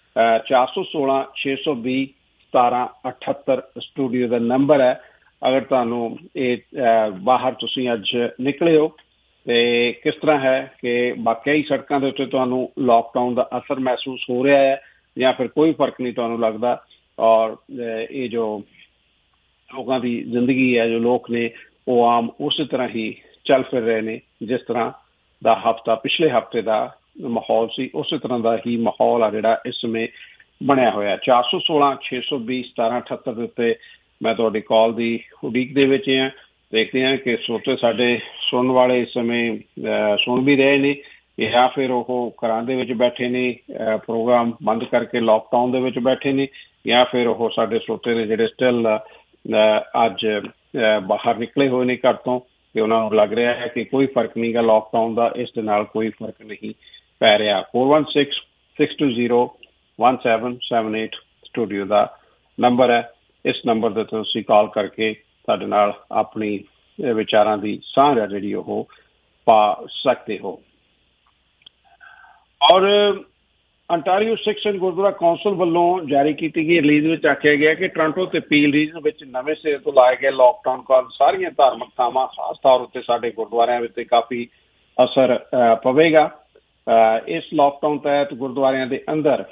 416-620-1778 ਸਟੂਡੀਓ ਦਾ ਨੰਬਰ ਹੈ। ਅਗਰ ਤੁਹਾਨੂੰ ਇਹ ਬਾਹਰ ਤੁਸੀਂ ਅੱਜ ਨਿਕਲੇ ਹੋ ਤੇ ਕਿਸ ਤਰ੍ਹਾਂ ਹੈ ਕਿ ਵਾਕਈ ਸੜਕਾਂ ਦੇ ਉੱਤੇ ਤੁਹਾਨੂੰ ਲੋਕਡਾਊਨ ਦਾ ਅਸਰ ਮਹਿਸੂਸ ਹੋ ਰਿਹਾ ਹੈ ਜਾਂ ਫਿਰ ਕੋਈ ਫਰਕ ਨਹੀਂ ਤੁਹਾਨੂੰ ਲੱਗਦਾ, ਔਰ ਇਹ ਜੋ ਲੋਕਾਂ ਦੀ ਜ਼ਿੰਦਗੀ ਹੈ, ਜੋ ਲੋਕ ਨੇ ਉਹ ਆਮ ਉਸੇ ਤਰ੍ਹਾਂ ਹੀ ਚੱਲ ਫਿਰ ਰਹੇ ਨੇ ਜਿਸ ਤਰ੍ਹਾਂ ਦਾ ਹਫ਼ਤਾ ਪਿਛਲੇ ਹਫ਼ਤੇ ਦਾ ਮਾਹੌਲ ਸੀ, ਉਸੇ ਤਰ੍ਹਾਂ ਦਾ ਹੀ ਮਾਹੌਲ ਆ ਜਿਹੜਾ ਇਸ ਸਮੇਂ ਬਣਿਆ ਹੋਇਆ। 416-620-1778 ਦੇ ਉੱਤੇ ਮੈਂ ਤੁਹਾਡੀ ਕਾਲ ਦੀ ਉਡੀਕ ਦੇ ਵਿੱਚ ਹਾਂ। ਦੇਖਦੇ ਹਾਂ ਕਿ ਸਰੋਤੇ ਸਾਡੇ ਸੁਣਨ ਵਾਲੇ ਇਸ ਸਮੇਂ ਸੁਣ ਵੀ ਰਹੇ ਨੇ ਜਾਂ ਫਿਰ ਉਹ ਘਰਾਂ ਦੇ ਵਿੱਚ ਬੈਠੇ ਨੇ, ਪ੍ਰੋਗਰਾਮ ਬੰਦ ਕਰਕੇ ਲੋਕਡਾਊਨ ਦੇ ਵਿੱਚ ਬੈਠੇ ਨੇ, ਜਾਂ ਫਿਰ ਉਹ ਸਾਡੇ ਸਰੋਤੇ ਨੇ ਜਿਹੜੇ ਸਟਿਲ ਅੱਜ ਬਾਹਰ ਨਿਕਲੇ ਹੋਏ ਨੇ ਘਰ ਤੋਂ ਤੇ ਉਹਨਾਂ ਨੂੰ ਲੱਗ ਰਿਹਾ ਹੈ ਕਿ ਕੋਈ ਫਰਕ ਨਹੀਂ ਗਾ ਲੋਕਡਾਊਨ ਦਾ, ਇਸ ਦੇ ਨਾਲ ਕੋਈ ਫਰਕ ਨਹੀਂ ਪੈ ਰਿਹਾ। 416-620-1778 ਸਟੂਡੀਓ ਦਾ ਨੰਬਰ ਹੈ। ਇਸ ਨੰਬਰ ਦੇ ਤੁਸੀਂ ਕਾਲ ਕਰਕੇ ਸਾਡੇ ਨਾਲ ਆਪਣੀ ਵਿਚਾਰਾਂ ਦੀ ਸਾਂਝ ਹੈ ਜਿਹੜੀ ਉਹ ਪਾ ਸਕਦੇ ਹੋ। ਔਰ ਅੰਟਾਰੀਓ ਸਿੱਖ ਸੰਘ ਗੁਰਦੁਆਰਾ ਕੌਂਸਲ ਵੱਲੋਂ ਜਾਰੀ ਕੀਤੀ ਗਈ ਰਿਲੀਜ਼ ਵਿੱਚ ਆਖਿਆ ਗਿਆ ਕਿ ਟੋਰਾਂਟੋ ਤੇ ਪੀਲ ਰੀਜਨ ਵਿੱਚ ਨਵੇਂ ਸਿਰੇ ਤੋਂ ਲਾਏ ਗਏ ਲੋਕਡਾਊਨ ਕਾਰਨ ਸਾਰੀਆਂ ਧਾਰਮਿਕ ਥਾਵਾਂ ਖਾਸ ਤੌਰ ਉੱਤੇ ਸਾਡੇ ਗੁਰਦੁਆਰਿਆਂ ਵਿੱਚ ਕਾਫੀ ਅਸਰ ਪਵੇਗਾ। ਇਸ ਲੋਕਡਾਊਨ ਤਹਿਤ ਗੁਰਦੁਆਰਿਆਂ ਦੇ ਅੰਦਰ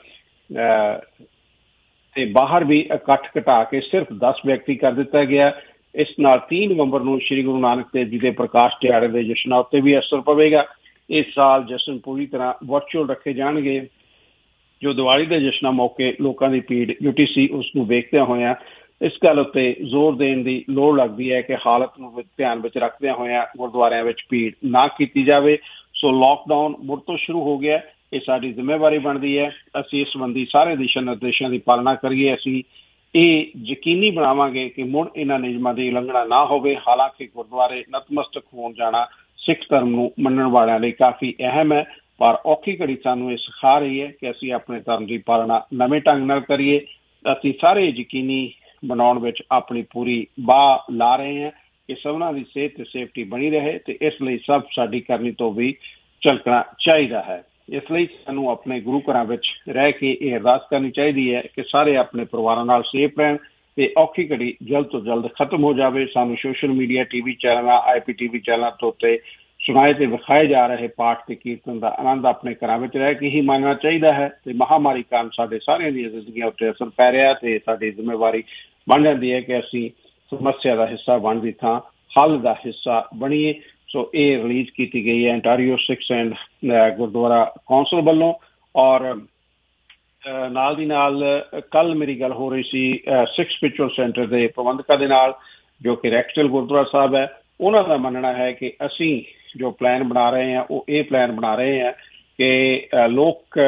ਤੇ ਬਾਹਰ ਵੀ ਇਕੱਠ ਘਟਾ ਕੇ ਸਿਰਫ 10 ਵਿਅਕਤੀ ਕਰ ਦਿੱਤਾ ਗਿਆ। ਇਸ ਨਾਲ 3 ਨਵੰਬਰ ਨੂੰ ਸ਼੍ਰੀ ਗੁਰੂ ਨਾਨਕ ਦੇਵ ਜੀ ਦੇ ਪ੍ਰਕਾਸ਼ ਦਿਹਾੜੇ ਦੇ ਜਸ਼ਨਾਂ ਉੱਤੇ ਵੀ ਅਸਰ ਪਵੇਗਾ। ਇਸ ਸਾਲ ਜਸ਼ਨ ਪੂਰੀ ਤਰ੍ਹਾਂ ਵਰਚੁਅਲ ਰੱਖੇ ਜਾਣਗੇ। ਜੋ ਦੀਵਾਲੀ ਦੇ ਜਸ਼ਨਾਂ ਮੌਕੇ ਲੋਕਾਂ ਦੀ ਭੀੜ ਜੁਟੀ ਸੀ, ਉਸ ਨੂੰ ਵੇਖਦਿਆਂ ਹੋਇਆਂ ਇਸ ਗੱਲ ਉੱਤੇ ਜ਼ੋਰ ਦੇਣ ਦੀ ਲੋੜ ਲੱਗਦੀ ਹੈ ਕਿ ਹਾਲਤ ਨੂੰ ਧਿਆਨ ਵਿੱਚ ਰੱਖਦਿਆਂ ਹੋਇਆਂ ਗੁਰਦੁਆਰਿਆਂ ਵਿੱਚ ਭੀੜ ਨਾ ਕੀਤੀ ਜਾਵੇ। ਸੋ ਲੋਕਡਾਊਨ ਮੁੜ ਤੋਂ ਸ਼ੁਰੂ ਹੋ ਗਿਆ, ਇਹ ਸਾਡੀ ਜ਼ਿੰਮੇਵਾਰੀ ਬਣਦੀ ਹੈ ਅਸੀਂ ਇਸ ਸੰਬੰਧੀ ਸਾਰੇ ਦਿਸ਼ਾ ਨਿਰਦੇਸ਼ਾਂ ਦੀ ਪਾਲਣਾ ਕਰੀਏ। ਅਸੀਂ ਇਹ ਯਕੀਨੀ ਬਣਾਵਾਂਗੇ ਕਿ ਮੁੜ ਇਹਨਾਂ ਨਿਯਮਾਂ ਦੀ ਉਲੰਘਣਾ ਨਾ ਹੋਵੇ। ਹਾਲਾਂਕਿ ਗੁਰਦੁਆਰੇ ਨਤਮਸਤਕ ਹੋਣ ਜਾਣਾ ਸਿੱਖ ਧਰਮ ਨੂੰ ਮੰਨਣ ਵਾਲਿਆਂ ਲਈ ਕਾਫੀ ਅਹਿਮ ਹੈ, ਪਰ ਔਖੀ ਘੜੀ ਸਾਨੂੰ ਇਹ ਸਿਖਾ ਰਹੀ ਹੈ ਕਿ ਅਸੀਂ ਆਪਣੇ ਧਰਮ ਦੀ ਪਾਲਣਾ ਨਵੇਂ ਢੰਗ ਨਾਲ ਕਰੀਏ। ਅਸੀਂ ਸਾਰੇ ਯਕੀਨੀ ਬਣਾਉਣ ਵਿੱਚ ਆਪਣੀ ਪੂਰੀ ਬਾਹ ਲਾ ਰਹੇ ਹਾਂ ਕਿ ਸਭਨਾਂ ਦੀ ਸਿਹਤ ਤੇ ਸੇਫਟੀ ਬਣੀ ਰਹੇ, ਤੇ ਇਸ ਲਈ ਸਭ ਸਾਡੀ ਕਰਨੀ ਤੋਂ ਵੀ ਝਲਕਣਾ ਚਾਹੀਦਾ ਹੈ। ਇਸ ਲਈ ਸਾਨੂੰ ਆਪਣੇ ਗੁਰੂ ਘਰਾਂ ਵਿੱਚ ਰਹਿ ਕੇ ਇਹ ਅਰਦਾਸ ਕਰਨੀ ਚਾਹੀਦੀ ਹੈ ਕਿ ਸਾਰੇ ਆਪਣੇ ਪਰਿਵਾਰਾਂ ਨਾਲ ਸੇਫ ਰਹਿਣ ਤੇ ਔਖੀ ਘੜੀ ਜਲਦ ਤੋਂ ਜਲਦ ਖਤਮ ਹੋ ਜਾਵੇ। ਸਾਨੂੰ ਸੋਸ਼ਲ ਮੀਡੀਆ, ਟੀਵੀ ਚੈਨਲਾਂ, IPTV ਚੈਨਲਾਂ ਤੋਂ ਉੱਤੇ ਸੁਣਾਏ ਤੇ ਵਿਖਾਏ ਜਾ ਰਹੇ ਪਾਠ ਤੇ ਕੀਰਤਨ ਦਾ ਆਨੰਦ ਆਪਣੇ ਘਰਾਂ ਵਿੱਚ ਰਹਿ ਕੇ ਹੀ ਮਾਣਨਾ ਚਾਹੀਦਾ ਹੈ। ਤੇ ਮਹਾਮਾਰੀ ਕਾਰਨ ਸਾਡੇ ਸਾਰਿਆਂ ਦੀਆਂ ਜ਼ਿੰਦਗੀਆਂ ਉੱਤੇ ਅਸਰ ਪੈ ਰਿਹਾ ਤੇ ਸਾਡੀ ਜ਼ਿੰਮੇਵਾਰੀ ਬਣ ਜਾਂਦੀ ਹੈ ਕਿ ਅਸੀਂ ਸਮੱਸਿਆ ਦਾ ਹਿੱਸਾ ਬਣਨ ਦੀ ਥਾਂ ਹੱਲ ਦਾ ਹਿੱਸਾ ਬਣੀਏ। ਸੋ ਇਹ ਰਿਲੀਜ਼ ਕੀਤੀ ਗਈ ਹੈ Ontario Sikh and Gurdwara council ਵੱਲੋਂ। ਔਰ ਨਾਲ ਦੀ ਨਾਲ ਕੱਲ ਮੇਰੀ ਗੱਲ ਹੋ ਰਹੀ ਸੀ ਸਿੱਖ ਸਪਿਰਿਚੁਅਲ ਸੈਂਟਰ ਦੇ ਪ੍ਰਬੰਧਕਾਂ ਦੇ ਨਾਲ, ਜੋ ਕਿ ਰੈਕਸਟਲ ਗੁਰਦੁਆਰਾ ਸਾਹਿਬ ਹੈ। ਉਹਨਾਂ ਦਾ ਮੰਨਣਾ ਹੈ ਕਿ ਅਸੀਂ ਜੋ ਪਲਾਨ ਬਣਾ ਰਹੇ ਹਾਂ ਉਹ ਇਹ ਪਲਾਨ ਬਣਾ ਰਹੇ ਹਾਂ ਕਿ ਲੋਕ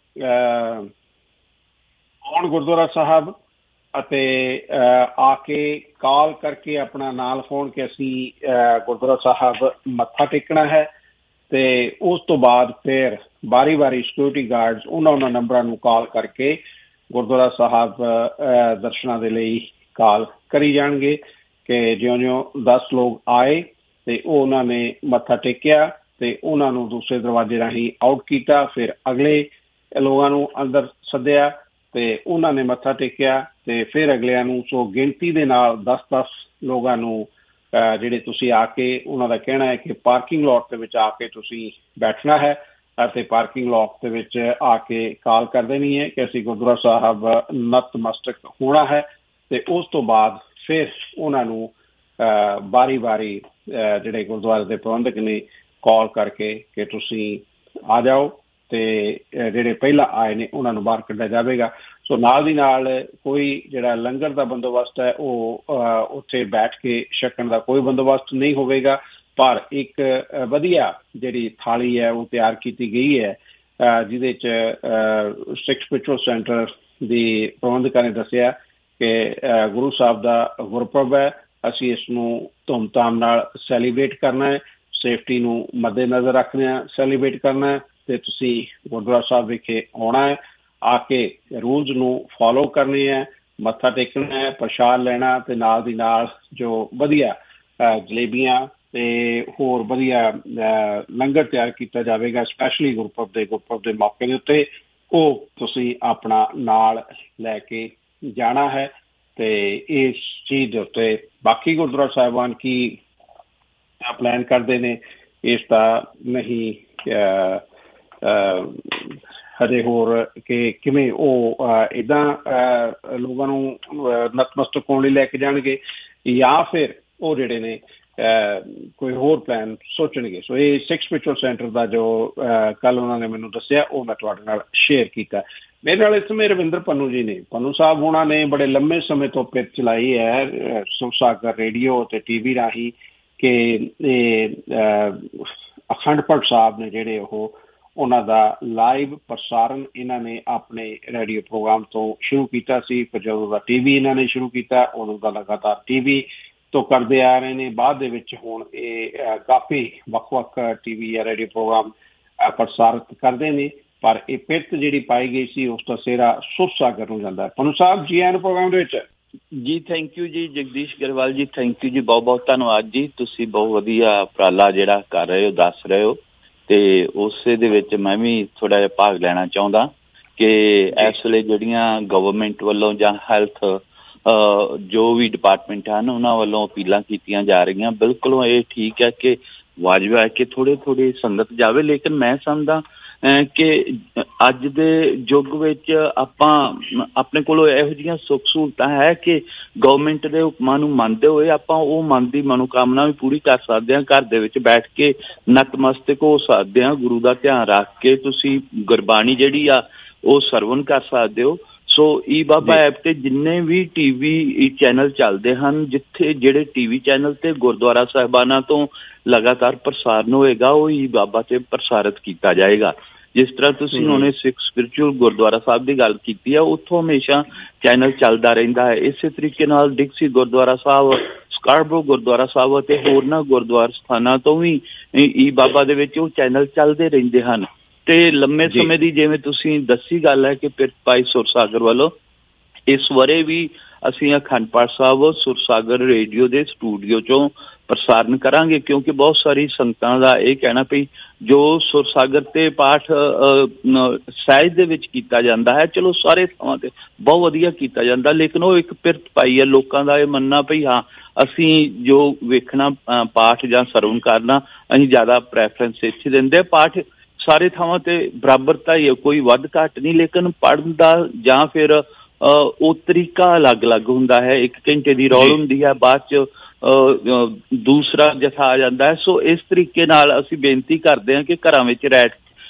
ਆਉਣ ਗੁਰਦੁਆਰਾ ਸਾਹਿਬ ਅਤੇ ਆ ਕੇ ਕਾਲ ਕਰਕੇ ਆਪਣਾ ਨਾਂ ਲਿਖਾਉਣ ਕਿ ਅਸੀਂ ਗੁਰਦੁਆਰਾ ਸਾਹਿਬ ਮੱਥਾ ਟੇਕਣਾ ਹੈ, ਤੇ ਉਸ ਤੋਂ ਬਾਅਦ ਫਿਰ ਵਾਰੀ ਸਿਕਿਉਰਿਟੀ ਗਾਰਡਸ ਉਹਨਾਂ ਨੰਬਰਾਂ ਨੂੰ ਕਾਲ ਕਰਕੇ ਗੁਰਦੁਆਰਾ ਸਾਹਿਬ ਦਰਸ਼ਨਾਂ ਦੇ ਲਈ ਕਾਲ ਕਰੀ ਜਾਣਗੇ ਕਿ ਜਿਉਂ 10 ਲੋਕ ਆਏ ਤੇ ਉਹਨਾਂ ਨੇ ਮੱਥਾ ਟੇਕਿਆ ਤੇ ਉਹਨਾਂ ਨੂੰ ਦੂਸਰੇ ਦਰਵਾਜ਼ੇ ਰਾਹੀਂ ਆਊਟ ਕੀਤਾ, ਫਿਰ ਅਗਲੇ ਲੋਕਾਂ ਨੂੰ ਅੰਦਰ ਸੱਦਿਆ ਤੇ ਉਹਨਾਂ ਨੇ ਮੱਥਾ ਟੇਕਿਆ ਤੇ ਫਿਰ ਅਗਲਿਆਂ ਨੂੰ। ਸੋ ਗਿਣਤੀ ਦੇ ਨਾਲ 10 ਲੋਕਾਂ ਨੂੰ ਜਿਹੜੇ ਤੁਸੀਂ ਆ ਕੇ ਉਹਨਾਂ ਦਾ ਕਹਿਣਾ ਹੈ ਕਿ ਪਾਰਕਿੰਗ ਲੋਟ ਦੇ ਵਿੱਚ ਆ ਕੇ ਤੁਸੀਂ ਬੈਠਣਾ ਹੈ ਅਤੇ ਪਾਰਕਿੰਗ ਲੋਟ ਦੇ ਵਿੱਚ ਆ ਕੇ ਕਾਲ ਕਰ ਦੇਣੀ ਹੈ ਕਿ ਅਸੀਂ ਗੁਰਦੁਆਰਾ ਸਾਹਿਬ ਨਤਮਸਤਕ ਹੋਣਾ ਹੈ, ਤੇ ਉਸ ਤੋਂ ਬਾਅਦ ਫਿਰ ਉਹਨਾਂ ਨੂੰ ਵਾਰੀ ਜਿਹੜੇ ਗੁਰਦੁਆਰੇ ਦੇ ਪ੍ਰਬੰਧਕ ਨੇ ਕਾਲ ਕਰਕੇ ਕਿ ਤੁਸੀਂ ਆ ਜਾਓ, ਤੇ ਜਿਹੜੇ ਪਹਿਲਾਂ ਆਏ ਨੇ ਉਹਨਾਂ ਨੂੰ ਬਾਹਰ ਕੱਢਿਆ ਜਾਵੇਗਾ। ਸੋ ਨਾਲ ਦੀ ਨਾਲ ਕੋਈ ਜਿਹੜਾ ਲੰਗਰ ਦਾ ਬੰਦੋਬਸਤ ਹੈ ਉਹ ਉੱਥੇ ਬੈਠ ਕੇ ਛਕਣ ਦਾ ਕੋਈ ਬੰਦੋਬਸਤ ਨਹੀਂ ਹੋਵੇਗਾ, ਪਰ ਇੱਕ ਵਧੀਆ ਜਿਹੜੀ ਥਾਲੀ ਹੈ ਉਹ ਤਿਆਰ ਕੀਤੀ ਗਈ ਹੈ, ਜਿਹਦੇ 'ਚ ਸਿੱਖ ਸਪਿਰਿਚੁਅਲ ਸੈਂਟਰ ਦੀ ਪ੍ਰਬੰਧਕਾਂ ਨੇ ਦੱਸਿਆ ਕਿ ਗੁਰੂ ਸਾਹਿਬ ਦਾ ਗੁਰਪੁਰਬ ਹੈ, ਅਸੀਂ ਇਸ ਨੂੰ ਧੂਮਧਾਮ ਨਾਲ ਸੈਲੀਬ੍ਰੇਟ ਕਰਨਾ ਹੈ, ਸੇਫਟੀ ਨੂੰ ਮੱਦੇ ਨਜ਼ਰ ਰੱਖਦੇ ਹਾਂ ਸੈਲੀਬ੍ਰੇਟ ਕਰਨਾ ਹੈ, ਤੇ ਤੁਸੀਂ ਗੁਰਦੁਆਰਾ ਸਾਹਿਬ ਵਿਖੇ ਆਉਣਾ ਹੈ, ਆ ਕੇ ਰੂਲਸ ਨੂੰ ਫੋਲੋ ਕਰਨੇ ਹੈ, ਮੱਥਾ ਟੇਕਣਾ ਹੈ, ਪ੍ਰਸ਼ਾਦ ਲੈਣਾ, ਤੇ ਨਾਲ ਦੀ ਨਾਲ ਜੋ ਵਧੀਆ ਜਲੇਬੀਆਂ ਤੇ ਹੋਰ ਵਧੀਆ ਲੰਗਰ ਤਿਆਰ ਕੀਤਾ ਜਾਵੇਗਾ ਸਪੈਸ਼ਲੀ ਗੁਰਪੁਰਬ ਦੇ ਮੌਕੇ ਦੇ ਉੱਤੇ, ਉਹ ਤੁਸੀਂ ਆਪਣਾ ਨਾਲ ਲੈ ਕੇ ਜਾਣਾ ਹੈ। ਤੇ ਇਸ ਚੀਜ਼ ਦੇ ਉੱਤੇ ਬਾਕੀ ਗੁਰਦੁਆਰਾ ਸਾਹਿਬਾਨ ਕੀ ਪਲਾਨ ਕਰਦੇ ਨੇ ਇਸ ਦਾ ਨਹੀਂ ਹਜੇ ਹੋਰ ਕਿ ਕਿਵੇਂ ਉਹ ਇੱਦਾਂ ਲੋਕਾਂ ਨੂੰ ਨਤਮਸਤਕ ਹੋਣ ਲਈ ਲੈ ਕੇ ਜਾਣਗੇ ਜਾਂ ਫਿਰ ਉਹ ਜਿਹੜੇ ਨੇ ਕੋਈ ਹੋਰ ਪਲਾਨ ਸੋਚਣਗੇ। ਸੋ ਇਹ ਸਿੱਖ ਸਪਿਰਿਚੁਅਲ ਸੈਂਟਰ ਦਾ ਜੋ ਕੱਲ ਉਹਨਾਂ ਨੇ ਮੈਨੂੰ ਦੱਸਿਆ ਉਹ ਮੈਂ ਤੁਹਾਡੇ ਨਾਲ ਸ਼ੇਅਰ ਕੀਤਾ। ਮੇਰੇ ਨਾਲ ਇਸ ਸਮੇਂ ਰਵਿੰਦਰ ਪੰਨੂ ਜੀ ਨੇ। ਪੰਨੂ ਸਾਹਿਬ ਹੋਣਾ ਨੇ ਬੜੇ ਲੰਮੇ ਸਮੇਂ ਤੋਂ ਪਿੱਛ ਚਲਾਈ ਹੈ ਸੁਰਸਾਗਰ ਰੇਡੀਓ ਤੇ TV ਰਾਹੀਂ ਕਿ ਅਖੰਡ ਪਾਠ ਸਾਹਿਬ ਨੇ ਜਿਹੜੇ ਉਹਨਾਂ ਦਾ ਲਾਈਵ ਪ੍ਰਸਾਰਨ ਇਹਨਾਂ ਨੇ ਆਪਣੇ ਰੇਡੀਓ ਪ੍ਰੋਗਰਾਮ ਤੋਂ ਸ਼ੁਰੂ ਕੀਤਾ ਸੀ। ਫਿਰ ਜਦੋਂ ਦਾ TV ਇਹਨਾਂ ਨੇ ਸ਼ੁਰੂ ਕੀਤਾ ਉਦੋਂ ਦਾ ਲਗਾਤਾਰ TV ਤੋਂ ਕਰਦੇ ਆ ਰਹੇ ਨੇ। ਬਾਅਦ ਦੇ ਵਿੱਚ ਹੁਣ ਇਹ ਕਾਫੀ ਵੱਖ-ਵੱਖ TV ਜਾਂ ਰੇਡੀਓ ਪ੍ਰੋਗਰਾਮ ਪ੍ਰਸਾਰਿਤ ਕਰਦੇ ਨੇ, ਪਰ ਇਹ ਪਿਰਤ ਜਿਹੜੀ ਪਾਈ ਗਈ ਸੀ ਉਸ ਦਾ ਸਿਹਰਾ ਸੁਰਸਾਗਰ ਨੂੰ ਜਾਂਦਾ ਹੈ। ਪੰਨੂ ਸਾਹਿਬ ਜੀ ਆਇਆਂ ਨੂੰ ਪ੍ਰੋਗਰਾਮ ਦੇ ਵਿੱਚ। ਜੀ ਥੈਂਕ ਯੂ ਜੀ ਜਗਦੀਸ਼ ਗਰੇਵਾਲ ਜੀ, ਥੈਂਕ ਯੂ ਜੀ, ਬਹੁਤ ਬਹੁਤ ਧੰਨਵਾਦ ਜੀ। ਤੁਸੀਂ ਬਹੁਤ ਵਧੀਆ ਉਪਰਾਲਾ ਜਿਹੜਾ ਕਰ ਰਹੇ ਹੋ, ਦੱਸ ਰਹੇ ਹੋ, ਤੇ ਉਸੇ ਦੇ ਵਿੱਚ ਮੈਂ ਵੀ ਥੋੜ੍ਹਾ ਜਿਹਾ ਭਾਗ ਲੈਣਾ ਚਾਹੁੰਦਾ ਕਿ ਇਸ ਵੇਲੇ ਜਿਹੜੀਆਂ ਗਵਰਨਮੈਂਟ ਵੱਲੋਂ ਜਾਂ ਹੈਲਥ ਜੋ ਵੀ ਡਿਪਾਰਟਮੈਂਟ ਹਨ ਉਹਨਾਂ ਵੱਲੋਂ ਅਪੀਲਾਂ ਕੀਤੀਆਂ ਜਾ ਰਹੀਆਂ, ਬਿਲਕੁਲ ਇਹ ਠੀਕ ਹੈ ਕਿ ਵਾਜਬ ਹੈ ਕਿ ਥੋੜ੍ਹੀ ਸੰਗਤ ਜਾਵੇ, ਲੇਕਿਨ ਮੈਂ ਸਮਝਦਾ ਕਿ ਅੱਜ ਦੇ ਯੁੱਗ ਵਿੱਚ ਆਪਾਂ ਆਪਣੇ ਕੋਲੋਂ ਇਹੋ ਜਿਹੀਆਂ ਸੁੱਖ ਸਹੂਲਤਾਂ ਹੈ ਕਿ ਗਵਰਨਮੈਂਟ ਦੇ ਹੁਕਮਾਂ ਨੂੰ ਮੰਨਦੇ ਹੋਏ ਆਪਾਂ ਉਹ ਮਨ ਦੀ ਮਨੋਕਾਮਨਾ ਵੀ ਪੂਰੀ ਕਰ ਸਕਦੇ ਹਾਂ। ਘਰ ਦੇ ਵਿੱਚ ਬੈਠ ਕੇ ਨਤਮਸਤਕ ਹੋ ਸਕਦੇ ਹਾਂ, ਗੁਰੂ ਦਾ ਧਿਆਨ ਰੱਖ ਕੇ ਤੁਸੀਂ ਗੁਰਬਾਣੀ ਜਿਹੜੀ ਆ ਉਹ ਸਰਵਣ ਕਰ ਸਕਦੇ ਹੋ। ਸੋ ਈ ਬਾਬਾ ਐਪ ਤੇ ਜਿੰਨੇ ਵੀ TV ਚੈਨਲ ਚੱਲਦੇ ਹਨ, ਜਿੱਥੇ ਜਿਹੜੇ TV ਚੈਨਲ ਤੇ ਗੁਰਦੁਆਰਾ ਸਾਹਿਬਾਨਾਂ ਤੋਂ ਲਗਾਤਾਰ ਪ੍ਰਸਾਰਨ ਹੋਏਗਾ ਉਹ ਈ ਬਾਬਾ ਤੇ ਪ੍ਰਸਾਰਿਤ ਕੀਤਾ ਜਾਏਗਾ। ਜਿਸ ਤਰ੍ਹਾਂ ਤੁਸੀਂ ਉਹਨੇ ਸਿੱਖ ਸਪਿਰਿਚੁਅਲ ਗੁਰਦੁਆਰਾ ਸਾਹਿਬ ਦੀ ਗੱਲ ਕੀਤੀ ਹੈ, ਉੱਥੋਂ ਹਮੇਸ਼ਾ ਚੈਨਲ ਚੱਲਦਾ ਰਹਿੰਦਾ ਹੈ। ਇਸੇ ਤਰੀਕੇ ਨਾਲ ਡਿਕਸੀ ਗੁਰਦੁਆਰਾ ਸਾਹਿਬ, ਸਕਾਰਬਰੋ ਗੁਰਦੁਆਰਾ ਸਾਹਿਬ ਅਤੇ ਹੋਰਨਾਂ ਗੁਰਦੁਆਰਾ ਸਥਾਨਾਂ ਤੋਂ ਵੀ ਈ ਬਾਬਾ ਦੇ ਵਿੱਚ ਉਹ ਚੈਨਲ ਚੱਲਦੇ ਰਹਿੰਦੇ ਹਨ। ਤੇ ਲੰਮੇ ਸਮੇਂ ਦੀ ਜਿਵੇਂ ਤੁਸੀਂ ਦੱਸੀ ਗੱਲ ਹੈ ਕਿ ਪਿਰਤ ਪਾਈ ਸੁਰਸਾਗਰ ਵੱਲੋਂ ਇਸ ਵਰੇ ਵੀ ਅਸੀਂ ਅਖੰਡ ਪਾਠ ਸਾਹਿਬ ਸੁਰਸਾਗਰ ਰੇਡੀਓ ਦੇ ਸਟੂਡੀਓ ਚੋਂ ਪ੍ਰਸਾਰਨ ਕਰਾਂਗੇ, ਕਿਉਂਕਿ ਬਹੁਤ ਸਾਰੀ ਸੰਗਤਾਂ ਦਾ ਇਹ ਕਹਿਣਾ ਪਈ ਜੋ ਸੁਰਸਾਗਰ ਤੇ ਪਾਠ ਸਹਿਜ ਦੇ ਵਿੱਚ ਕੀਤਾ ਜਾਂਦਾ ਹੈ, ਚਲੋ ਸਾਰੇ ਥਾਵਾਂ ਤੇ ਬਹੁਤ ਵਧੀਆ ਕੀਤਾ ਜਾਂਦਾ, ਲੇਕਿਨ ਉਹ ਇੱਕ ਪਿਰਤ ਪਾਈ ਹੈ ਲੋਕਾਂ ਦਾ ਇਹ ਮੰਨਣਾ ਪਈ ਹਾਂ ਅਸੀਂ ਜੋ ਵੇਖਣਾ ਪਾਠ ਜਾਂ ਸਰਵਣ ਕਰਨਾ ਅਸੀਂ ਜ਼ਿਆਦਾ ਪ੍ਰੈਫਰੈਂਸ ਇੱਥੇ ਦਿੰਦੇ। ਪਾਠ ਸਾਰੇ ਥਾਵਾਂ ਤੇ ਬਰਾਬਰਤਾ ਹੀ ਹੈ, ਕੋਈ ਵੱਧ ਘੱਟ ਨਹੀਂ, ਲੇਕਿਨ ਪੜ੍ਹਨ ਦਾ ਜਾਂ ਫਿਰ ਉਹ ਤਰੀਕਾ ਅਲੱਗ-ਅਲੱਗ ਹੁੰਦਾ ਹੈ। 1 ਘੰਟੇ ਦੀ ਰੌਲ ਹੁੰਦੀ ਹੈ, ਬਾਅਦ 'ਚ ਦੂਸਰਾ ਜਥਾ ਆ ਜਾਂਦਾ ਹੈ। ਸੋ ਇਸ ਤਰੀਕੇ ਨਾਲ ਅਸੀਂ ਬੇਨਤੀ ਕਰਦੇ ਹਾਂ ਕਿ ਘਰਾਂ ਵਿੱਚ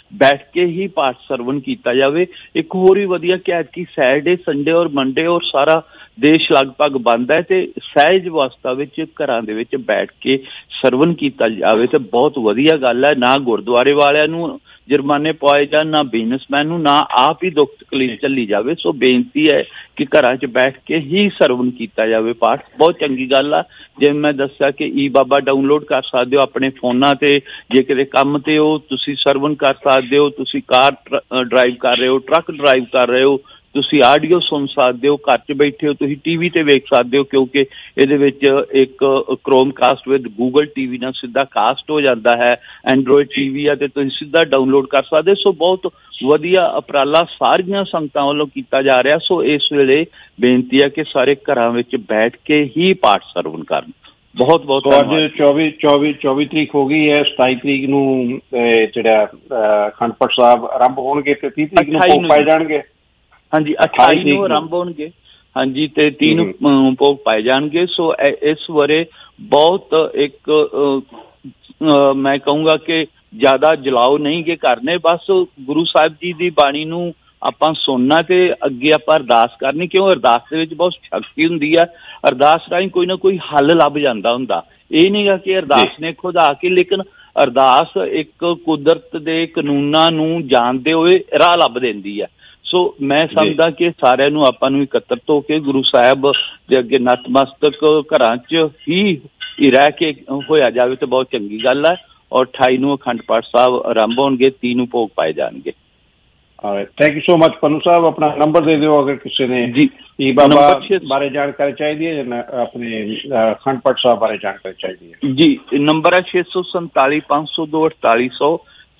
ਬੈਠ ਕੇ ਹੀ ਪਾਠ ਸਰਵਣ ਕੀਤਾ ਜਾਵੇ। ਇੱਕ ਹੋਰ ਵੀ ਵਧੀਆ ਕਿ ਐਤਕੀ ਸੈਟਰਡੇ, ਸੰਡੇ ਔਰ ਮੰਡੇ ਔਰ ਸਾਰਾ ਦੇਸ਼ ਲਗਭਗ ਬੰਦ ਹੈ ਤੇ ਸਹਿਜ ਅਵਸਥਾ ਵਿੱਚ ਘਰਾਂ ਦੇ ਵਿੱਚ ਬੈਠ ਕੇ ਸਰਵਣ ਕੀਤਾ ਜਾਵੇ ਤੇ ਬਹੁਤ ਵਧੀਆ ਗੱਲ ਹੈ। ਨਾ ਗੁਰਦੁਆਰੇ ਵਾਲਿਆਂ ਨੂੰ ਜੁਰਮਾਨੇ ਪਵਾਏ ਜਾਣ, ਨਾ ਬਿਜ਼ਨਸਮੈਨ ਨੂੰ, ਨਾ ਆਪ ਹੀ ਦੁੱਖ ਤਕਲੀਫ ਝੱਲੀ ਜਾਵੇ। ਸੋ ਬੇਨਤੀ ਹੈ ਕਿ ਘਰਾਂ 'ਚ ਬੈਠ ਕੇ ਹੀ ਸਰਵਣ ਕੀਤਾ ਜਾਵੇ ਪਾਠ। ਬਹੁਤ ਚੰਗੀ ਗੱਲ ਆ। ਜਿਵੇਂ ਮੈਂ ਦੱਸਿਆ ਕਿ ਈ ਬਾਬਾ ਡਾਊਨਲੋਡ ਕਰ ਸਕਦੇ ਹੋ ਆਪਣੇ ਫੋਨਾਂ ਤੇ, ਜੇ ਕਿਤੇ ਕੰਮ ਤੇ ਹੋ ਤੁਸੀਂ ਸਰਵਣ ਕਰ ਸਕਦੇ ਹੋ, ਤੁਸੀਂ ਕਾਰ ਡਰਾਈਵ ਕਰ ਰਹੇ ਹੋ, ਟਰੱਕ ਡਰਾਈਵ ਕਰ ਰਹੇ ਹੋ, ਤੁਸੀਂ ਆਡੀਓ ਸੁਣ ਸਕਦੇ ਹੋ, ਘਰ 'ਚ ਬੈਠੇ ਹੋ ਤੁਸੀਂ ਟੀਵੀ ਤੇ ਵੇਖ ਸਕਦੇ ਹੋ, ਕਿਉਂਕਿ ਇਹਦੇ ਵਿੱਚ ਇੱਕ ਕ੍ਰੋਮਕਾਸਟ ਵਿਦ ਗੂਗਲ ਟੀਵੀ ਨਾਲ ਸਿੱਧਾ ਕਾਸਟ ਹੋ ਜਾਂਦਾ ਹੈ। ਐਂਡਰੋਇਡ ਟੀਵੀ ਆ ਤੇ ਤੁਸੀਂ ਸਿੱਧਾ ਡਾਊਨਲੋਡ ਕਰ ਸਕਦੇ। ਸੋ ਬਹੁਤ ਵਧੀਆ ਉਪਰਾਲਾ ਸਾਰੀਆਂ ਸੰਗਤਾਂ ਵੱਲੋਂ ਕੀਤਾ ਜਾ ਰਿਹਾ। ਸੋ ਇਸ ਵੇਲੇ ਬੇਨਤੀ ਹੈ ਕਿ ਸਾਰੇ ਘਰਾਂ ਵਿੱਚ ਬੈਠ ਕੇ ਹੀ ਪਾਠ ਸਰਵਣ ਕਰਨ। ਬਹੁਤ ਬਹੁਤ ਅੱਜ 24 ਤਰੀਕ ਹੋ ਗਈ ਹੈ। 27 ਤਰੀਕ ਨੂੰ ਜਿਹੜਾ ਅਖੰਡ ਪਾਠ ਸਾਹਿਬ ਆਰੰਭ ਹੋਣਗੇ ਤੇ 30 ਤਰੀਕ ਨੂੰ ਭੋਗ ਪਾਏ ਜਾਣਗੇ। ਹਾਂਜੀ, 28 ਨੂੰ ਆਰੰਭ ਹੋਣਗੇ। ਹਾਂਜੀ, ਤੇ 30 ਨੂੰ ਭੋਗ ਪਾਏ ਜਾਣਗੇ। ਸੋ ਇਸ ਬਾਰੇ ਬਹੁਤ ਇੱਕ ਮੈਂ ਕਹੂੰਗਾ ਕਿ ਜ਼ਿਆਦਾ ਜਲਾਓ ਨਹੀਂ ਕਿ ਕਰਨੇ, ਬਸ ਗੁਰੂ ਸਾਹਿਬ ਜੀ ਦੀ ਬਾਣੀ ਨੂੰ ਆਪਾਂ ਸੁਣਨਾ ਤੇ ਅੱਗੇ ਆਪਾਂ ਅਰਦਾਸ ਕਰਨੀ, ਕਿਉਂ ਅਰਦਾਸ ਦੇ ਵਿੱਚ ਬਹੁਤ ਸ਼ਕਤੀ ਹੁੰਦੀ ਆ। ਅਰਦਾਸ ਰਾਹੀਂ ਕੋਈ ਨਾ ਕੋਈ ਹੱਲ ਲੱਭ ਜਾਂਦਾ ਹੁੰਦਾ। ਇਹ ਨਹੀਂ ਗਾ ਕਿ ਅਰਦਾਸ ਨੇ ਖੁਦ ਆ ਕੇ, ਲੇਕਿਨ ਅਰਦਾਸ ਇੱਕ ਕੁਦਰਤ ਦੇ ਕਾਨੂੰਨਾਂ ਨੂੰ ਜਾਣਦੇ ਹੋਏ ਰਾਹ ਲੱਭ ਦਿੰਦੀ ਹੈ। ਸੋ ਮੈਂ ਸਮਝਦਾ ਕਿ ਸਾਰਿਆਂ ਨੂੰ ਆਪਾਂ ਨੂੰ ਇਕੱਤਰਤ ਹੋ ਕੇ ਗੁਰੂ ਸਾਹਿਬ ਦੇ ਅੱਗੇ ਨਤਮਸਤਕ ਘਰਾਂ 'ਚ ਹੀ ਰਹਿ ਕੇ ਹੋਇਆ ਜਾਵੇ ਤੇ ਬਹੁਤ ਚੰਗੀ ਗੱਲ ਹੈ। ਔਰ 28 ਨੂੰ ਅਖੰਡ ਪਾਠ ਸਾਹਿਬ ਆਰੰਭ ਹੋਣਗੇ, 30 ਨੂੰ ਭੋਗ ਪਾਏ ਜਾਣਗੇ। Thank you so much Pannu Sahib. ਆਪਣਾ ਨੰਬਰ ਦੇ ਦਿਓ ਅਗਰ ਕਿਸੇ ਨੇ ਈ ਬਾਬਾ ਬਾਰੇ ਜਾਣਕਾਰੀ ਚਾਹੀਦੀ ਹੈ ਜਾਂ ਆਪਣੇ ਅਖੰਡ ਪਾਠ ਸਾਹਿਬ ਬਾਰੇ ਜਾਣਕਾਰੀ ਚਾਹੀਦੀ ਹੈ। ਜੀ, ਨੰਬਰ ਹੈ 647 502 4800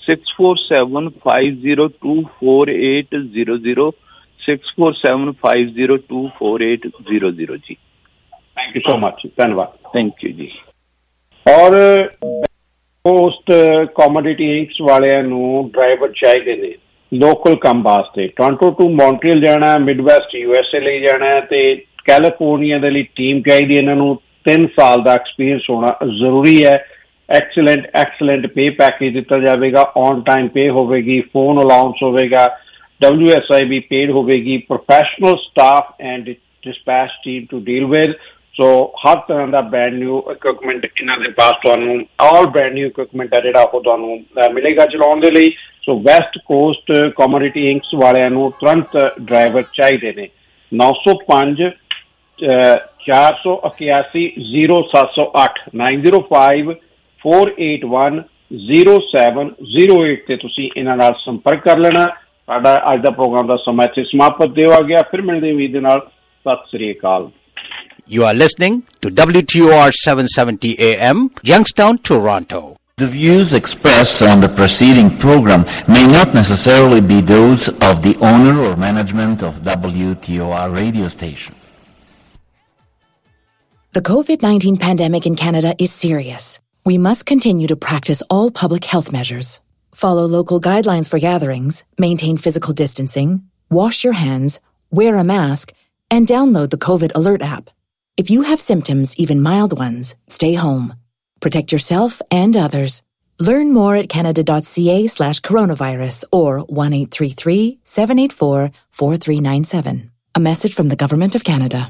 647502480 647502480 ਜੀ। ਥੈਂਕ ਯੂ ਸੋ ਮਚ, ਧੰਨਵਾਦ। ਥੈਂਕ ਯੂ ਜੀ। ਔਰ ਪੋਸਟ ਕਮੋਡਿਟੀ ਇੰਕਸ ਵਾਲਿਆਂ ਨੂੰ ਡਰਾਈਵਰ ਚਾਹੀਦੇ ਨੇ ਲੋਕਲ ਕੰਮ ਵਾਸਤੇ। ਟੋਰਾਂਟੋ ਟੂ ਮੌਂਟਰੀਅਲ ਜਾਣਾ, ਮਿਡਵੈਸਟ USA ਲਈ ਜਾਣਾ ਤੇ ਕੈਲੀਫੋਰਨੀਆ ਦੇ ਲਈ ਟੀਮ ਚਾਹੀਦੀ। ਇਹਨਾਂ ਨੂੰ 3 ਸਾਲ ਦਾ ਐਕਸਪੀਰੀਅੰਸ ਹੋਣਾ ਜ਼ਰੂਰੀ ਹੈ। ਐਕਸਲੈਂਟ ਪੇ ਪੈਕੇਜ ਦਿੱਤਾ ਜਾਵੇਗਾ, ਔਨ ਟਾਈਮ ਪੇ ਹੋਵੇਗੀ, ਫੋਨ ਅਲਾਊਂਸ ਹੋਵੇਗਾ, WSIB ਪੇਡ ਹੋਵੇਗੀ, professional staff and dispatch team to deal with. So ਹਰ ਤਰ੍ਹਾਂ ਦਾ ਬ੍ਰੈਂਡ ਨਿਊ ਇਕਵਿਪਮੈਂਟ ਇਹਨਾਂ ਦੇ ਪਾਸ ਤੁਹਾਨੂੰ ਆਲ ਬ੍ਰੈਂਡ ਨਿਊ ਇਕਵਿਪਮੈਂਟ ਹੈ ਜਿਹੜਾ ਉਹ ਤੁਹਾਨੂੰ ਮਿਲੇਗਾ ਚਲਾਉਣ ਦੇ ਲਈ। So west coast commodity inc ਵਾਲਿਆਂ ਨੂੰ ਤੁਰੰਤ ਡਰਾਈਵਰ ਚਾਹੀਦੇ ਨੇ। 905 481 0708 905 481 0708 ਤੇ ਤੁਸੀਂ ਇਹਨਾਂ ਨਾਲ ਸੰਪਰਕ ਕਰ ਲੈਣਾ। ਸਾਡਾ ਅੱਜ ਦਾ ਪ੍ਰੋਗਰਾਮ ਦਾ ਸਮਾਂ ਇੱਥੇ ਸਮਾਪਤ ਹੋ ਗਿਆ। ਫਿਰ ਮਿਲਦੇ ਉਮੀਦ ਦੇ ਨਾਲ। ਸਤਿ ਸ੍ਰੀ ਅਕਾਲ। You are listening to WTOR 770 AM, Youngstown, Toronto. The views expressed on the preceding program may not necessarily be those of the owner or management of WTOR radio station. The COVID-19 pandemic in Canada is serious. We must continue to practice all public health measures. Follow local guidelines for gatherings, maintain physical distancing, wash your hands, wear a mask, and download the COVID Alert app. If you have symptoms, even mild ones, stay home. Protect yourself and others. Learn more at canada.ca/coronavirus or 1-833-784-4397. A message from the Government of Canada.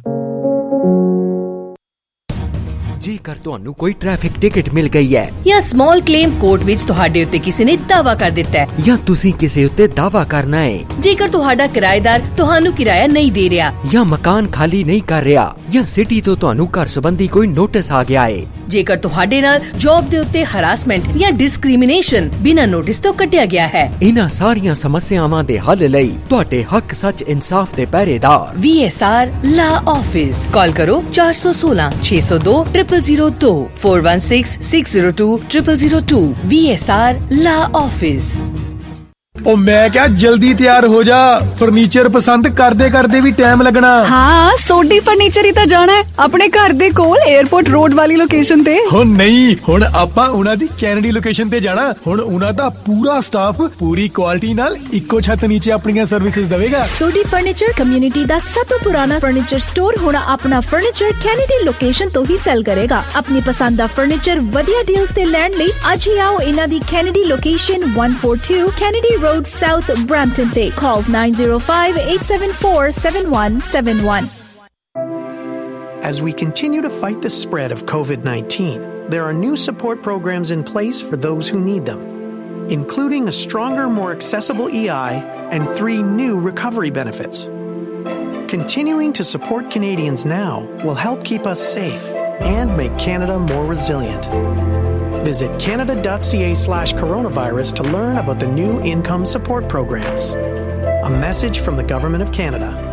ਜੇਕਰ ਤੁਹਾਨੂੰ ਕੋਈ ਟ੍ਰੈਫਿਕ ਟਿਕਟ ਮਿਲ ਗਈ ਹੈ ਜਾਂ ਸਮਾਲ ਕਲੇਮ ਕੋਰਟ ਵਿੱਚ ਤੁਹਾਡੇ ਉੱਤੇ ਕਿਸੇ ਨੇ ਦਾਅਵਾ ਕਰ ਦਿੱਤਾ ਹੈ ਜਾਂ ਤੁਸੀਂ ਕਿਸੇ ਉੱਤੇ ਦਾਅਵਾ ਕਰਨਾ ਹੈ, ਜੇਕਰ ਤੁਹਾਡਾ ਕਿਰਾਏਦਾਰ ਤੁਹਾਨੂੰ ਕਿਰਾਇਆ ਨਹੀਂ ਦੇ ਰਿਹਾ ਜਾਂ ਮਕਾਨ ਖਾਲੀ ਨਹੀਂ ਕਰ ਰਿਹਾ ਜਾਂ ਸਿਟੀ ਤੋਂ ਤੁਹਾਨੂੰ ਘਰ ਸੰਬੰਧੀ ਕੋਈ ਨੋਟਿਸ ਆ ਗਿਆ ਹੈ, ਜੇਕਰ ਤੁਹਾਡੇ ਨਾਲ ਜੌਬ ਦੇ ਉੱਤੇ ਹਰਾਸਮੈਂਟ ਜਾਂ ਡਿਸਕ੍ਰਿਮੀਨੇਸ਼ਨ ਬਿਨਾਂ ਨੋਟਿਸ ਤੋਂ ਕੱਟਿਆ ਗਿਆ ਹੈ, ਇਹਨਾਂ ਸਾਰੀਆਂ ਸਮੱਸਿਆਵਾਂ ਦੇ ਹੱਲ ਲਈ ਤੁਹਾਡੇ ਹੱਕ ਸੱਚ ਇਨਸਾਫ ਦੇ ਪਹਿਰੇਦਾਰ VSR ਲਾ ਆਫਿਸ ਕਾਲ ਕਰੋ 416 602 0002 416 602 0002 VSR ਲਾ ਆਫਿਸ। ओ मैं क्या जल्दी तैयार हो जा, फर्नीचर पसंद करदे करदे भी टाइम लगना। हाँ सोडी फर्नीचर ही तो जाना है अपने घर दे कोल एयरपोर्ट रोड वाली लोकेशन ते। हो नहीं, हुण आपां उन्हां दी कैनेडी लोकेशन ते जाना। हुण उन्हां दा पूरा स्टाफ पूरी क्वालिटी नाल इक्को छत नीचे अपनी सर्विसेज देवेगा। सोडी फर्नीचर कम्युनिटी दा सब तो पुराना फर्नीचर स्टोर हुण अपना फर्नीचर कैनेडी लोकेशन तो ही सेल करेगा। अपनी पसंद दा फर्नीचर वधिया डील्स ते लैण लई अज ही आओ इन्हां दी Kennedy location 142 Kennedy Road South, Brampton. Call 905-874-7171. As we continue to fight the spread of COVID-19, there are new support programs in place for those who need them, including a stronger, more accessible EI and 3 new recovery benefits. Continuing to support Canadians now will help keep us safe and make Canada more resilient. Visit canada.ca/coronavirus to learn about the new income support programs. A message from the Government of Canada.